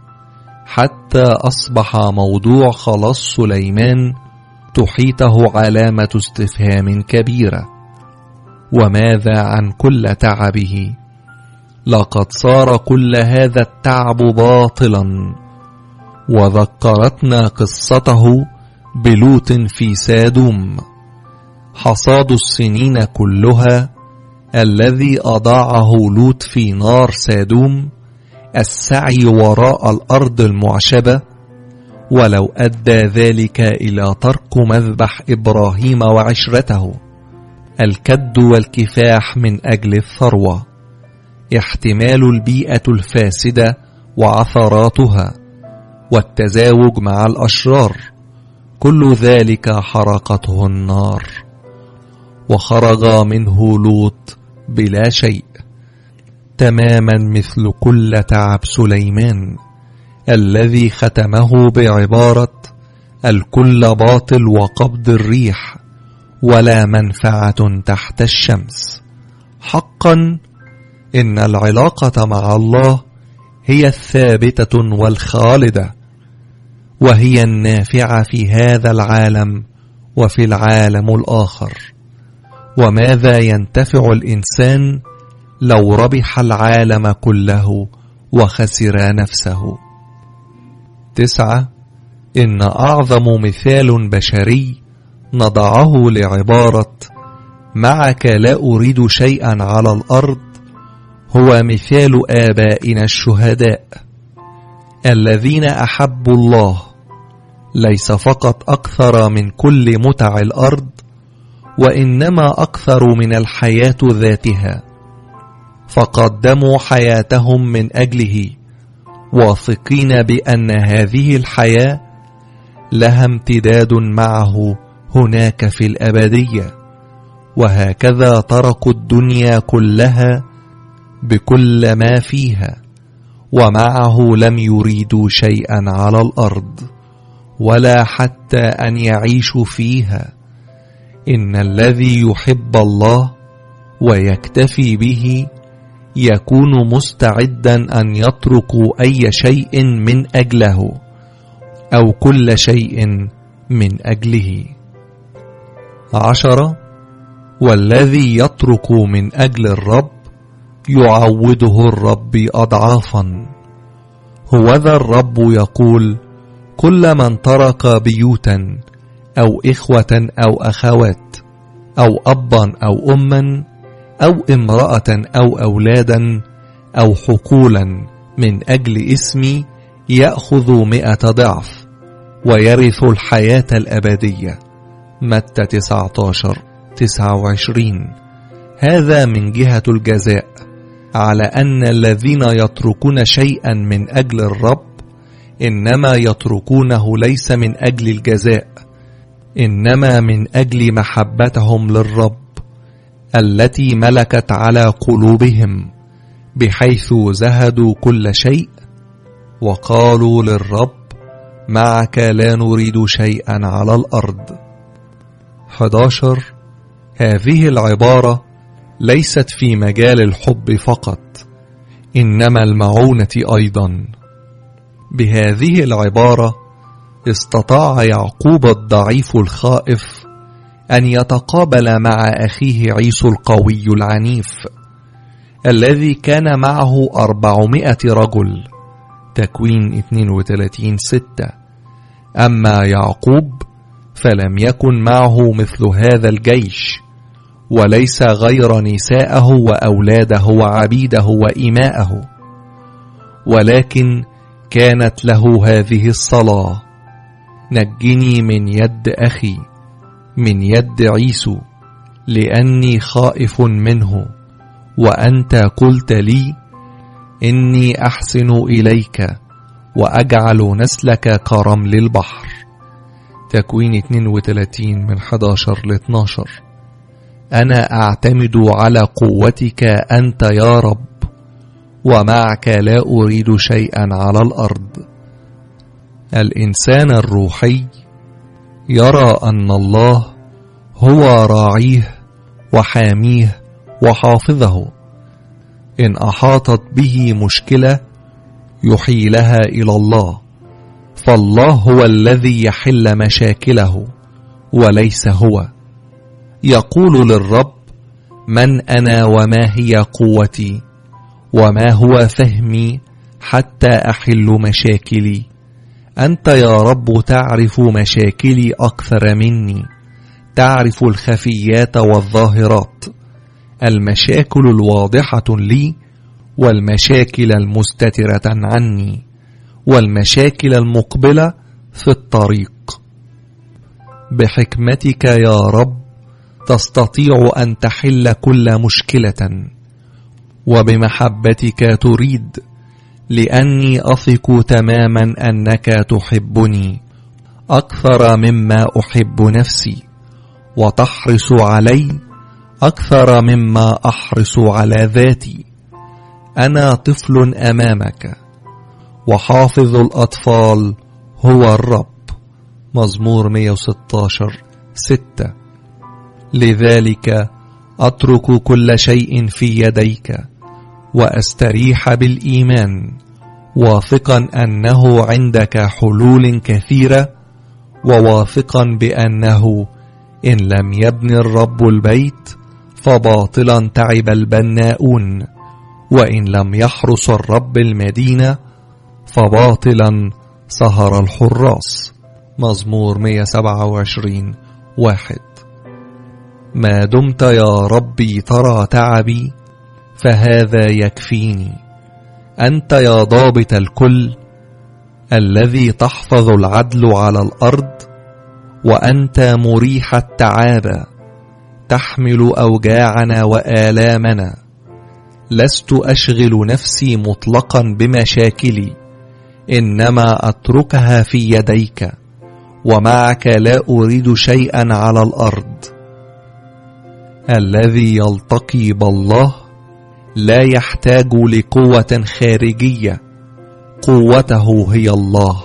[SPEAKER 1] حتى أصبح موضوع خلاص سليمان تحيطه علامة استفهام كبيرة: وماذا عن كل تعبه؟ لقد صار كل هذا التعب باطلا، وذكرتنا قصته بلوط في سادوم، حصاد السنين كلها الذي أضاعه لوط في نار سادوم السعي وراء الأرض المعشبة، ولو أدى ذلك إلى ترك مذبح إبراهيم وعشرته، الكد والكفاح من أجل الثروة، احتمال البيئة الفاسدة وعثراتها، والتزاوج مع الأشرار، كل ذلك حرقته النار، وخرج منه لوط بلا شيء، تماما مثل كل تعب سليمان الذي ختمه بعبارة الكل باطل وقبض الريح ولا منفعة تحت الشمس. حقا إن العلاقة مع الله هي الثابتة والخالدة، وهي النافعة في هذا العالم وفي العالم الآخر. وماذا ينتفع الإنسان لو ربح العالم كله وخسر نفسه؟ تسعة. إن أعظم مثال بشري نضعه لعبارة معك لا أريد شيئا على الأرض هو مثال آبائنا الشهداء الذين أحبوا الله ليس فقط أكثر من كل متع الأرض، وإنما أكثر من الحياة ذاتها، فقدموا حياتهم من أجله، واثقين بأن هذه الحياة لها امتداد معه هناك في الأبدية، وهكذا تركوا الدنيا كلها بكل ما فيها، ومعه لم يريدوا شيئا على الأرض ولا حتى أن يعيشوا فيها. إن الذي يحب الله ويكتفي به يكون مستعدا أن يترك أي شيء من أجله أو كل شيء من أجله. عشرة. والذي يترك من أجل الرب يعوضه الرب أضعافا. هوذا الرب يقول كل من ترك بيوتا أو إخوة أو أخوات أو أبا أو أما أو امرأة أو أولادا أو حقولا من أجل اسمي يأخذ مئة ضعف ويرث الحياة الأبدية. متى تسعة عشر تسعة وعشرين. هذا من جهة الجزاء على أن الذين يتركون شيئا من أجل الرب إنما يتركونه ليس من أجل الجزاء، إنما من أجل محبتهم للرب التي ملكت على قلوبهم، بحيث زهدوا كل شيء وقالوا للرب معك لا نريد شيئا على الأرض. أحد عشر. هذه العبارة ليست في مجال الحب فقط، إنما المعونة أيضا. بهذه العبارة استطاع يعقوب الضعيف الخائف أن يتقابل مع أخيه عيسو القوي العنيف الذي كان معه أربعمائة رجل. تكوين اثنين وثلاثين ستة. أما يعقوب فلم يكن معه مثل هذا الجيش، وليس غير نساءه وأولاده وعبيده وإماءه، ولكن كانت له هذه الصلاة: نجني من يد أخي، من يد عيسو، لأني خائف منه، وأنت قلت لي إني أحسن إليك وأجعل نسلك كرمل البحر. تكوين اثنين وثلاثين من أحد عشر ل اثني عشر. أنا أعتمد على قوتك أنت يا رب، ومعك لا أريد شيئا على الأرض. الإنسان الروحي يرى أن الله هو راعيه وحاميه وحافظه. إن أحاطت به مشكلة يحيلها إلى الله، فالله هو الذي يحل مشاكله وليس هو. يقول للرب: من أنا وما هي قوتي وما هو فهمي حتى أحل مشاكلي أنت يا رب تعرف مشاكلي أكثر مني، تعرف الخفيات والظاهرات، المشاكل الواضحة لي والمشاكل المستترة عني والمشاكل المقبلة في الطريق. بحكمتك يا رب تستطيع أن تحل كل مشكلة، وبمحبتك تريد، لأني أثق تماما أنك تحبني أكثر مما أحب نفسي، وتحرص علي أكثر مما أحرص على ذاتي. أنا طفل أمامك، وحافظ الأطفال هو الرب. مزمور مئة وستة عشر ستة. لذلك أترك كل شيء في يديك، وأستريح بالإيمان، واثقا أنه عندك حلول كثيرة، وواثقا بأنه إن لم يبن الرب البيت فباطلا تعب البناؤون، وإن لم يحرس الرب المدينة فباطلا سهر الحراس. مزمور مئة وسبعة وعشرين واحد. ما دمت يا ربي ترى تعبي فهذا يكفيني. أنت يا ضابط الكل، الذي تحفظ العدل على الأرض، وأنت مريح التعابة، تحمل أوجاعنا وآلامنا. لست أشغل نفسي مطلقا بمشاكلي، إنما أتركها في يديك، ومعك لا أريد شيئا على الأرض. الذي يلتقي بالله لا يحتاج لقوة خارجية، قوته هي الله.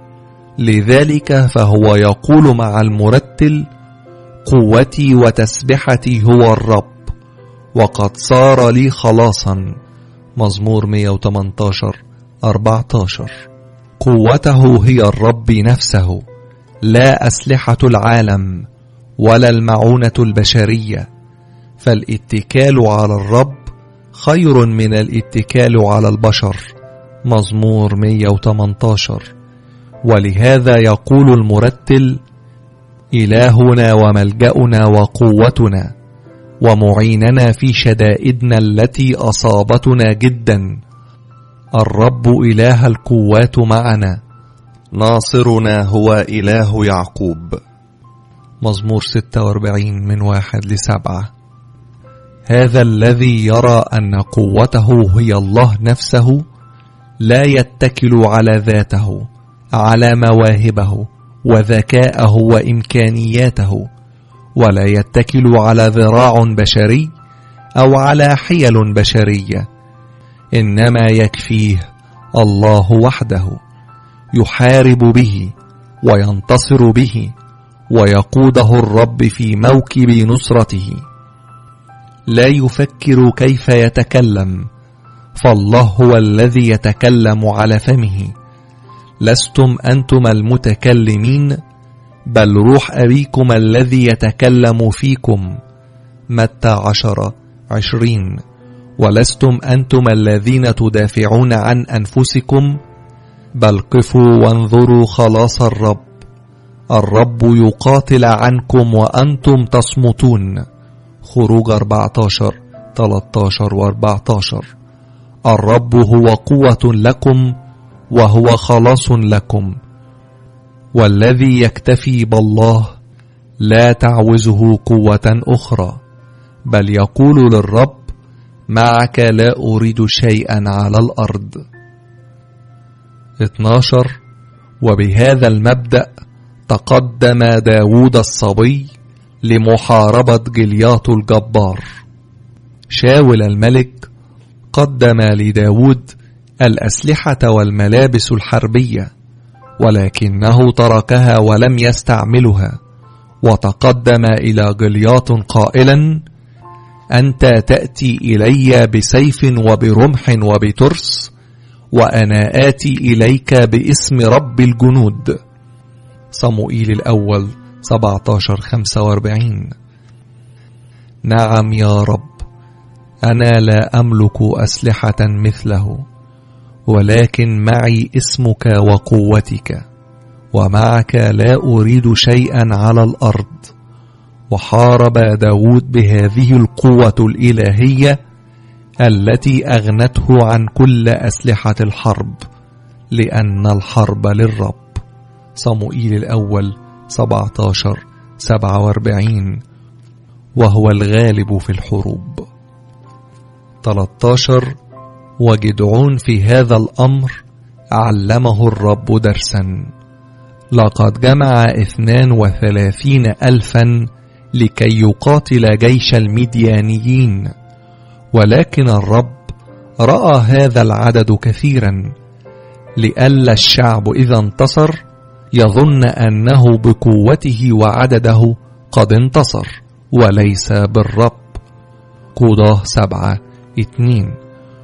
[SPEAKER 1] لذلك فهو يقول مع المرتل: قوتي وتسبحتي هو الرب، وقد صار لي خلاصا. مزمور مئة وثمانية عشر أربعة عشر. قوته هي الرب نفسه، لا أسلحة العالم ولا المعونة البشرية، فالاتكال على الرب خير من الاتكال على البشر. مزمور مئة وثمانية عشر. ولهذا يقول المرتل: إلهنا وملجأنا وقوتنا ومعيننا في شدائدنا التي أصابتنا جدا، الرب إله القوات معنا، ناصرنا هو إله يعقوب. مزمور ستة وأربعين من واحد لسبعة. هذا الذي يرى أن قوته هي الله نفسه لا يتكل على ذاته، على مواهبه وذكاءه وإمكانياته، ولا يتكل على ذراع بشري أو على حيل بشرية، إنما يكفيه الله وحده، يحارب به وينتصر به، ويقوده الرب في موكب نصرته. لا يفكر كيف يتكلم، فالله هو الذي يتكلم على فمه. لستم أنتم المتكلمين، بل روح أبيكم الذي يتكلم فيكم. متى عشر عشرين. ولستم أنتم الذين تدافعون عن أنفسكم، بل قفوا وانظروا خلاص الرب. الرب يقاتل عنكم وأنتم تصمتون. خروج أربعة عشر ثلاثة عشر وأربعة عشر. الرب هو قوة لكم وهو خلاص لكم. والذي يكتفي بالله لا تعوزه قوة أخرى، بل يقول للرب: معك لا أريد شيئا على الأرض. اثناشر. وبهذا المبدأ تقدم داود الصبي لمحاربة جلياط الجبار. شاول الملك قدم لداود الأسلحة والملابس الحربية، ولكنه تركها ولم يستعملها، وتقدم إلى جلياط قائلا: أنت تأتي إلي بسيف وبرمح وبترس، وأنا آتي إليك باسم رب الجنود. صموئيل الأول سبعة عشر خمسة وأربعين. نعم يا رب، أنا لا أملك أسلحة مثله، ولكن معي اسمك وقوتك. ومعك لا أريد شيئا على الأرض. وحارب داود بهذه القوة الإلهية التي أغنته عن كل أسلحة الحرب، لأن الحرب للرب. صموئيل الأول سبعة عشر سبعة وأربعين. وهو الغالب في الحروب. ثلاثة عشر. وجدعون في هذا الأمر علمه الرب درسا. لقد جمع اثنان وثلاثين ألفا لكي يقاتل جيش المديانيين، ولكن الرب رأى هذا العدد كثيرا، لئلا الشعب إذا انتصر يظن أنه بقوته وعدده قد انتصر وليس بالرب. قضاه سبعة اتنين.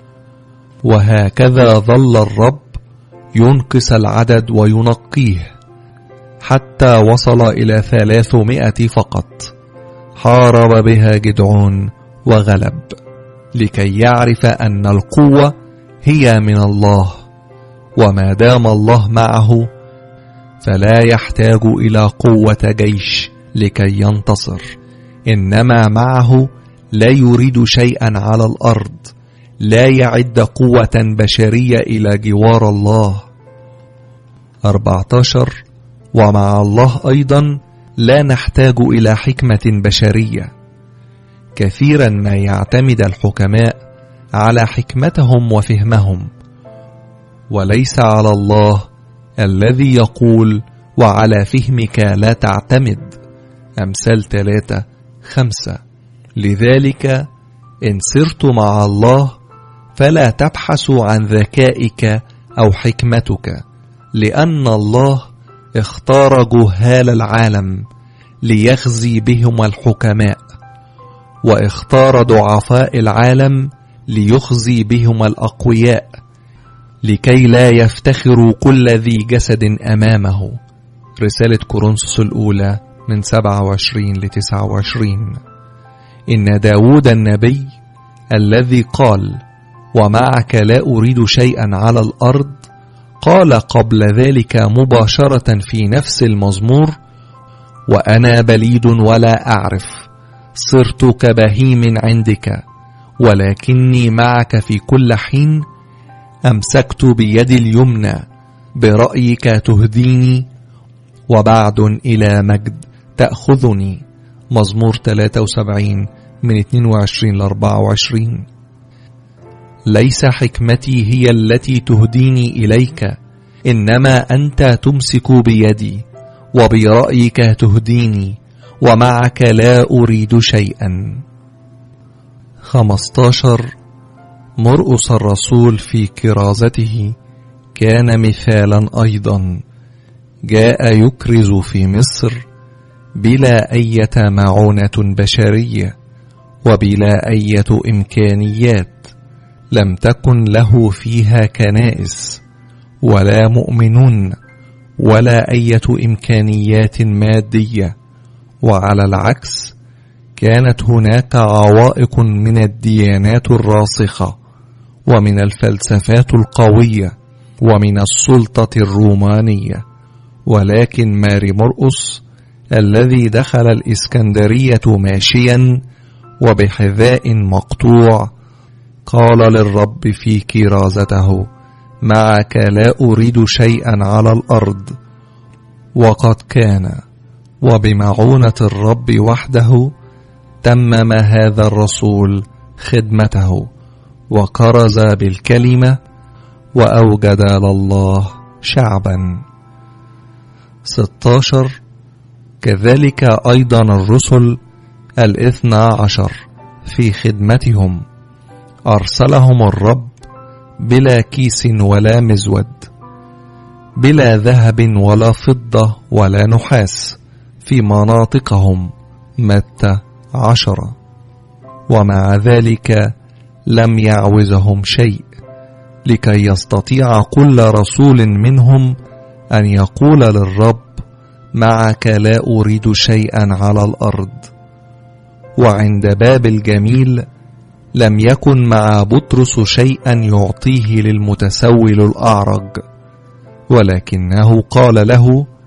[SPEAKER 1] وهكذا ظل الرب ينقص العدد وينقيه حتى وصل إلى ثلاثمائة فقط. حارب بها جدعون وغلب، لكي يعرف أن القوة هي من الله، وما دام الله معه فلا يحتاج إلى قوة جيش لكي ينتصر، إنما معه لا يريد شيئا على الأرض، لا يعد قوة بشرية إلى جوار الله. أربعة عشر. ومع الله أيضا لا نحتاج إلى حكمة بشرية. كثيرا ما يعتمد الحكماء على حكمتهم وفهمهم، وليس على الله الذي يقول وعلى فهمك لا تعتمد. أمثال ثلاثة خمسة. لذلك إن سرت مع الله فلا تبحث عن ذكائك أو حكمتك، لأن الله اختار جهال العالم ليخزي بهم الحكماء، واختار ضعفاء العالم ليخزي بهم الأقوياء، لكي لا يفتخروا كل ذي جسد أمامه. رسالة كورنثوس الأولى من سبعة وعشرين لتسعة وعشرين. إن داود النبي الذي قال ومعك لا أريد شيئا على الأرض قال قبل ذلك مباشرة في نفس المزمور: وأنا بليد ولا أعرف، صرت كبهيم عندك، ولكني معك في كل حين، أمسكت بيدي اليمنى، برأيك تهديني، وبعد إلى مجد تأخذني. مزمور ثلاثة وسبعين من اثنين وعشرين ل أربعة وعشرين. ليس حكمتي هي التي تهديني إليك، إنما أنت تمسك بيدي، وبرأيك تهديني، ومعك لا أريد شيئا. خمسة عشر. مرقس الرسول في كرازته كان مثالا أيضا. جاء يكرز في مصر بلا أية معونة بشرية وبلا أية إمكانيات، لم تكن له فيها كنائس ولا مؤمنون ولا أية إمكانيات مادية، وعلى العكس كانت هناك عوائق من الديانات الراسخة ومن الفلسفات القوية ومن السلطة الرومانية. ولكن ماري مرقس الذي دخل الإسكندرية ماشيا وبحذاء مقطوع قال للرب في كرازته: معك لا أريد شيئا على الأرض. وقد كان وبمعونة الرب وحده تمم هذا الرسول خدمته، وكرز بالكلمة، وأوجد لله شعبا. ستة عشر. كذلك أيضا الرسل الاثنى عشر في خدمتهم أرسلهم الرب بلا كيس ولا مزود، بلا ذهب ولا فضة ولا نحاس في مناطقهم. متى عشرة. ومع ذلك لم يعوزهم شيء، لكي يستطيع كل رسول منهم أن يقول للرب: معك لا أريد شيئا على الأرض. وعند باب الجميل لم يكن مع بطرس شيئا يعطيه للمتسول الأعرج، ولكنه قال له: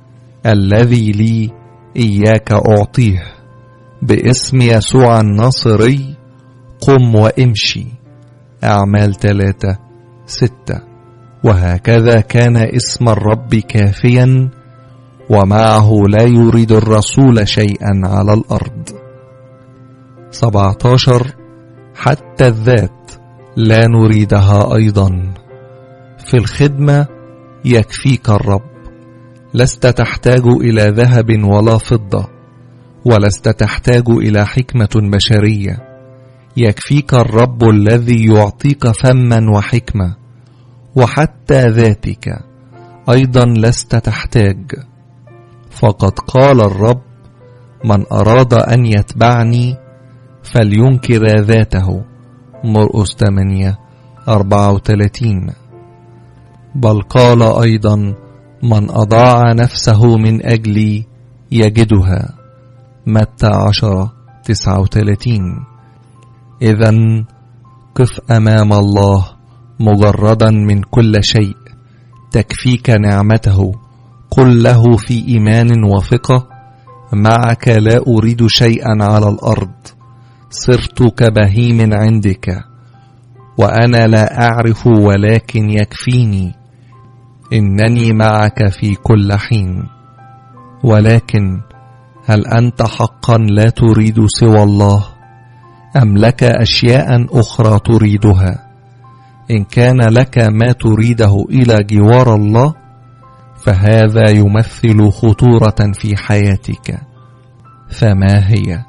[SPEAKER 1] الذي لي إياك أعطيه، باسم يسوع الناصري قم وامشي. أعمال ثلاثة ستة. وهكذا كان اسم الرب كافيا، ومعه لا يريد الرسول شيئا على الأرض. سبعة عشر. حتى الذات لا نريدها أيضا. في الخدمة يكفيك الرب، لست تحتاج إلى ذهب ولا فضة، ولست تحتاج إلى حكمة بشرية. يكفيك الرب الذي يعطيك فما وحكمة، وحتى ذاتك أيضا لست تحتاج. فقد قال الرب: من أراد أن يتبعني فلينكر ذاته. مرقس ثمانية أربعة وثلاثين. بل قال أيضا: من أضاع نفسه من أجلي يجدها. متى عشرة تسعة وثلاثين. إذن قف أمام الله مجردا من كل شيء، تكفيك نعمته. قل له في إيمان وثقة: معك لا أريد شيئا على الأرض، صرت كبهيم عندك، وأنا لا أعرف ولكن يكفيني، إنني معك في كل حين. ولكن هل أنت حقا لا تريد سوى الله، أم لك أشياء أخرى تريدها؟ إن كان لك ما تريده إلى جوار الله، فهذا يمثل خطورة في حياتك. فما هي؟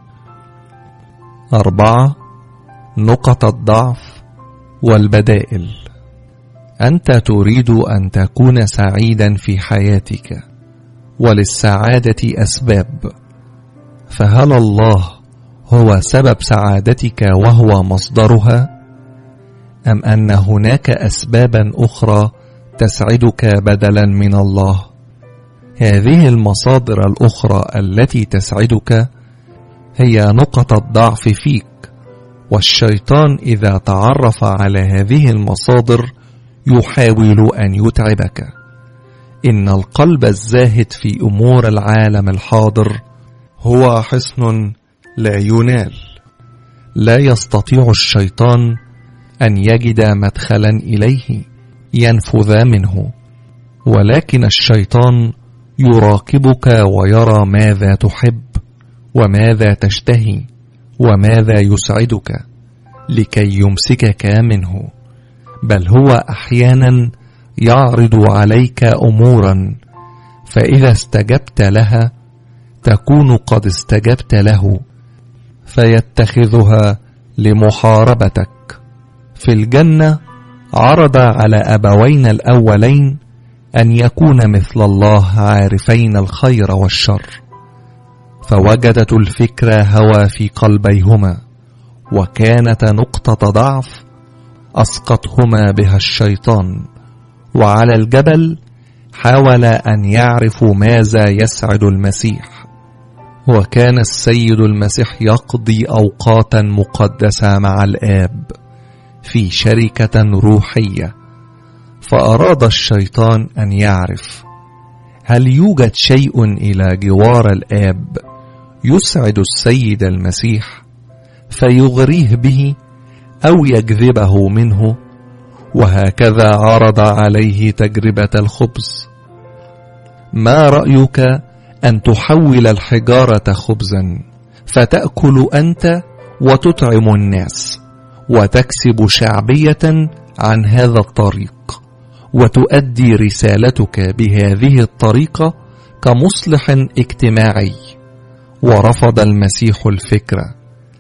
[SPEAKER 1] أربعة. نقط الضعف والبدائل. أنت تريد أن تكون سعيدا في حياتك، وللسعادة أسباب، فهل الله هو سبب سعادتك وهو مصدرها، أم أن هناك أسبابا أخرى تسعدك بدلا من الله؟ هذه المصادر الأخرى التي تسعدك هي نقط الضعف فيك، والشيطان إذا تعرف على هذه المصادر يحاول أن يتعبك. إن القلب الزاهد في أمور العالم الحاضر هو حصن لا ينال. لا يستطيع الشيطان أن يجد مدخلا إليه ينفذ منه، ولكن الشيطان يراقبك ويرى ماذا تحب وماذا تشتهي وماذا يسعدك لكي يمسكك منه. بل هو أحيانا يعرض عليك أمورا، فإذا استجبت لها تكون قد استجبت له، فيتخذها لمحاربتك. في الجنة عرض على أبوين الأولين أن يكون مثل الله عارفين الخير والشر، فوجدت الفكرة هوى في قلبيهما، وكانت نقطة ضعف أسقطهما بها الشيطان. وعلى الجبل حاول أن يعرفوا ماذا يسعد المسيح، وكان السيد المسيح يقضي أوقاتا مقدسة مع الآب في شركة روحية، فأراد الشيطان أن يعرف هل يوجد شيء إلى جوار الآب يسعد السيد المسيح فيغريه به أو يجذبه منه. وهكذا عرض عليه تجربة الخبز. ما رأيك أن تحول الحجارة خبزا فتأكل أنت وتطعم الناس، وتكسب شعبية عن هذا الطريق، وتؤدي رسالتك بهذه الطريقة كمصلح اجتماعي؟ ورفض المسيح الفكرة،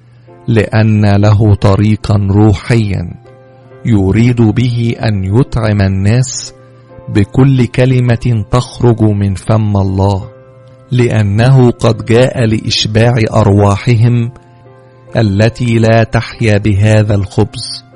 [SPEAKER 1] لأن له طريقا روحيا يريد به أن يطعم الناس بكل كلمة تخرج من فم الله، لأنه قد جاء لإشباع أرواحهم التي لا تحيا بهذا الخبز.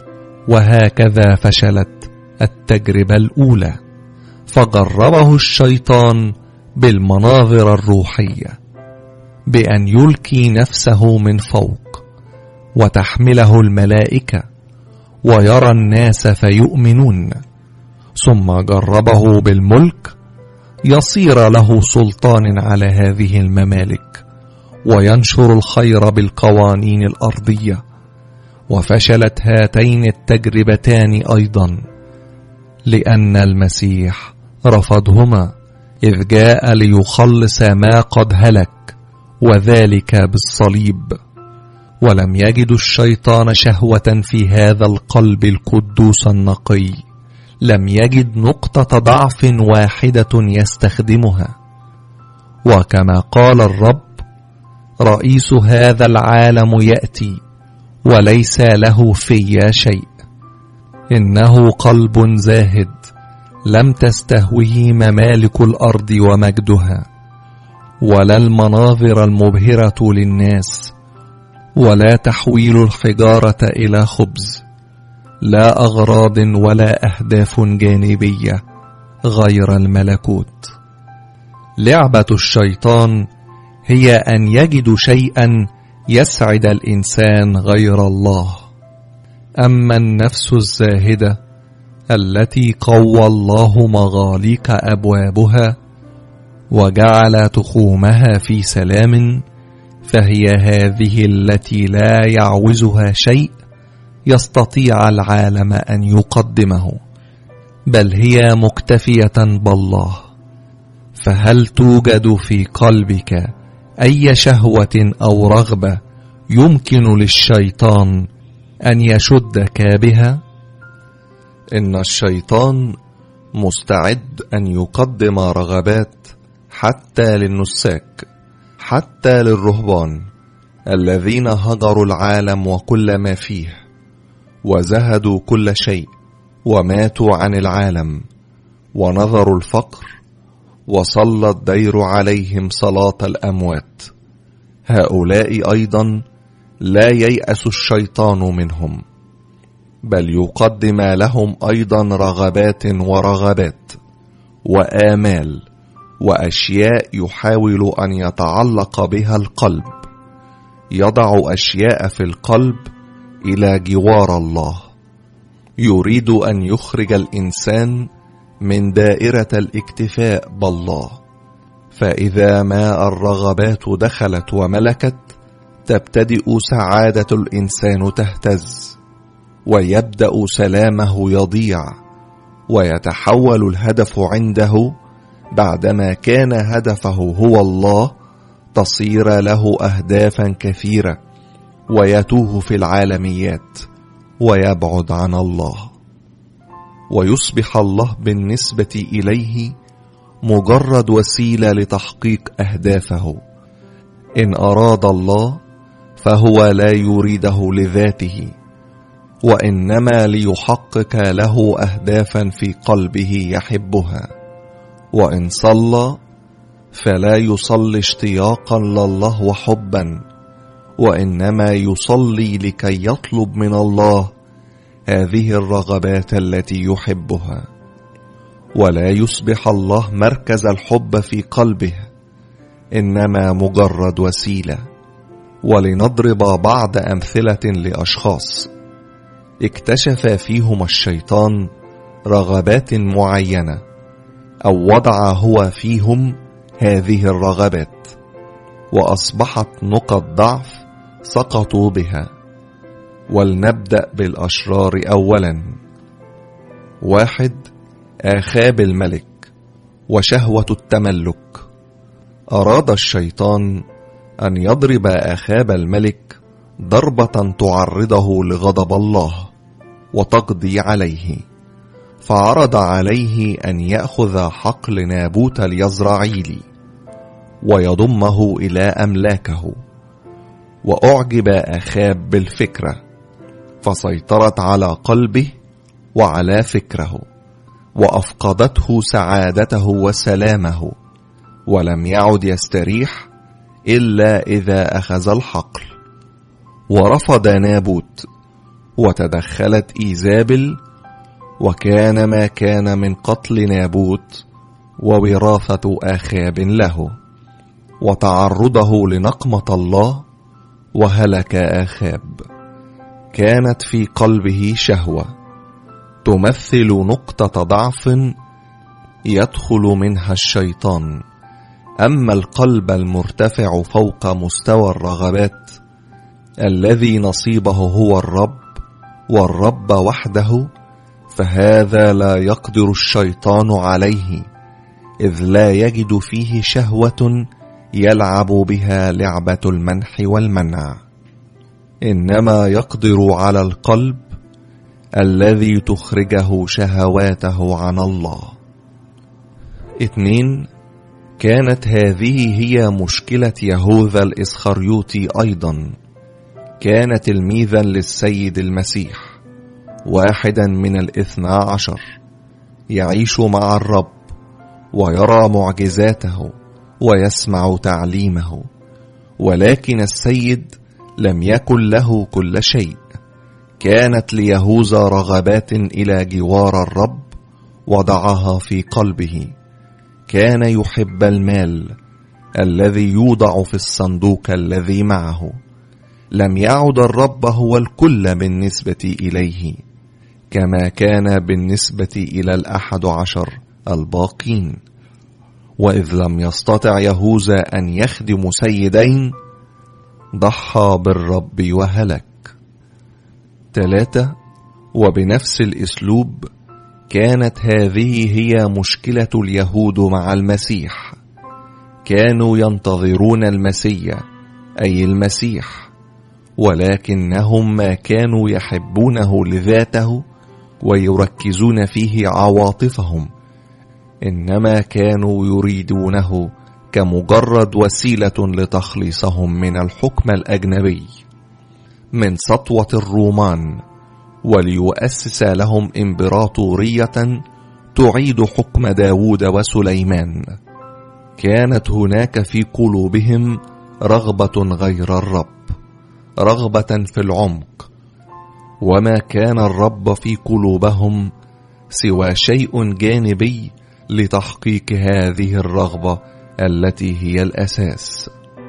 [SPEAKER 1] وهكذا فشلت التجربة الأولى، فجربه الشيطان بالمناظر الروحية، بأن يلقي نفسه من فوق وتحمله الملائكة ويرى الناس فيؤمنون. ثم جربه بالملك، يصير له سلطان على هذه الممالك وينشر الخير بالقوانين الأرضية. وفشلت هاتين التجربتان أيضا لأن المسيح رفضهما، إذ جاء ليخلص ما قد هلك، وذلك بالصليب. ولم يجد الشيطان شهوة في هذا القلب القدوس النقي، لم يجد نقطة ضعف واحدة يستخدمها. وكما قال الرب: رئيس هذا العالم يأتي وليس له في شيء، إنه قلب زاهد لم تستهوه ممالك الأرض ومجدها، ولا المناظر المبهرة للناس، ولا تحويل الحجارة إلى خبز، لا أغراض ولا أهداف جانبية غير الملكوت. لعبة الشيطان هي أن يجد شيئا يسعد الإنسان غير الله. أما النفس الزاهدة التي قوى الله مغاليق أبوابها وجعل تخومها في سلام، فهي هذه التي لا يعوزها شيء يستطيع العالم أن يقدمه، بل هي مكتفية بالله. فهل توجد في قلبك أي شهوة أو رغبة يمكن للشيطان أن يشدك بها؟ إن الشيطان مستعد أن يقدم رغبات حتى للنساك، حتى للرهبان الذين هجروا العالم وكل ما فيه، وزهدوا كل شيء، وماتوا عن العالم، ونظروا الفقر، وصلى الدير عليهم صلاة الأموات. هؤلاء أيضا لا ييأس الشيطان منهم، بل يقدم لهم أيضا رغبات ورغبات وآمال وأشياء يحاول أن يتعلق بها القلب. يضع أشياء في القلب إلى جوار الله، يريد أن يخرج الإنسان من دائرة الاكتفاء بالله. فإذا ما الرغبات دخلت وملكت، تبتدئ سعادة الإنسان تهتز، ويبدأ سلامه يضيع، ويتحول الهدف عنده بعدما كان هدفه هو الله، تصير له أهدافا كثيرة، ويتوه في العالميات ويبعد عن الله، ويصبح الله بالنسبة إليه مجرد وسيلة لتحقيق أهدافه. إن أراد الله فهو لا يريده لذاته، وإنما ليحقق له أهدافا في قلبه يحبها. وإن صلى فلا يصلي اشتياقا لله وحبا، وإنما يصلي لكي يطلب من الله هذه الرغبات التي يحبها. ولا يصبح الله مركز الحب في قلبه، إنما مجرد وسيلة. ولنضرب بعض أمثلة لأشخاص اكتشف فيهم الشيطان رغبات معينة، أو وضع هو فيهم هذه الرغبات، وأصبحت نقط ضعف سقطوا بها. ولنبدأ بالأشرار أولا. واحد، آخاب الملك وشهوة التملك. أراد الشيطان أن يضرب آخاب الملك ضربة تعرضه لغضب الله وتقضي عليه، فعرض عليه أن يأخذ حقل نابوت اليزرعيلي ويضمه إلى أملاكه. وأعجب آخاب بالفكرة، فسيطرت على قلبه وعلى فكره، وأفقدته سعادته وسلامه، ولم يعد يستريح إلا إذا أخذ الحقل. ورفض نابوت، وتدخلت إيزابل، وكان ما كان من قتل نابوت ووراثة آخاب له، وتعرضه لنقمة الله، وهلك آخاب. كانت في قلبه شهوة تمثل نقطة ضعف يدخل منها الشيطان. أما القلب المرتفع فوق مستوى الرغبات الذي نصيبه هو الرب والرب وحده، فهذا لا يقدر الشيطان عليه، إذ لا يجد فيه شهوة يلعب بها لعبة المنح والمنع، إنما يقدر على القلب الذي تخرجه شهواته عن الله. اثنين، كانت هذه هي مشكلة يهوذا الإسخريوطي أيضا. كان تلميذا للسيد المسيح، واحدا من الاثنى عشر، يعيش مع الرب ويرى معجزاته ويسمع تعليمه، ولكن السيد لم يكن له كل شيء. كانت ليهوذا رغبات إلى جوار الرب وضعها في قلبه. كان يحب المال الذي يوضع في الصندوق الذي معه. لم يعد الرب هو الكل بالنسبة إليه، كما كان بالنسبة إلى الأحد عشر الباقين. وإذ لم يستطع يهوذا أن يخدم سيدين، ضحى بالرب وهلك. ثلاثة، وبنفس الأسلوب كانت هذه هي مشكلة اليهود مع المسيح. كانوا ينتظرون المسيا، أي المسيح، ولكنهم ما كانوا يحبونه لذاته ويركزون فيه عواطفهم، إنما كانوا يريدونه كمجرد وسيلة لتخليصهم من الحكم الأجنبي، من سطوة الرومان، وليؤسس لهم إمبراطورية تعيد حكم داود وسليمان. كانت هناك في قلوبهم رغبة غير الرب، رغبة في العمق، وما كان الرب في قلوبهم سوى شيء جانبي لتحقيق هذه الرغبة التي هي الأساس.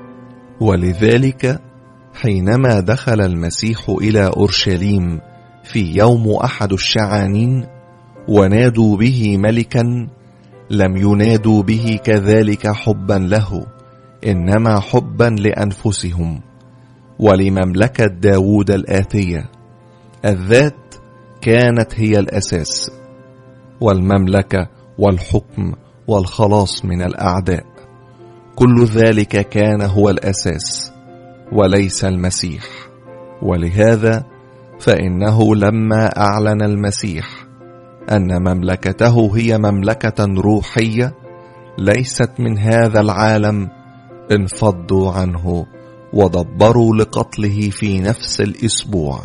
[SPEAKER 1] ولذلك حينما دخل المسيح إلى أورشليم في يوم أحد الشعانين ونادوا به ملكا، لم ينادوا به كذلك حبا له، إنما حبا لأنفسهم ولمملكة داود الآتية. الذات كانت هي الأساس، والمملكة والحكم والخلاص من الأعداء، كل ذلك كان هو الأساس وليس المسيح. ولهذا فإنه لما أعلن المسيح أن مملكته هي مملكة روحية ليست من هذا العالم، انفضوا عنه ودبروا لقتله في نفس الأسبوع.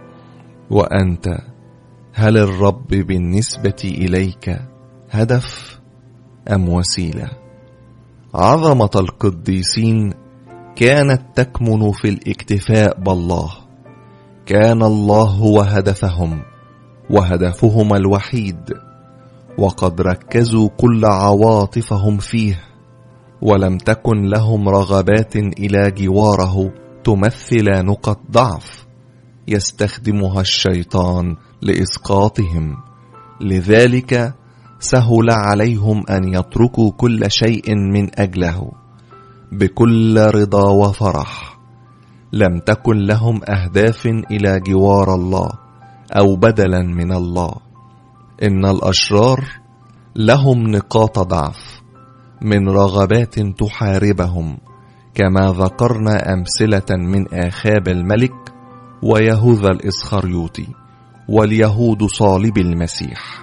[SPEAKER 1] وأنت، هل الرب بالنسبة إليك هدف أم وسيلة؟ عظمة القديسين كانت تكمن في الاكتفاء بالله. كان الله هو هدفهم وهدفهم الوحيد، وقد ركزوا كل عواطفهم فيه، ولم تكن لهم رغبات إلى جواره تمثل نقط ضعف يستخدمها الشيطان لإسقاطهم. لذلك سهل عليهم أن يتركوا كل شيء من أجله بكل رضا وفرح. لم تكن لهم أهداف إلى جوار الله أو بدلا من الله. إن الأشرار لهم نقاط ضعف من رغبات تحاربهم، كما ذكرنا أمثلة من آخاب الملك ويهوذا الإسخريوطي واليهود صالب المسيح.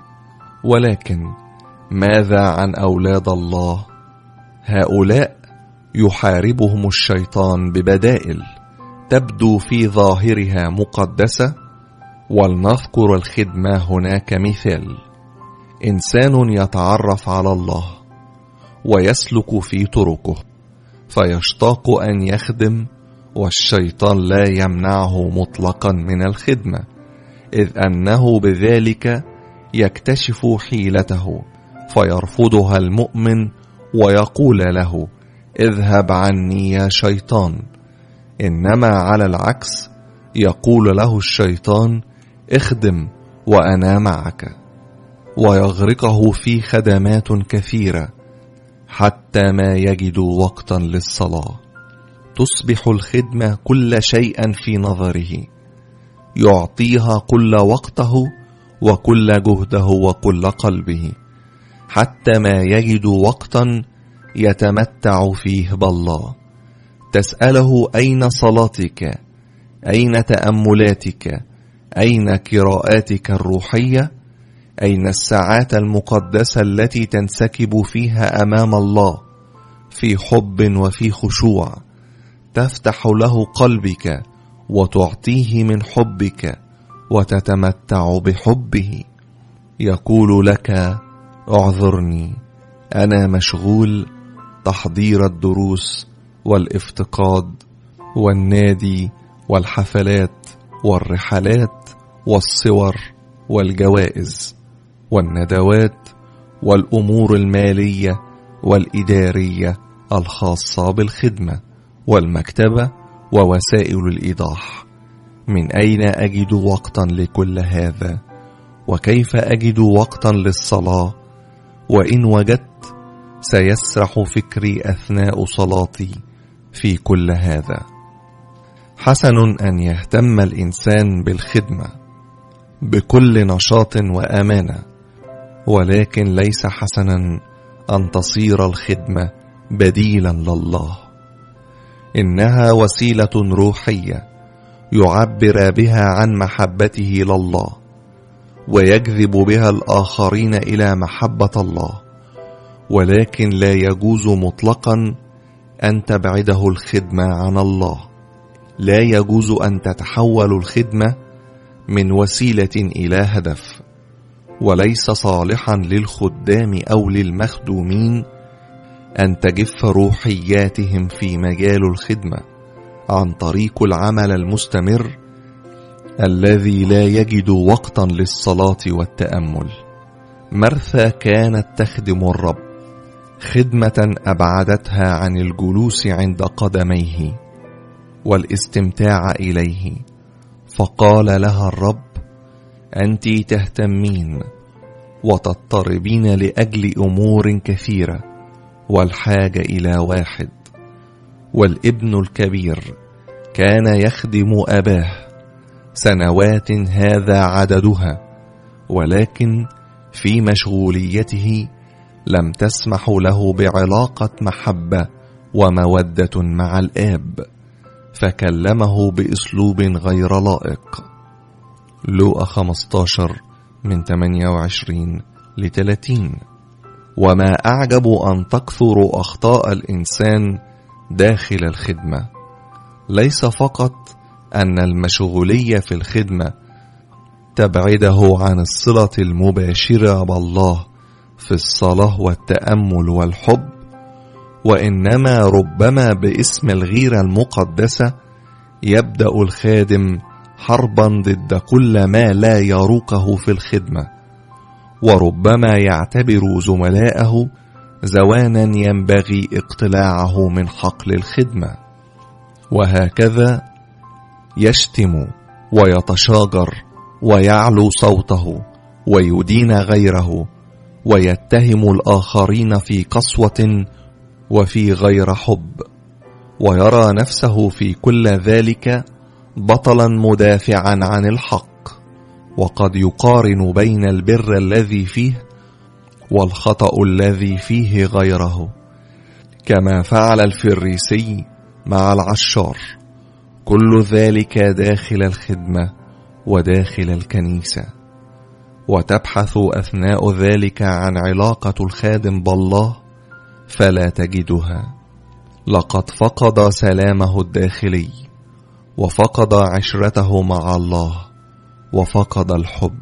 [SPEAKER 1] ولكن ماذا عن أولاد الله؟ هؤلاء يحاربهم الشيطان ببدائل تبدو في ظاهرها مقدسة. ولنذكر الخدمة هنا كمثال. إنسان يتعرف على الله ويسلك في طرقه فيشتاق أن يخدم، والشيطان لا يمنعه مطلقا من الخدمة، إذ أنه بذلك يكتشف حيلته فيرفضها المؤمن ويقول له: اذهب عني يا شيطان. إنما على العكس يقول له الشيطان: اخدم وأنا معك. ويغرقه في خدمات كثيرة حتى ما يجد وقتا للصلاة. تصبح الخدمة كل شيء في نظره، يعطيها كل وقته وكل جهده وكل قلبه، حتى ما يجد وقتا يتمتع فيه بالله. تسأله: أين صلاتك؟ أين تأملاتك؟ أين قراءاتك الروحية؟ أين الساعات المقدسة التي تنسكب فيها أمام الله في حب وفي خشوع، تفتح له قلبك وتعطيه من حبك وتتمتع بحبه؟ يقول لك: اعذرني، أنا مشغول تحضير الدروس والافتقاد والنادي والحفلات والرحلات والصور والجوائز والندوات والأمور المالية والإدارية الخاصة بالخدمة والمكتبة ووسائل الإيضاح. من أين أجد وقتا لكل هذا؟ وكيف أجد وقتا للصلاة؟ وإن وجدت سيسرح فكري أثناء صلاتي في كل هذا. حسن أن يهتم الإنسان بالخدمة بكل نشاط وأمانة، ولكن ليس حسنا أن تصير الخدمة بديلا لله. إنها وسيلة روحية يعبر بها عن محبته لله ويجذب بها الآخرين إلى محبة الله، ولكن لا يجوز مطلقا أن تبعده الخدمة عن الله. لا يجوز أن تتحول الخدمة من وسيلة إلى هدف، وليس صالحا للخدام أو للمخدومين أن تجف روحياتهم في مجال الخدمة عن طريق العمل المستمر الذي لا يجد وقتا للصلاة والتأمل. مرثا كانت تخدم الرب خدمة أبعدتها عن الجلوس عند قدميه والاستمتاع إليه، فقال لها الرب: أنت تهتمين وتضطربين لأجل أمور كثيرة، والحاجة إلى واحد. والابن الكبير كان يخدم أباه سنوات هذا عددها، ولكن في مشغوليته لم تسمح له بعلاقة محبة ومودة مع الآب، فكلمه بأسلوب غير لائق. لوقا خمسة عشر من ثمانية وعشرين ل ثلاثين. وما أعجب أن تكثر أخطاء الإنسان داخل الخدمة. ليس فقط أن المشغولية في الخدمة تبعده عن الصلة المباشرة بالله في الصلاة والتأمل والحب، وإنما ربما باسم الغيرة المقدسة يبدأ الخادم حربا ضد كل ما لا يروقه في الخدمة، وربما يعتبر زملائه زوانا ينبغي اقتلاعه من حقل الخدمة، وهكذا يشتم ويتشاجر ويعلو صوته ويدين غيره ويتهم الآخرين في قسوة وفي غير حب، ويرى نفسه في كل ذلك بطلا مدافعا عن الحق، وقد يقارن بين البر الذي فيه والخطأ الذي فيه غيره، كما فعل الفريسي مع العشار. كل ذلك داخل الخدمة وداخل الكنيسة. وتبحث أثناء ذلك عن علاقة الخادم بالله فلا تجدها. لقد فقد سلامه الداخلي، وفقد عشرته مع الله، وفقد الحب.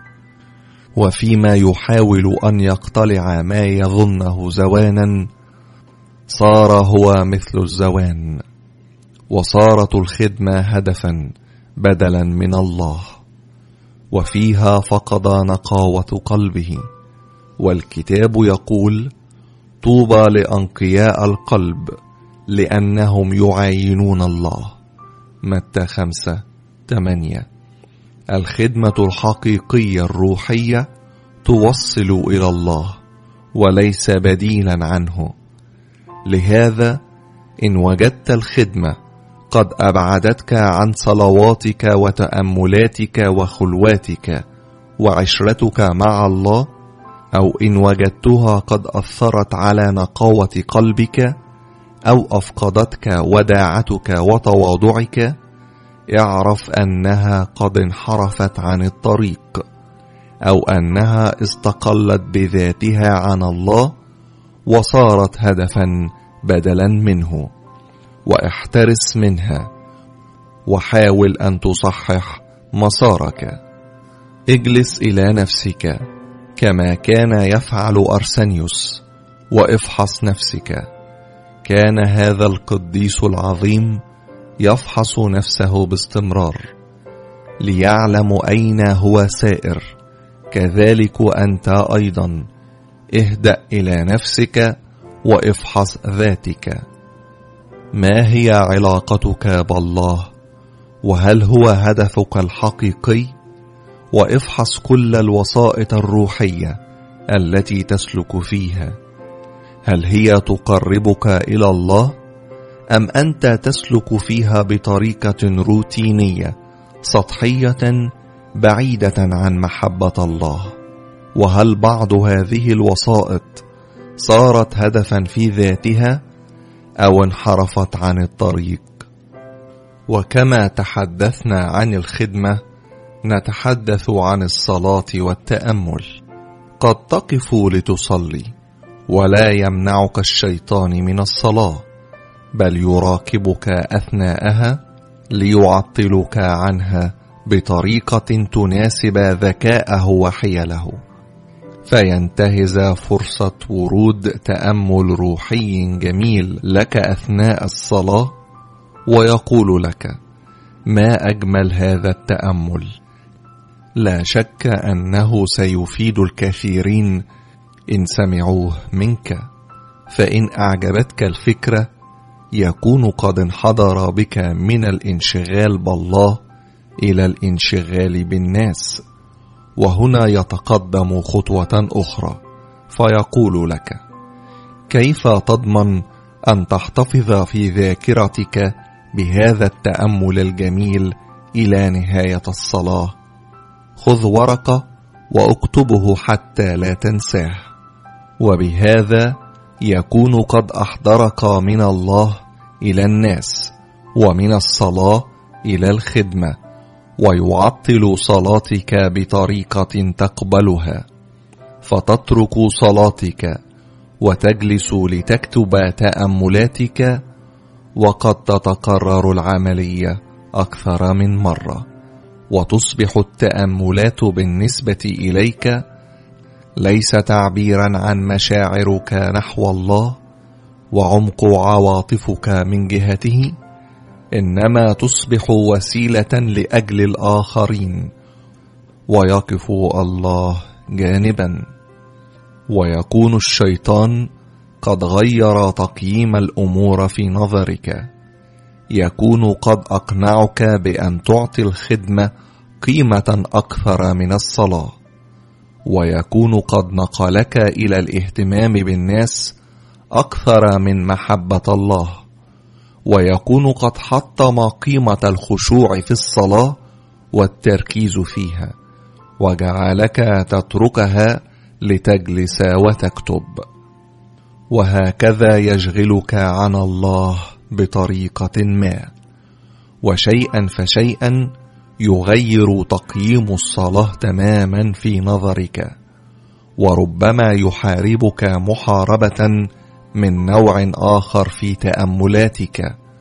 [SPEAKER 1] وفيما يحاول أن يقتلع ما يظنه زوانا، صار هو مثل الزوان، وصارت الخدمة هدفا بدلا من الله، وفيها فقد نقاوة قلبه. والكتاب يقول: طوبى لأنقياء القلب لأنهم يعاينون الله. متى خمسة ثمانية. الخدمة الحقيقية الروحية توصل إلى الله وليس بديلا عنه. لهذا إن وجدت الخدمة قد أبعدتك عن صلواتك وتأملاتك وخلواتك وعشرتك مع الله، أو إن وجدتها قد أثرت على نقاوة قلبك أو أفقدتك وداعتك وتواضعك، اعرف أنها قد انحرفت عن الطريق، أو أنها استقلت بذاتها عن الله وصارت هدفا بدلا منه. واحترس منها وحاول أن تصحح مسارك. اجلس إلى نفسك كما كان يفعل أرسنيوس وافحص نفسك. كان هذا القديس العظيم يفحص نفسه باستمرار ليعلم أين هو سائر. كذلك أنت أيضا اهدأ إلى نفسك وافحص ذاتك. ما هي علاقتك بالله؟ وهل هو هدفك الحقيقي؟ وافحص كل الوسائط الروحية التي تسلك فيها. هل هي تقربك إلى الله؟ أم أنت تسلك فيها بطريقة روتينية سطحية بعيدة عن محبة الله؟ وهل بعض هذه الوسائط صارت هدفا في ذاتها أو انحرفت عن الطريق؟ وكما تحدثنا عن الخدمة نتحدث عن الصلاة والتأمل. قد تقف لتصلي ولا يمنعك الشيطان من الصلاة، بل يراقبك أثناءها ليعطلك عنها بطريقة تناسب ذكاءه وحيله، فينتهز فرصة ورود تأمل روحي جميل لك أثناء الصلاة ويقول لك: ما أجمل هذا التأمل. لا شك أنه سيفيد الكثيرين إن سمعوه منك، فإن أعجبتك الفكرة يكون قد انحدر بك من الانشغال بالله إلى الانشغال بالناس. وهنا يتقدم خطوة أخرى فيقول لك: كيف تضمن أن تحتفظ في ذاكرتك بهذا التأمل الجميل إلى نهاية الصلاة؟ خذ ورقة واكتبه حتى لا تنساه، وبهذا يكون قد أحضرك من الله إلى الناس، ومن الصلاة إلى الخدمة، ويعطل صلاتك بطريقة تقبلها، فتترك صلاتك وتجلس لتكتب تأملاتك، وقد تتكرر العملية أكثر من مرة، وتصبح التأملات بالنسبة إليك ليس تعبيرا عن مشاعرك نحو الله وعمق عواطفك من جهته، إنما تصبح وسيلة لأجل الآخرين، ويقف الله جانبا. ويكون الشيطان قد غير تقييم الأمور في نظرك، يكون قد أقنعك بأن تعطي الخدمة قيمة أكثر من الصلاة، ويكون قد نقلك إلى الاهتمام بالناس أكثر من محبة الله، ويكون قد حطم قيمة الخشوع في الصلاة والتركيز فيها، وجعلك تتركها لتجلس وتكتب. وهكذا يشغلك عن الله بطريقة ما، وشيئا فشيئا يغير تقييم الصلاة تماما في نظرك، وربما يحاربك محاربة من نوع آخر في تأملاتك،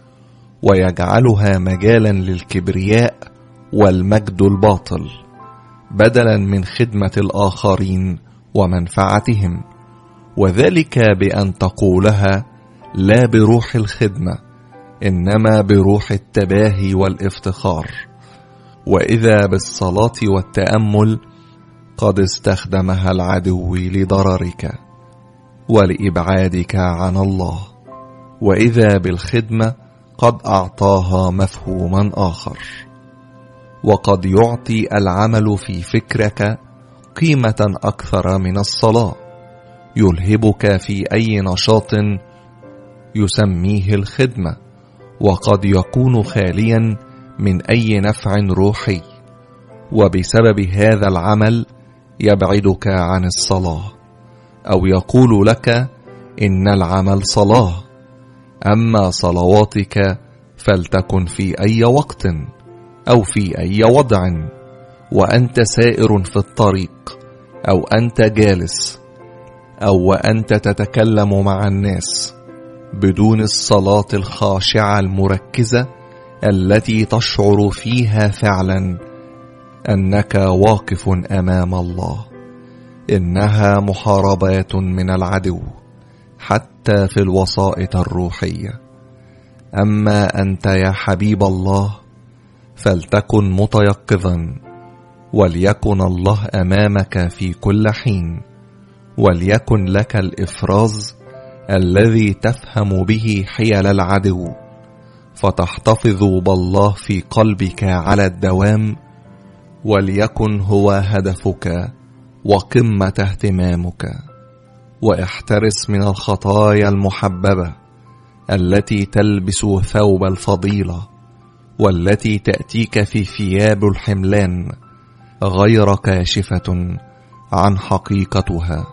[SPEAKER 1] ويجعلها مجالا للكبرياء والمجد الباطل بدلا من خدمة الآخرين ومنفعتهم، وذلك بأن تقولها لا بروح الخدمة إنما بروح التباهي والافتخار. وإذا بالصلاة والتأمل قد استخدمها العدو لضررك ولإبعادك عن الله، وإذا بالخدمة قد أعطاها مفهوما آخر. وقد يعطي العمل في فكرك قيمة أكثر من الصلاة، يلهبك في أي نشاط يسميه الخدمة، وقد يكون خاليا من أي نفع روحي، وبسبب هذا العمل يبعدك عن الصلاة، أو يقول لك إن العمل صلاة. أما صلواتك فلتكن في أي وقت أو في أي وضع، وأنت سائر في الطريق، أو أنت جالس، أو وأنت تتكلم مع الناس، بدون الصلاة الخاشعة المركزة التي تشعر فيها فعلا أنك واقف أمام الله. إنها محاربات من العدو حتى في الوسائط الروحية. أما أنت يا حبيب الله فلتكن متيقظا، وليكن الله أمامك في كل حين، وليكن لك الإفراز الذي تفهم به حيل العدو، فتحتفظ بالله في قلبك على الدوام، وليكن هو هدفك وقمة اهتمامك. واحترس من الخطايا المحببة التي تلبس ثوب الفضيلة، والتي تأتيك في ثياب الحملان غير كاشفة عن حقيقتها.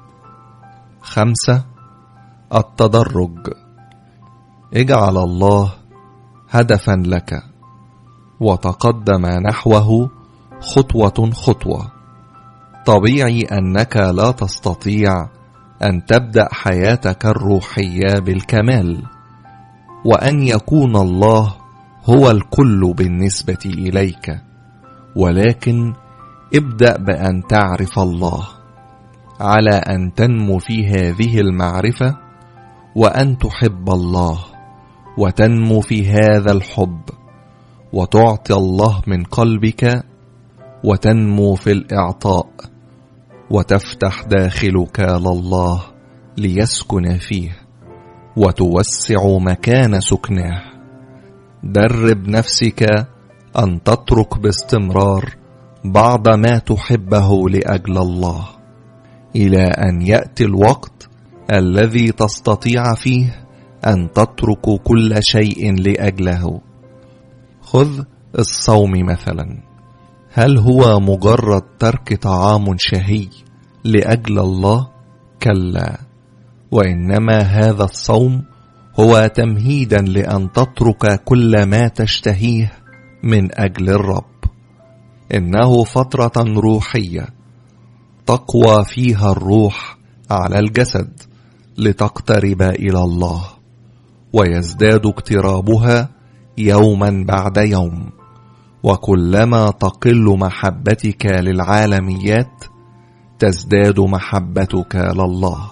[SPEAKER 1] خمسة، التدرج. اجعل الله هدفا لك، وتقدم نحوه خطوة خطوة. طبيعي أنك لا تستطيع أن تبدأ حياتك الروحية بالكمال، وأن يكون الله هو الكل بالنسبة إليك، ولكن ابدأ بأن تعرف الله، على أن تنمو في هذه المعرفة، وأن تحب الله وتنمو في هذا الحب، وتعطي الله من قلبك، وتنمو في الإعطاء، وتفتح داخلك لله ليسكن فيه، وتوسع مكان سكنه. درب نفسك أن تترك باستمرار بعض ما تحبه لأجل الله، إلى أن يأتي الوقت الذي تستطيع فيه أن تترك كل شيء لأجله. خذ الصوم مثلا، هل هو مجرد ترك طعام شهي لأجل الله؟ كلا، وإنما هذا الصوم هو تمهيدا لأن تترك كل ما تشتهيه من أجل الرب. إنه فترة روحية تقوى فيها الروح على الجسد لتقترب إلى الله، ويزداد اقترابها يوما بعد يوم. وكلما تقل محبتك للعالميات تزداد محبتك لله.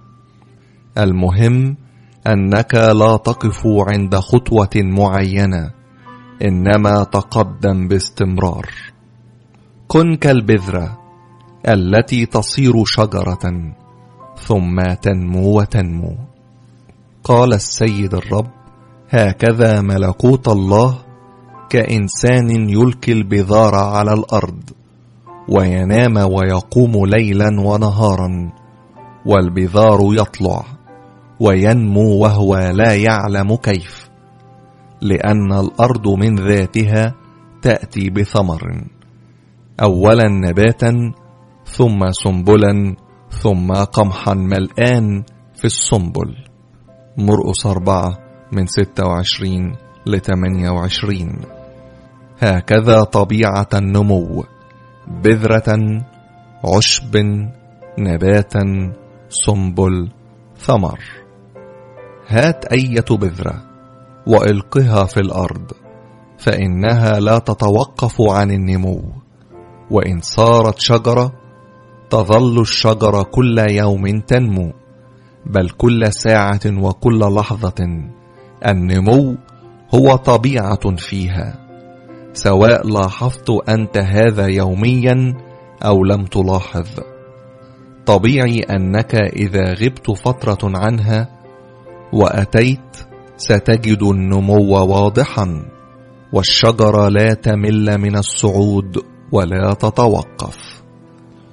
[SPEAKER 1] المهم أنك لا تقف عند خطوة معينة، إنما تقدم باستمرار. كن كالبذرة التي تصير شجرة ثم تنمو وتنمو. قال السيد الرب: هكذا ملكوت الله كإنسان يلقي البذار على الأرض، وينام ويقوم ليلا ونهارا، والبذار يطلع وينمو وهو لا يعلم كيف، لأن الأرض من ذاتها تأتي بثمر، أولا نباتا، ثم سنبلا، ثم قمحا ملآن في السنبل. مرقس أربعة من ستة وعشرين لثمانية وعشرين. هكذا طبيعة النمو: بذرة، عشب، نباتا، سنبل، ثمر. هات أية بذرة وإلقها في الأرض، فإنها لا تتوقف عن النمو، وإن صارت شجرة تظل الشجرة كل يوم تنمو، بل كل ساعة وكل لحظة. النمو هو طبيعة فيها، سواء لاحظت أنت هذا يوميا أو لم تلاحظ. طبيعي أنك إذا غبت فترة عنها وأتيت ستجد النمو واضحا، والشجرة لا تمل من الصعود ولا تتوقف.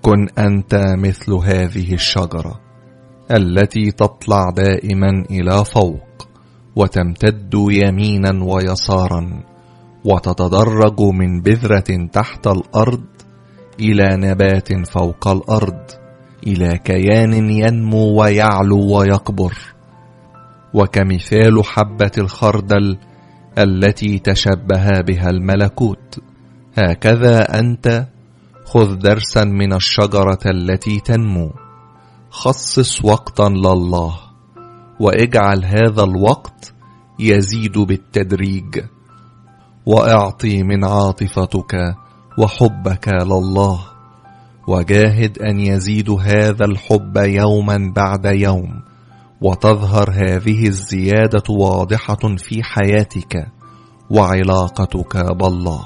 [SPEAKER 1] كن أنت مثل هذه الشجرة التي تطلع دائما إلى فوق وتمتد يمينا ويسارا وتتدرج من بذرة تحت الأرض إلى نبات فوق الأرض إلى كيان ينمو ويعلو ويكبر، وكمثال حبة الخردل التي تشبه بها الملكوت. هكذا أنت خذ درسا من الشجرة التي تنمو، خصص وقتا لله واجعل هذا الوقت يزيد بالتدريج، واعطي من عاطفتك وحبك لله، وجاهد أن يزيد هذا الحب يوما بعد يوم، وتظهر هذه الزيادة واضحة في حياتك وعلاقتك بالله.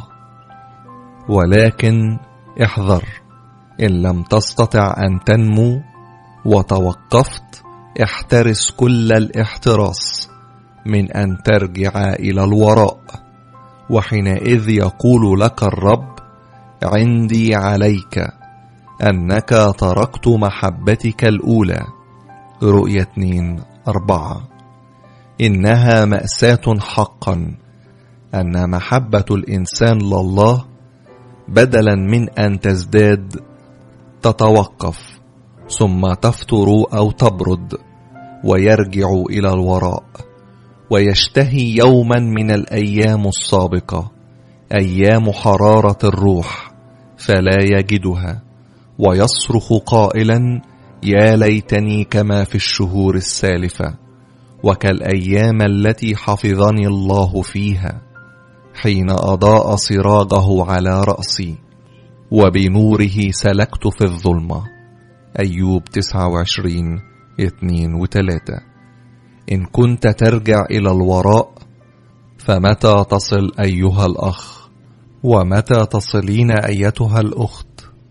[SPEAKER 1] ولكن احذر، إن لم تستطع أن تنمو وتوقفت، احترس كل الاحتراس من أن ترجع إلى الوراء، وحينئذ يقول لك الرب: عندي عليك أنك تركت محبتك الأولى. رؤية اثنين أربعة. إنها مأساة حقا أن محبة الإنسان لله بدلا من أن تزداد تتوقف، ثم تفتر أو تبرد ويرجع إلى الوراء، ويشتهي يوما من الأيام السابقة، أيام حرارة الروح، فلا يجدها، ويصرخ قائلا: يا ليتني كما في الشهور السالفة، وكالأيام التي حفظني الله فيها، حين أضاء سراجه على رأسي، وبنوره سلكت في الظلمة. أيوب تسعة وعشرين اثنين وثلاثة. إن كنت ترجع إلى الوراء، فمتى تصل أيها الأخ؟ ومتى تصلين أيتها الأخت؟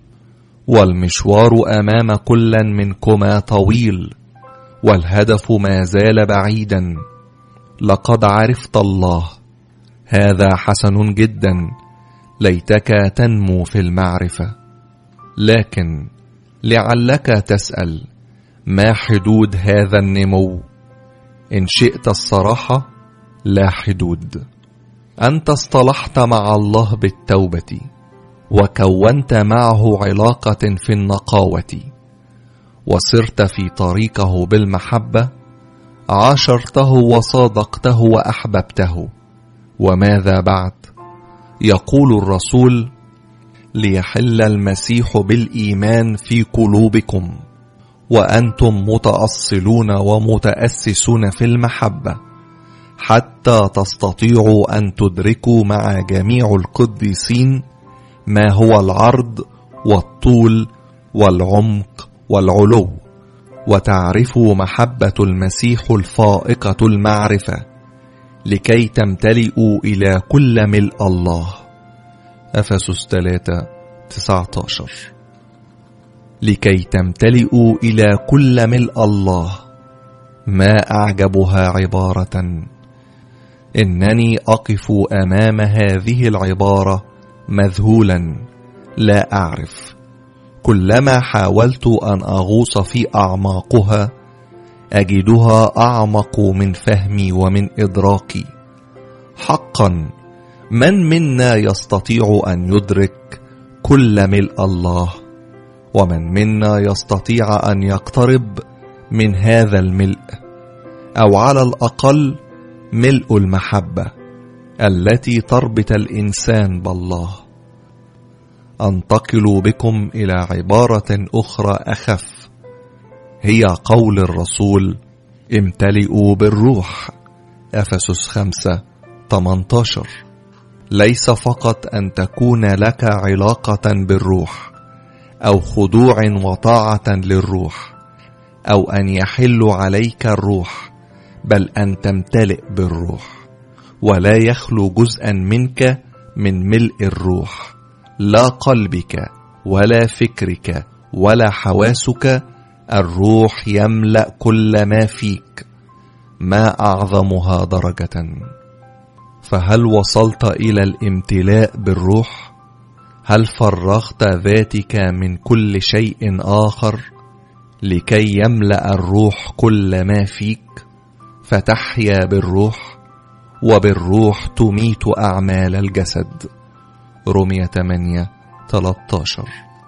[SPEAKER 1] والمشوار أمام كل منكما طويل، والهدف ما زال بعيدا. لقد عرفت الله، هذا حسن جدا، ليتك تنمو في المعرفة. لكن لعلك تسأل: ما حدود هذا النمو؟ إن شئت الصراحة، لا حدود. أنت اصطلحت مع الله بالتوبة، وكونت معه علاقة في النقاوة، وسرت في طريقه بالمحبة، عاشرته وصادقته وأحببته. وماذا بعد؟ يقول الرسول: ليحل المسيح بالإيمان في قلوبكم، وأنتم متأصلون ومتأسسون في المحبة، حتى تستطيعوا أن تدركوا مع جميع القديسين ما هو العرض والطول والعمق والعلو، وتعرفوا محبة المسيح الفائقة المعرفة، لكي تمتلئوا إلى كل ملء الله. أفسس ثلاثة تسعة عشر. لكي تمتلئوا إلى كل ملء الله. ما أعجبها عبارة! إنني أقف أمام هذه العبارة مذهولا، لا أعرف. كلما حاولت أن أغوص في أعماقها، أجدها أعمق من فهمي ومن إدراكي. حقا، من منا يستطيع أن يدرك كل ملء الله؟ ومن منا يستطيع أن يقترب من هذا الملء، أو على الأقل ملء المحبة التي تربط الإنسان بالله؟ أنتقل بكم إلى عبارة أخرى أخف، هي قول الرسول: امتلئوا بالروح. أفسس خمسة ثمانية عشر. ليس فقط أن تكون لك علاقة بالروح، أو خضوع وطاعة للروح، أو أن يحل عليك الروح، بل أن تمتلئ بالروح، ولا يخلو جزءا منك من ملء الروح، لا قلبك ولا فكرك ولا حواسك. الروح يملأ كل ما فيك. ما أعظمها درجة! فهل وصلت إلى الامتلاء بالروح؟ هل فرغت ذاتك من كل شيء آخر لكي يملأ الروح كل ما فيك فتحيا بالروح، وبالروح تميت أعمال الجسد؟ رومية ثمانية ثلاثة عشر.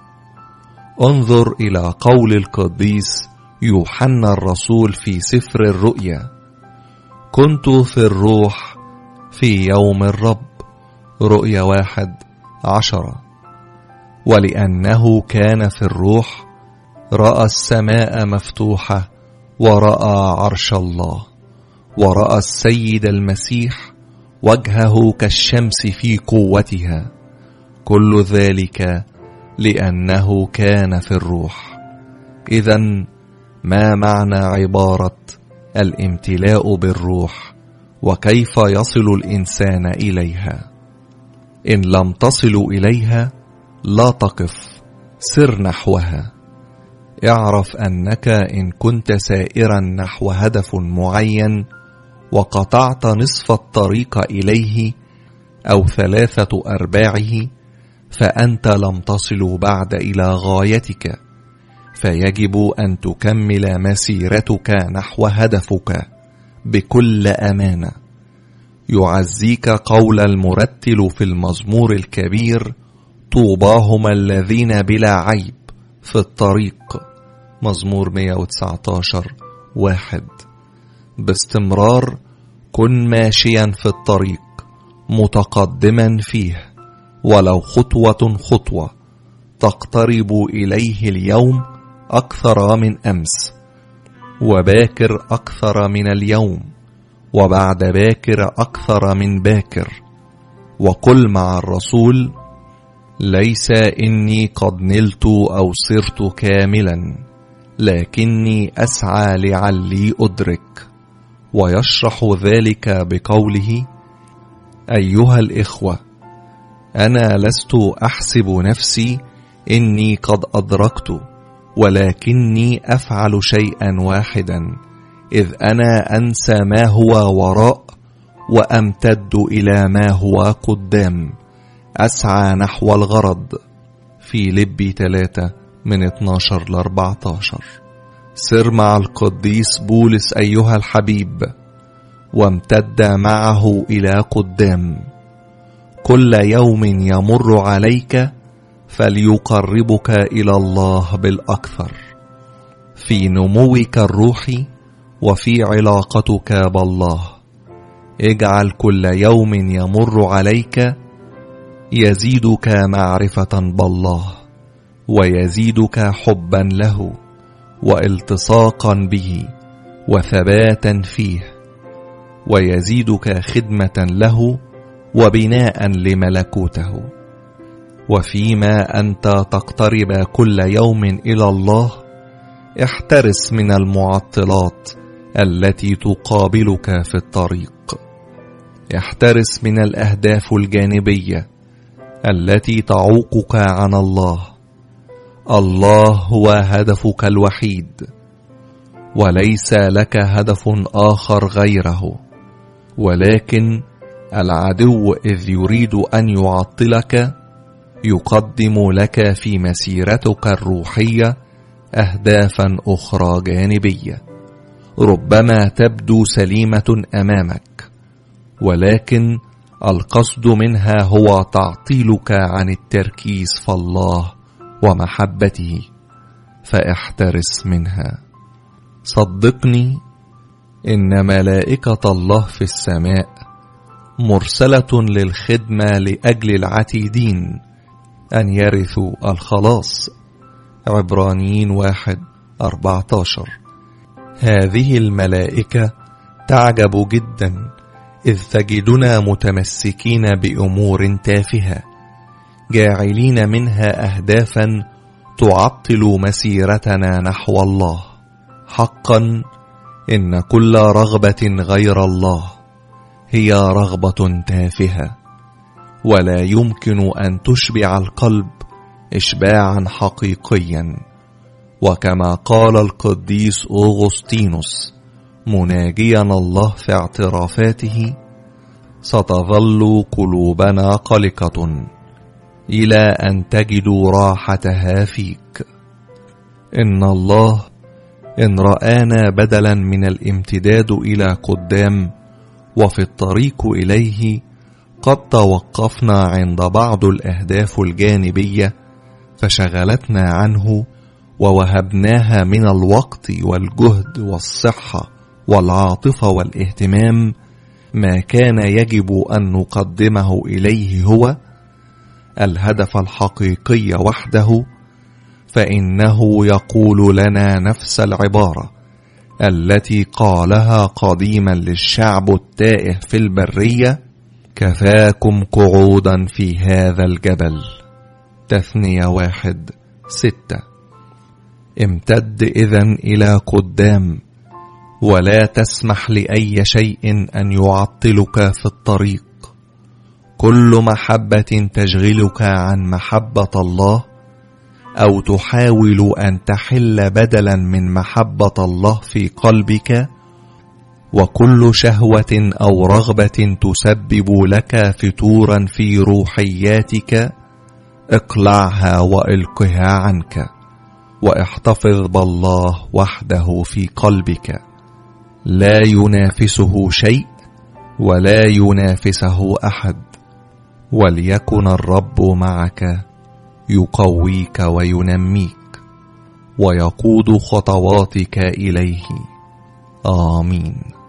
[SPEAKER 1] انظر إلى قول القديس يوحنا الرسول في سفر الرؤيا: كنت في الروح في يوم الرب، رؤيا واحد عشرة. ولأنه كان في الروح رأى السماء مفتوحة، ورأى عرش الله، ورأى السيد المسيح وجهه كالشمس في قوتها، كل ذلك لأنه كان في الروح. إذن ما معنى عبارة الامتلاء بالروح، وكيف يصل الإنسان إليها؟ إن لم تصل إليها لا تقف، سر نحوها. اعرف أنك إن كنت سائرا نحو هدف معين وقطعت نصف الطريق إليه أو ثلاثة أرباعه، فأنت لم تصل بعد إلى غايتك، فيجب أن تكمل مسيرتك نحو هدفك بكل أمانة. يعزيك قول المرتل في المزمور الكبير: طوباهم الذين بلا عيب في الطريق، مزمور مئة وتسعة عشر واحد. باستمرار كن ماشيا في الطريق، متقدما فيه ولو خطوة خطوة، تقترب إليه اليوم أكثر من أمس، وباكر أكثر من اليوم، وبعد باكر أكثر من باكر. وقل مع الرسول: ليس إني قد نلت أو صرت كاملا، لكني أسعى لعلي أدرك. ويشرح ذلك بقوله: أيها الإخوة، أنا لست أحسب نفسي إني قد أدركت، ولكني أفعل شيئا واحدا، إذ أنا أنسى ما هو وراء وأمتد إلى ما هو قدام، أسعى نحو الغرض. في لبي ثلاثة من اثناشر ل أربعة عشر. سر مع القديس بولس أيها الحبيب، وامتد معه إلى قدام. كل يوم يمر عليك فليقربك إلى الله بالأكثر، في نموك الروحي وفي علاقتك بالله. اجعل كل يوم يمر عليك يزيدك معرفة بالله، ويزيدك حبا له، والتصاقا به، وثباتا فيه، ويزيدك خدمة له وبناء لملكوته. وفيما أنت تقترب كل يوم إلى الله، احترس من المعطلات التي تقابلك في الطريق. احترس من الأهداف الجانبية التي تعوقك عن الله. الله هو هدفك الوحيد، وليس لك هدف آخر غيره. ولكن العدو إذ يريد أن يعطلك يقدم لك في مسيرتك الروحية أهدافا أخرى جانبية، ربما تبدو سليمة أمامك، ولكن القصد منها هو تعطيلك عن التركيز في الله ومحبته، فاحترس منها. صدقني إن ملائكة الله في السماء مرسلة للخدمة لأجل العتيدين أن يرثوا الخلاص، عبرانيين واحد أربعة عشر. هذه الملائكة تعجب جدا إذ تجدنا متمسكين بأمور تافهة، جاعلين منها أهدافا تعطل مسيرتنا نحو الله. حقا إن كل رغبة غير الله هي رغبة تافهة، ولا يمكن أن تشبع القلب إشباعا حقيقيا. وكما قال القديس أوغسطينوس مناجيا الله في اعترافاته: ستظل قلوبنا قلقة إلى أن تجدوا راحتها فيك. إن الله إن رآنا بدلا من الامتداد إلى قدام وفي الطريق إليه قد توقفنا عند بعض الأهداف الجانبية فشغلتنا عنه ووهبناها من الوقت والجهد والصحة والعاطفة والاهتمام، ما كان يجب أن نقدمه إليه هو الهدف الحقيقي وحده، فإنه يقول لنا نفس العبارة التي قالها قديما للشعب التائه في البرية: كفاكم قعودا في هذا الجبل. تثنية واحد ستة. امتد إذن إلى قدام، ولا تسمح لأي شيء أن يعطلك في الطريق. كل محبة تشغلك عن محبة الله أو تحاول أن تحل بدلا من محبة الله في قلبك، وكل شهوة أو رغبة تسبب لك فتورا في روحياتك، اقلعها وإلقها عنك، واحتفظ بالله وحده في قلبك. لا ينافسه شيء ولا ينافسه أحد، وليكن الرب معك يقويك وينميك ويقود خطواتك إليه. آمين.